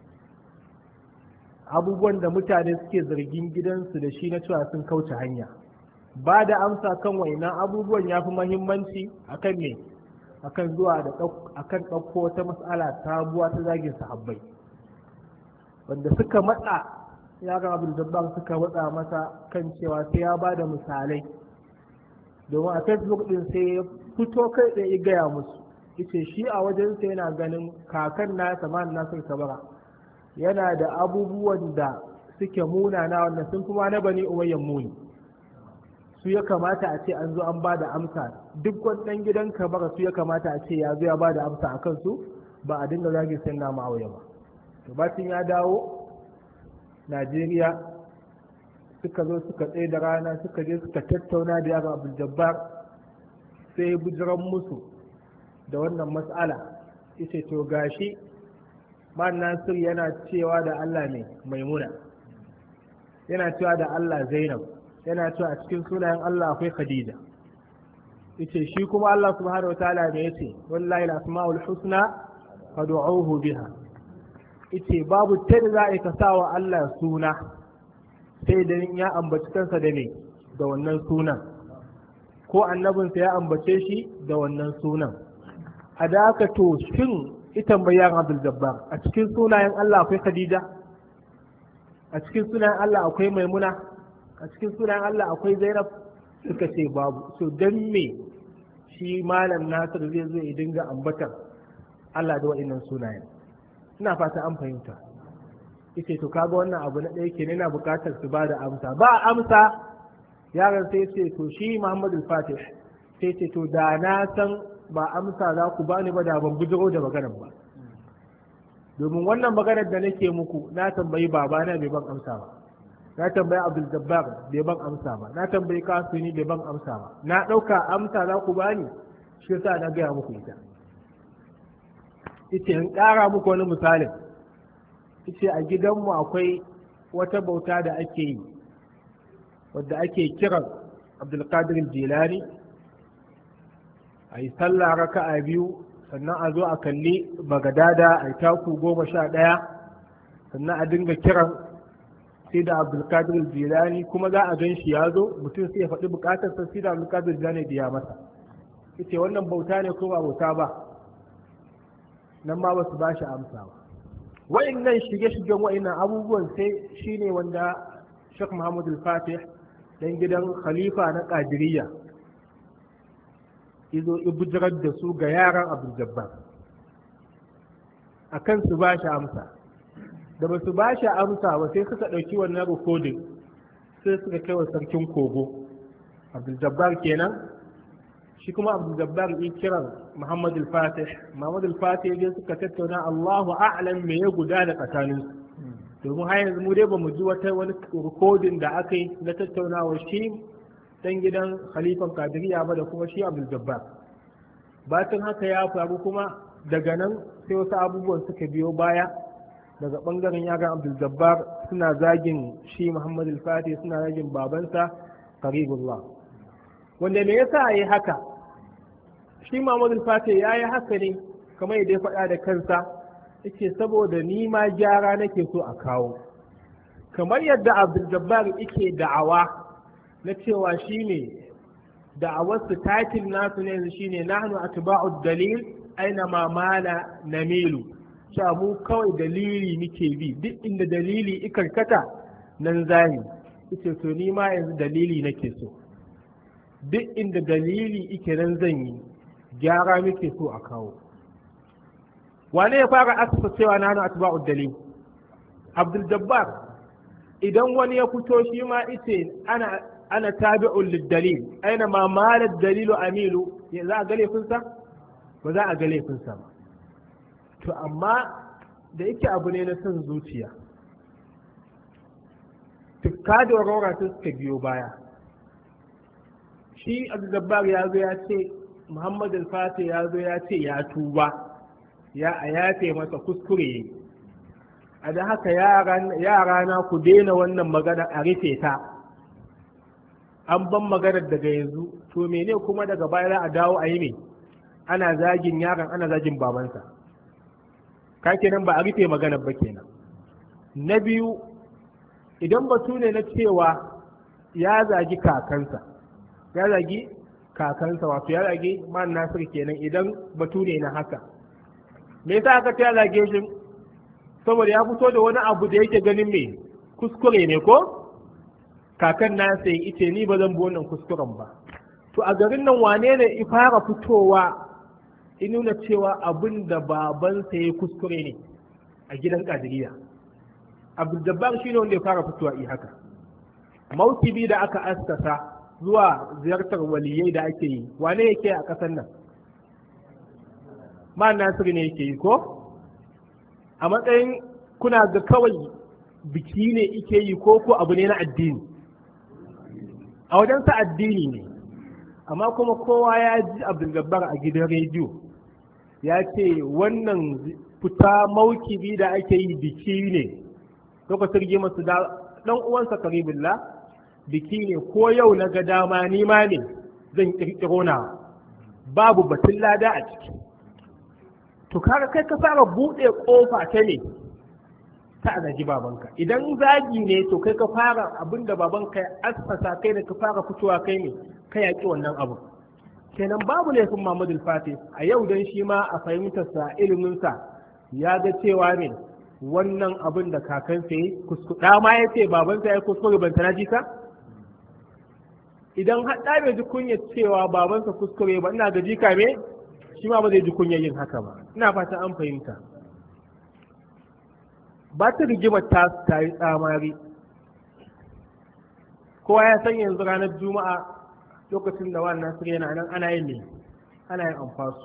abubuwan da mutane suke zargin gidansu da shi na cewa sun kauce hanya. Ba da amsa kan wainan abubuwan ya fi mahimmanci akan me akan zuwa da akan ɗauko wata mas'ala sabuwa ta zagin sahabbai, wanda suka matsa yaran Abdul Jabbar suka matsa masa kan cewa sai ya ba da misalai, domin a Facebook din sai ya fito kai tsaye ya gaya musu yace shi a wajensa yana ganin kakan nasa man Nasir Kabara yana da abubuwan da suke munana wanda sun kuma na Bani Umayyan muni, su ya kamata a ce an zo an ba da amsa, duk wani ɗan gidan Kabara su ya kamata a ce ya zo ya ba da amsa a kansu, ba a dinga zagin sai na Muawiya ba. To bacin ya dawo Najeriya suka zo suka tsaye da rana suka je suka tattauna da yaran Abdul Jabbar, sai bujiran musu da wannan mas'ala yace to gashi man Nasir yana cewa da Allah ne Maimuna, yana cewa da Allah Zainab, yana cewa a cikin sunayen Allah akwai Khadija, yace shi kuma Allah subhanahu wataala ne yace wallahi al-asmaul husna fad'uuhu biha, yace babu ta da za a ka sawa Allah suna sai da ya ambaci kansa da ne da wannan sunan, ko annabinsa ya ambace shi da wannan sunan. A da aka to shin ita bayan Abdul Jabbar a cikin sunayen Allah akwai Khadija, a cikin sunayen Allah akwai Maimuna, a cikin sunayen Allah akwai Zainab, suka ce babu. So dan me shi malam Nasir zai zo ya dinga ambatar Allah da wa'annan sunayen? Ina fata an fahimta. Yace to kaga wannan abu na ɗaya kenan yana buƙatar su ba da amsa. Ba amsa yaron sai ce to shi Muhammad al-Fatih sai ce to da na san ba amsa za ku bani ba da ban bujiro da maganar ba, domin wannan maganar da nake muku na tambayi babana bai ban amsa ba, na tambayi Abdul Jabbar bai ban amsa ba, na tambayi Kasuni bai ban amsa ba, na ɗauka amsa za ku bani shi yasa na gaya muku ita. Ita in ƙara muku wani misalin, ita a gidanmu akwai wata bauta da ake yi wadda ake kiran Abdulkadir Jilani, a yi sallah raka'a biyu sannan a zo a kalli Bagadada a yi taku 11 sannan a dinga kiran sai da Abdulkadir Jilani, kuma za a gan shi ya zo mutum sai ya faɗi buƙatarsa sai da Abdulkadir Jilani biya masa. Ita wannan bauta ne ko ba bauta ba? Nan ma ba su ba shi amsa ba. Wa'innan shige-shigen wa'innan abubuwan sai shine wanda Sheikh Muhammad al-Fatih dan gidan khalifa na Qadiriyya izo ibujirar da su ga yaran Abdul Jabbar akan su ba shi amsa. Da ba su ba shi amsa ba sai suka ɗauki wannan rikodin sai suka kai wa sarkin Kogo Abdul Jabbar kenan, shi kuma Abdul Jabbar yi kiran Muhammad al-Fatih. Muhammad al-Fatih ya suka tattauna Allahu a'lam me ya gudana tsakanin su, domin har yanzu mu dai ba mu ji wani rikodin da aka yi na tattaunawa shi dan gidan khalifan Qadiriyya ba da kuma shi Abdul Jabbar. Bacin haka ya faru kuma daga nan sai wasu abubuwan suka biyo baya daga bangaren yaran Abdul Jabbar, suna zagin shi Muhammad al-Fatih, suna zagin babansa Qaribullah. Wanda me yasa yi haka? Shi Muhammad al-Fatih ya yi haka ne kamar yadda ya faɗa da kansa, yake saboda ni ma gyara nake so a kawo, kamar yadda Abdul Jabbar yake da'awa na cewa shine da'awarsu takin nasu ne yanzu shine nahnu atba'ud dalil aina ma mala namilu, cewa mu kawai dalili muke bi, duk inda dalili ikarkata nan zani. Ita to ni ma yanzu dalili nake so, duk inda dalili ike nan zan yi, gyara muke so a kawo. Wane ya fara asasa cewa nahnu atba'ud dalil? Abdul Jabbar. Idan wani ya fito shi ma ite ana tabi'un lid-dalil aina ma mala dalilu amilu, za a ga laifinsa? Ba za a ga laifinsa ba. To amma da yake abu ne na son zuciya, tukka da warwara ta suka biyo baya. Shi Abdul ya zo ya ce, Muhammad al-Fatih ya zo ya ce ya tuba, ya yafe masa kuskure. A da haka yara na ku daina wannan magana a rufe ta, an ban maganar daga yanzu, to mene kuma daga baya za a dawo a yi me? Ana zagin yaron, ana zagin babansa. Ka kenan ba a rufe maganar ba kenan. Na biyu, idan batu ne na cewa ya zagi kakansa wato ya zagi man Nasir kenan, idan batu ne na haka, me yasa aka ce ya zage shi? Saboda ya fito da wani abu da yake ganin me kuskure ne ko kakan na sai ice ni ba zan bi wannan kuskuren ba. To a garin nan wane ne fara fitowa in nuna cewa abin da babansa ya kuskure ne a gidan Kadiriya? Abdul Jabbar shi ne wanda ya fara fitowa yi haka. Maukibi da aka askasa zuwa ziyartar waliyai da ake yi, wane yake a ƙasar nan? Ma Nasiru ne yake yi ko? A matsayin kuna ga kawai biki ne ike yi ko abu ne na addini? A wajensa addini ne, amma kuma kowa ya ji Abdul Jabbar a gidan rediyo ya ce wannan fita maukibi da ake yi biki ne, lokacin rigima su da ɗan uwansa Karibullah, biki ne ko yau na ga dama ni ma ne zan ƙirƙiro na, babu batun lada a ciki. To kaga kai ka fara buɗe ƙofa ta ne ta a zagi babanka. Idan zagi ne to kai ka fara abin da babanka ya asfasa, kai da ka fara fitowa kai ne ka yaƙi wannan abu. Kenan babu laifin Muhammadu Fatih a yau dan shi ma a fahimtarsa iliminsa ya ga cewa ne wannan abin da kakansa ya kuskure ma ya ce babansa ya kuskure ban tana jika? Idan haɗa bai ji kunyar cewa babansa kuskure ba, ina ga jika me shi ma ba zai ji kunyar yin haka ba. Ina fata an fahimta. Ba ta rigimar ta yi tsamari. Kowa ya san yanzu ranar Juma'a lokacin da wannan Nasir yana nan ana yin ne, ana yin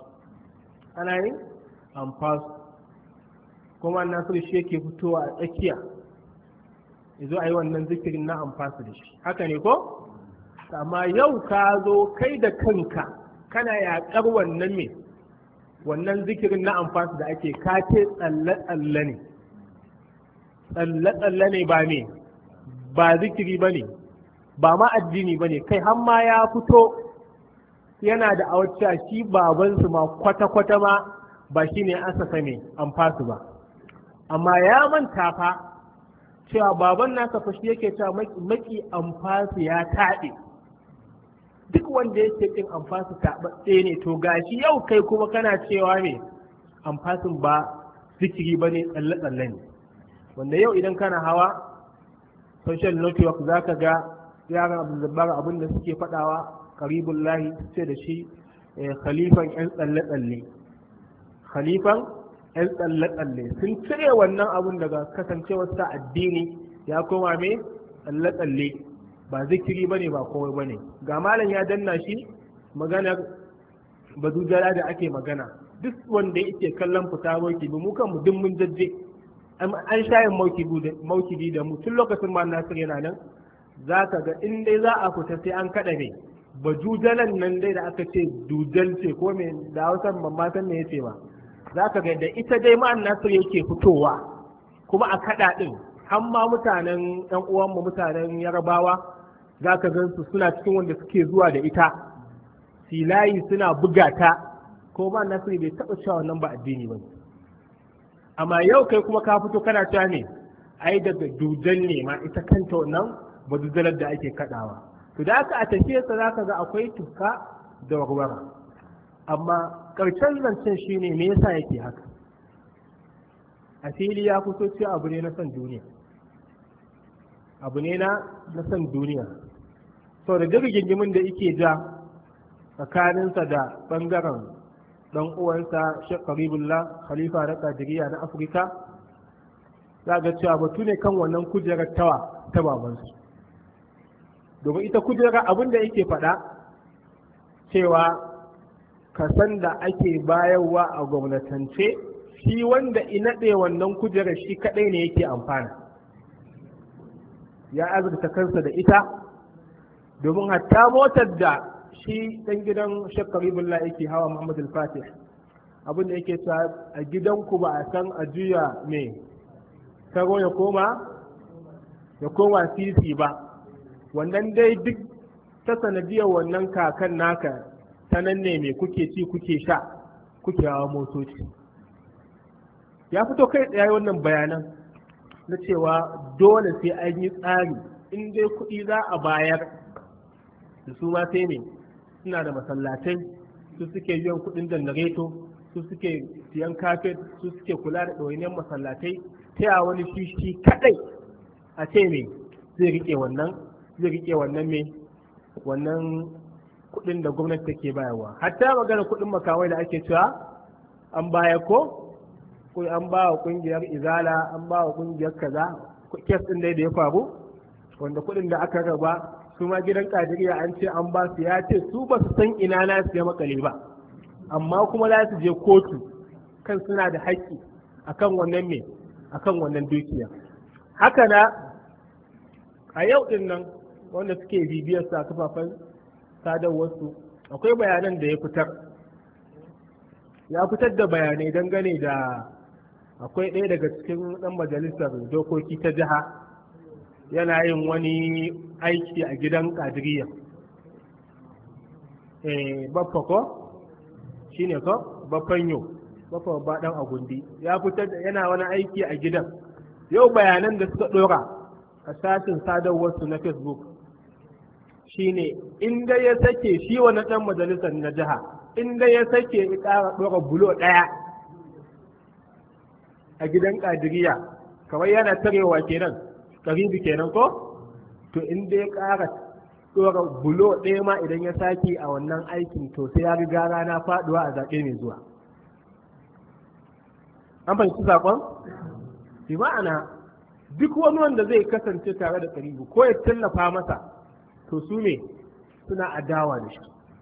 amfasu. Kuma Nasir shi yake fitowa a tsakiya, yazo a yi wannan zikirin na amfasu da shi. Haka ne ko? Amma yau ka zo kai da kanka kana yaƙar wannan me, wannan zikirin na amfasu da ake kace tsalle-tsalle ne. Tsalle-tsalle ne ba me, ba zikiri ba ne, ba ma addini ba ne, kai har ma ya fito yana da awacca shi babansu ma kwata-kwata ma ba shi ne asasa ne amfasu ba. Amma ya manta fa cewa baban nasa fa shi yake cewa maki amfasu ya taɗe. Duk wanda yake kin amfasu taɓaɓɓe ne, to gashi yau kai kuma kana cewa ne amfasun ba zikiri ba ne, tsalle-tsalle ne. Wanda yau idan kana hawa social network za ka ga yaran Abdul abin da suke faɗawa Karibullahi ce da shi khalifan 'yan tsalle-tsalle. Khalifan 'yan tsalle-tsalle sun cire wannan abun daga kasancewarsa addini ya koma mai tsalle-tsalle, ba zikiri bane ba komai bane. Ga malam ya danna shi maganar bazujala da ake magana, duk wanda yake kallon fita maukibi mu kan mu duk mun jajje an shayin maukibi da mu tun lokacin ma Nasir yana nan. Za ka ga in dai za a fita sai an kaɗa ne bajujalan nan dai da aka ce dujal ce ko me da Hausa ban ma san me yace ba. Za ka ga da ita dai ma Nasir yake fitowa kuma a kaɗa ɗin, har ma mutanen ɗan uwanmu mutanen Yarabawa za ka gan su suna cikin wanda suke zuwa da ita filayi suna buga ta, ko ma Nasir bai taɓa cewa wannan ba addini ba. Amma yau kai kuma ka fito kana cewa ne ai daga dujal ne ma ita kanta wannan badujalar da ake kaɗawa. to da aka a tafiyarsa za ka ga akwai tuka da warwara, amma ƙarshen zancen shi ne me yasa yake haka. A fili ya fito cewa abu ne na son duniya, abu ne na son duniya. Sau da duk rigingimin da yake ja tsakaninsa da ɓangaren ɗan uwansa Sheikh Qaribullah Khalifa na Qadiriyya na Afirka, za ga cewa batu ne kan wannan kujerar ta babansu. Domin ita kujerar abin da yake faɗa cewa kasan da ake bayarwa a gwamnatance, shi wanda inaɗe wannan kujerar shi kaɗai ne yake amfana, ya azurta kansa da ita. Domin hatta motar da shi ɗan gidan Sheikh Qaribullah yake hawa Muhammad al-Fatih, abin da yake cewa a gidanku ba a san a juya mai karo ya koma sisi ba, wannan dai duk ta sanadiyar wannan kakan naka ta nan ne mai kuke ci kuke sha kuke hawa motoci. Ya fito kai tsaye wannan bayanan na cewa dole sai an yi tsari, in dai kuɗi za a bayar da su ma sai ne suna da masallatai, su suke biyan kuɗin janareto, su suke siyan kafet, su suke kula da ɗawainiyar masallatai. Ta yawa wani shi kaɗai a ce me zai riƙe wannan me wannan kuɗin da gwamnati take bayarwa. Hatta magana kuɗin makawai da ake cewa an baya ko an ba wa ƙungiyar izala, an ba wa ƙungiyar kaza, kes ɗin dai da ya faru wanda kuɗin da aka raba su ma gidan Qadiriyya an ce an ba su, ya ce su ba su san ina na su ya makale ba, amma kuma za su je kotu kan suna da haƙƙi akan wannan me akan wannan dukiya. Haka na a yau din nan wanda suke bibiyar sa kafafen sadarwarsu, akwai bayanan da ya fitar da bayanai dangane da akwai ɗaya daga cikin ɗan majalisar dokoki ta jiha yana yin wani aiki a gidan Qadiriyya. Baffa ko shine ko Baffanyo, Baffa ba dan Agundi, ya fitar da yana wani aiki a gidan. Yau bayanan da suka ɗora a sashin sadarwarsu na Facebook shine in dai ya sake shi wani ɗan majalisar na jiha, in dai ya sake ya ƙara ɗora bulo ɗaya a gidan Qadiriyya, kamar yana tarewa kenan, Karibu kenan ko, to in dai ya ƙara ɗora bulo ɗaya ma idan ya sake a wannan aikin, to sai ya riga rana faɗuwa a zaɓe mai zuwa. An fahimci saƙon? Bi ma'ana duk wani wanda zai kasance tare da Karibu ko ya tallafa masa, to su ne suna adawa da shi.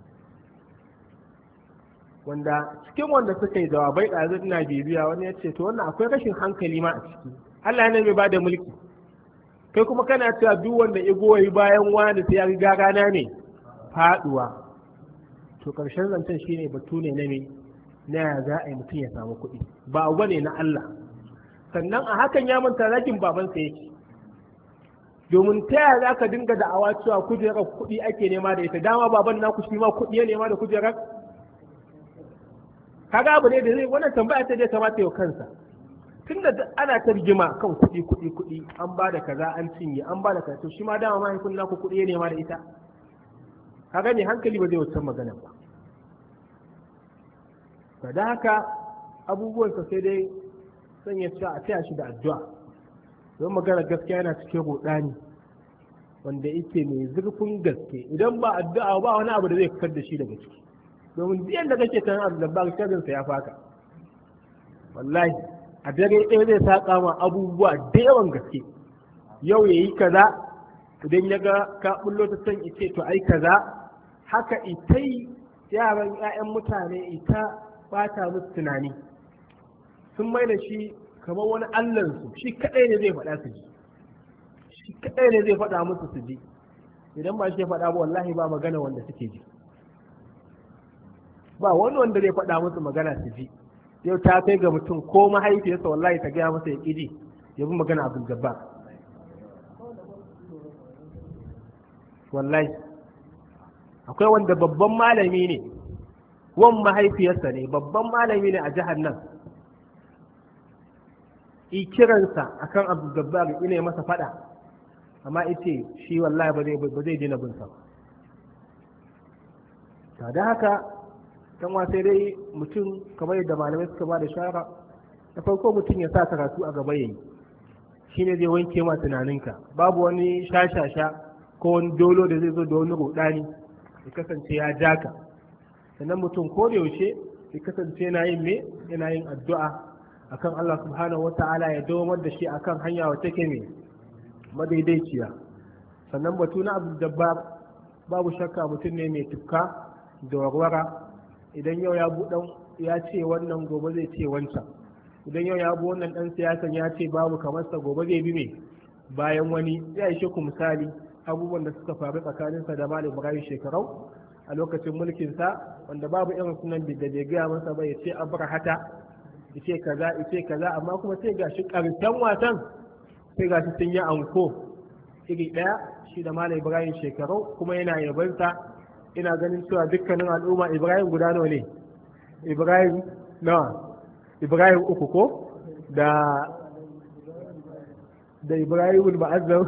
Wanda cikin wanda suka yi jawabai ɗazu ina bibiya, wani ya ce to wannan akwai rashin hankali ma a ciki. Allah ne mai bada mulki, kai kuma kana cewa duk wanda ya goyi bayan wani sai ya riga rana ne faɗuwa. To ƙarshen zancen shine batu ne na me na ya za a yi mutum ya samu kuɗi, ba abu ne na Allah. Sannan a hakan ya manta zakin babansa yake, domin ta yaya za ka dinga da'awa cewa kujerar kuɗi ake nema da ita, dama baban naku shi ma kuɗi ya nema da kujerar. Kaga abu ne da zai wannan tambaya ta je kamata yau kansa, tunda ana ta rigima kan kuɗi an ba da kaza an cinye an ba da kaza, to shi ma dama mahaifin naku kuɗi ya nema da ita. Kaga ne hankali ba zai wuce magana ba. Ba da haka abubuwansa sai dai sanya cewa a taya shi da addu'a, don magana gaskiya yana cikin rudani wanda yake mai zurfin gaske. Idan ba addu'a ba wani abu da zai fitar da shi daga ciki, domin biyan da kake kan abu da ba shirinsa ya faka. Wallahi a dare ɗaya zai saƙa ma abubuwa da yawan gaske. Yau ya yi kaza, idan ya ga ka bullo ta san ice to ai kaza, haka ita yaran 'ya'yan mutane ita bata musu tunani, sun mai da shi kamar wani allansu, shi kaɗai ne zai faɗa su ji, shi kaɗai ne zai faɗa musu su ji. Idan ba shi ya faɗa ba wallahi ba magana wanda suke ji, ba wani wanda zai faɗa musu magana su ji. Yau ta kai ga mutum ko mahaifiyarsa wallahi ta gaya masa ya ƙiji ya bi magana abin gaba. Wallahi akwai wanda babban malami ne, wan mahaifiyarsa ne, babban malami ne a jihar nan, kiransa akan Abdul Jabbar ina masa faɗa amma ita shi wallahi ba zai dina bin sa ta da haka kan sai dai mutum kamar yadda malamai suka ba da shara na farko mutum ya sa karatu a gaba yayi shine zai wanke ma tunaninka babu wani shashasha ko wani dolo da zai zo da wani rudani ya kasance ya jaka sannan mutum ko da yaushe ya kasance yana yin addu'a akan Allah subhanahu wata'ala ya dawamar da shi akan hanya wacce take mai madaidaiciya sannan batu na abu dabbar babu shakka mutum ne mai tufka da warwara idan yau ya buɗan ya ce wannan gobe zai ce wancan idan yau ya bu wannan ɗan siyasan ya ce babu kamar sa gobe zai bi mai bayan wani ya ishe ku misali abubuwan da suka faru tsakaninsa da Malam Ibrahim shekarau a lokacin mulkinsa wanda babu irin sunan da bai gaya masa ba ya ce abrahata ya ce kaza amma kuma sai gashi karshen wasan sai gashi sun yi anko iri ɗaya shi da Malam Ibrahim shekarau kuma yana yabansa ina ganin cewa dukkanin al'umma Ibrahim guda nawa ne Ibrahim nawa Ibrahim uku ko da Ibrahim ba'azzam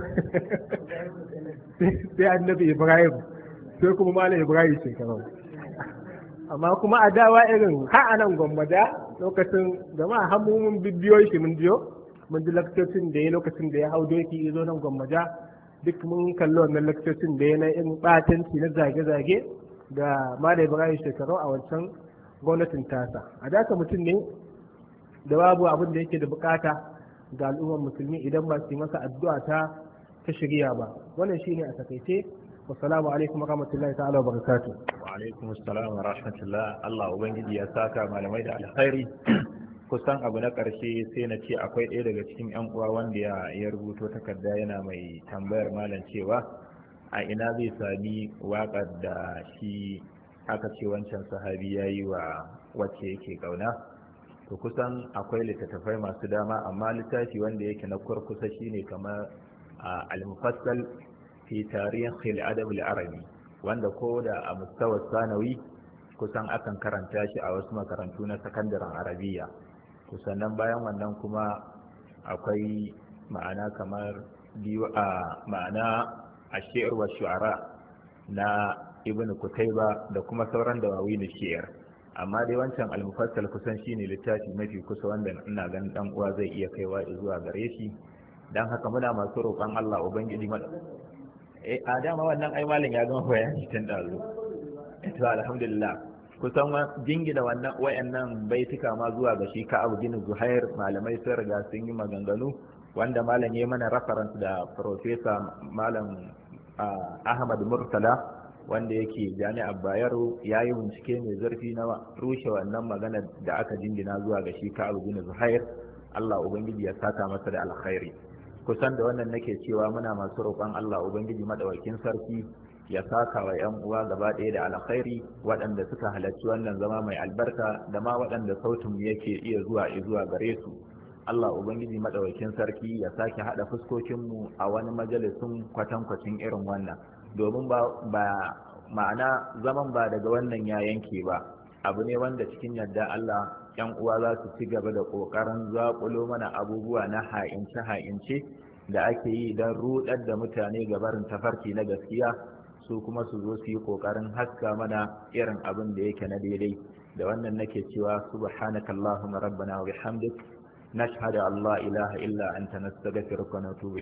sai annabi Ibrahim sai kuma Malam Ibrahim shekarau amma kuma a dawa irin ha anan gwamnati lokacin jama'a hamun bidiyo shi mun ji lakcocin da ya lokacin da ya hau doki ya zo nan gwamnati duk mun kalli wannan lakcocin da ya na irin batanci na zage-zage da Malam Ibrahim shekarau a wancan gwamnatin tasa a daka mutum ne da babu abin da yake da bukata ga al'ummar musulmi idan ba su yi masa addu'a ta shirya ba wannan shine a takaice wassalamu alaikum wa rahmatullahi ta'ala wa barakatuh wa alaikum assalam wa rahmatullah Allah ubangiji ya saka malamai da alkhairi kusan abu na karshe sai na ce akwai ɗaya daga cikin yan uwa wanda ya rubuto takarda yana mai tambayar malam cewa a ina zai sami waƙar da shi aka ce wancan sahabi ya yi wa wacce yake ƙauna to kusan akwai littattafai masu dama amma littafi wanda yake na kurkusa shine kamar al-mufassal fi tarihin al-adab al-arabi wanda ko da a mustawa sanawi kusan akan karanta shi a wasu makarantu na sakandaren arabiya kusan nan bayan wannan kuma akwai ma'ana kamar ma'ana ash-shi'r wa shu'ara na ibn kutaiba da kuma sauran dawawin shi'r amma dai wancan al-mufassal kusan shine littafi mafi kusa wanda ina ganin dan uwa zai iya kaiwa zuwa gare shi dan haka muna masu roƙon Allah ubangiji a dama wannan ai malam ya gama bayani tun dazu to alhamdulillah kusan jingina wannan wayannan baituka ma zuwa ga shi ka Abu bin Zuhair malamai sun riga sun yi maganganu wanda malam ya mana reference da professor malam Ahmad Murtala wanda yake jami'ar Bayero ya yi bincike mai zurfi na rushe wannan magana da aka jingina zuwa ga shi ka Abu bin Zuhair Allah ubangiji ya saka masa da alkhairi kusan da wannan nake cewa muna masu roƙon Allah ubangiji madawakin sarki ya saka wa ƴan uwa gaba ɗaya da alkhairi waɗanda suka halarci wannan zama mai albarka da ma waɗanda sautin yake iya zuwa gare su Allah ubangiji madawakin sarki ya sake haɗa fuskokinmu a wani majalisun kwatankwacin irin wannan domin ba ma'ana zaman ba daga wannan ya yanke ba abu ne wanda cikin yadda Allah yan uwa za su ci gaba da ƙoƙarin zaƙulo mana abubuwa na ha'ince da ake yi don rudar da mutane ga barin tafarki na gaskiya su kuma su zo su yi ƙoƙarin haska mana irin abin da yake na daidai da wannan nake cewa subhanakallahumma rabbana wa bihamdik nashhadu an la ilaha illa anta nastaghfiruka wa natubu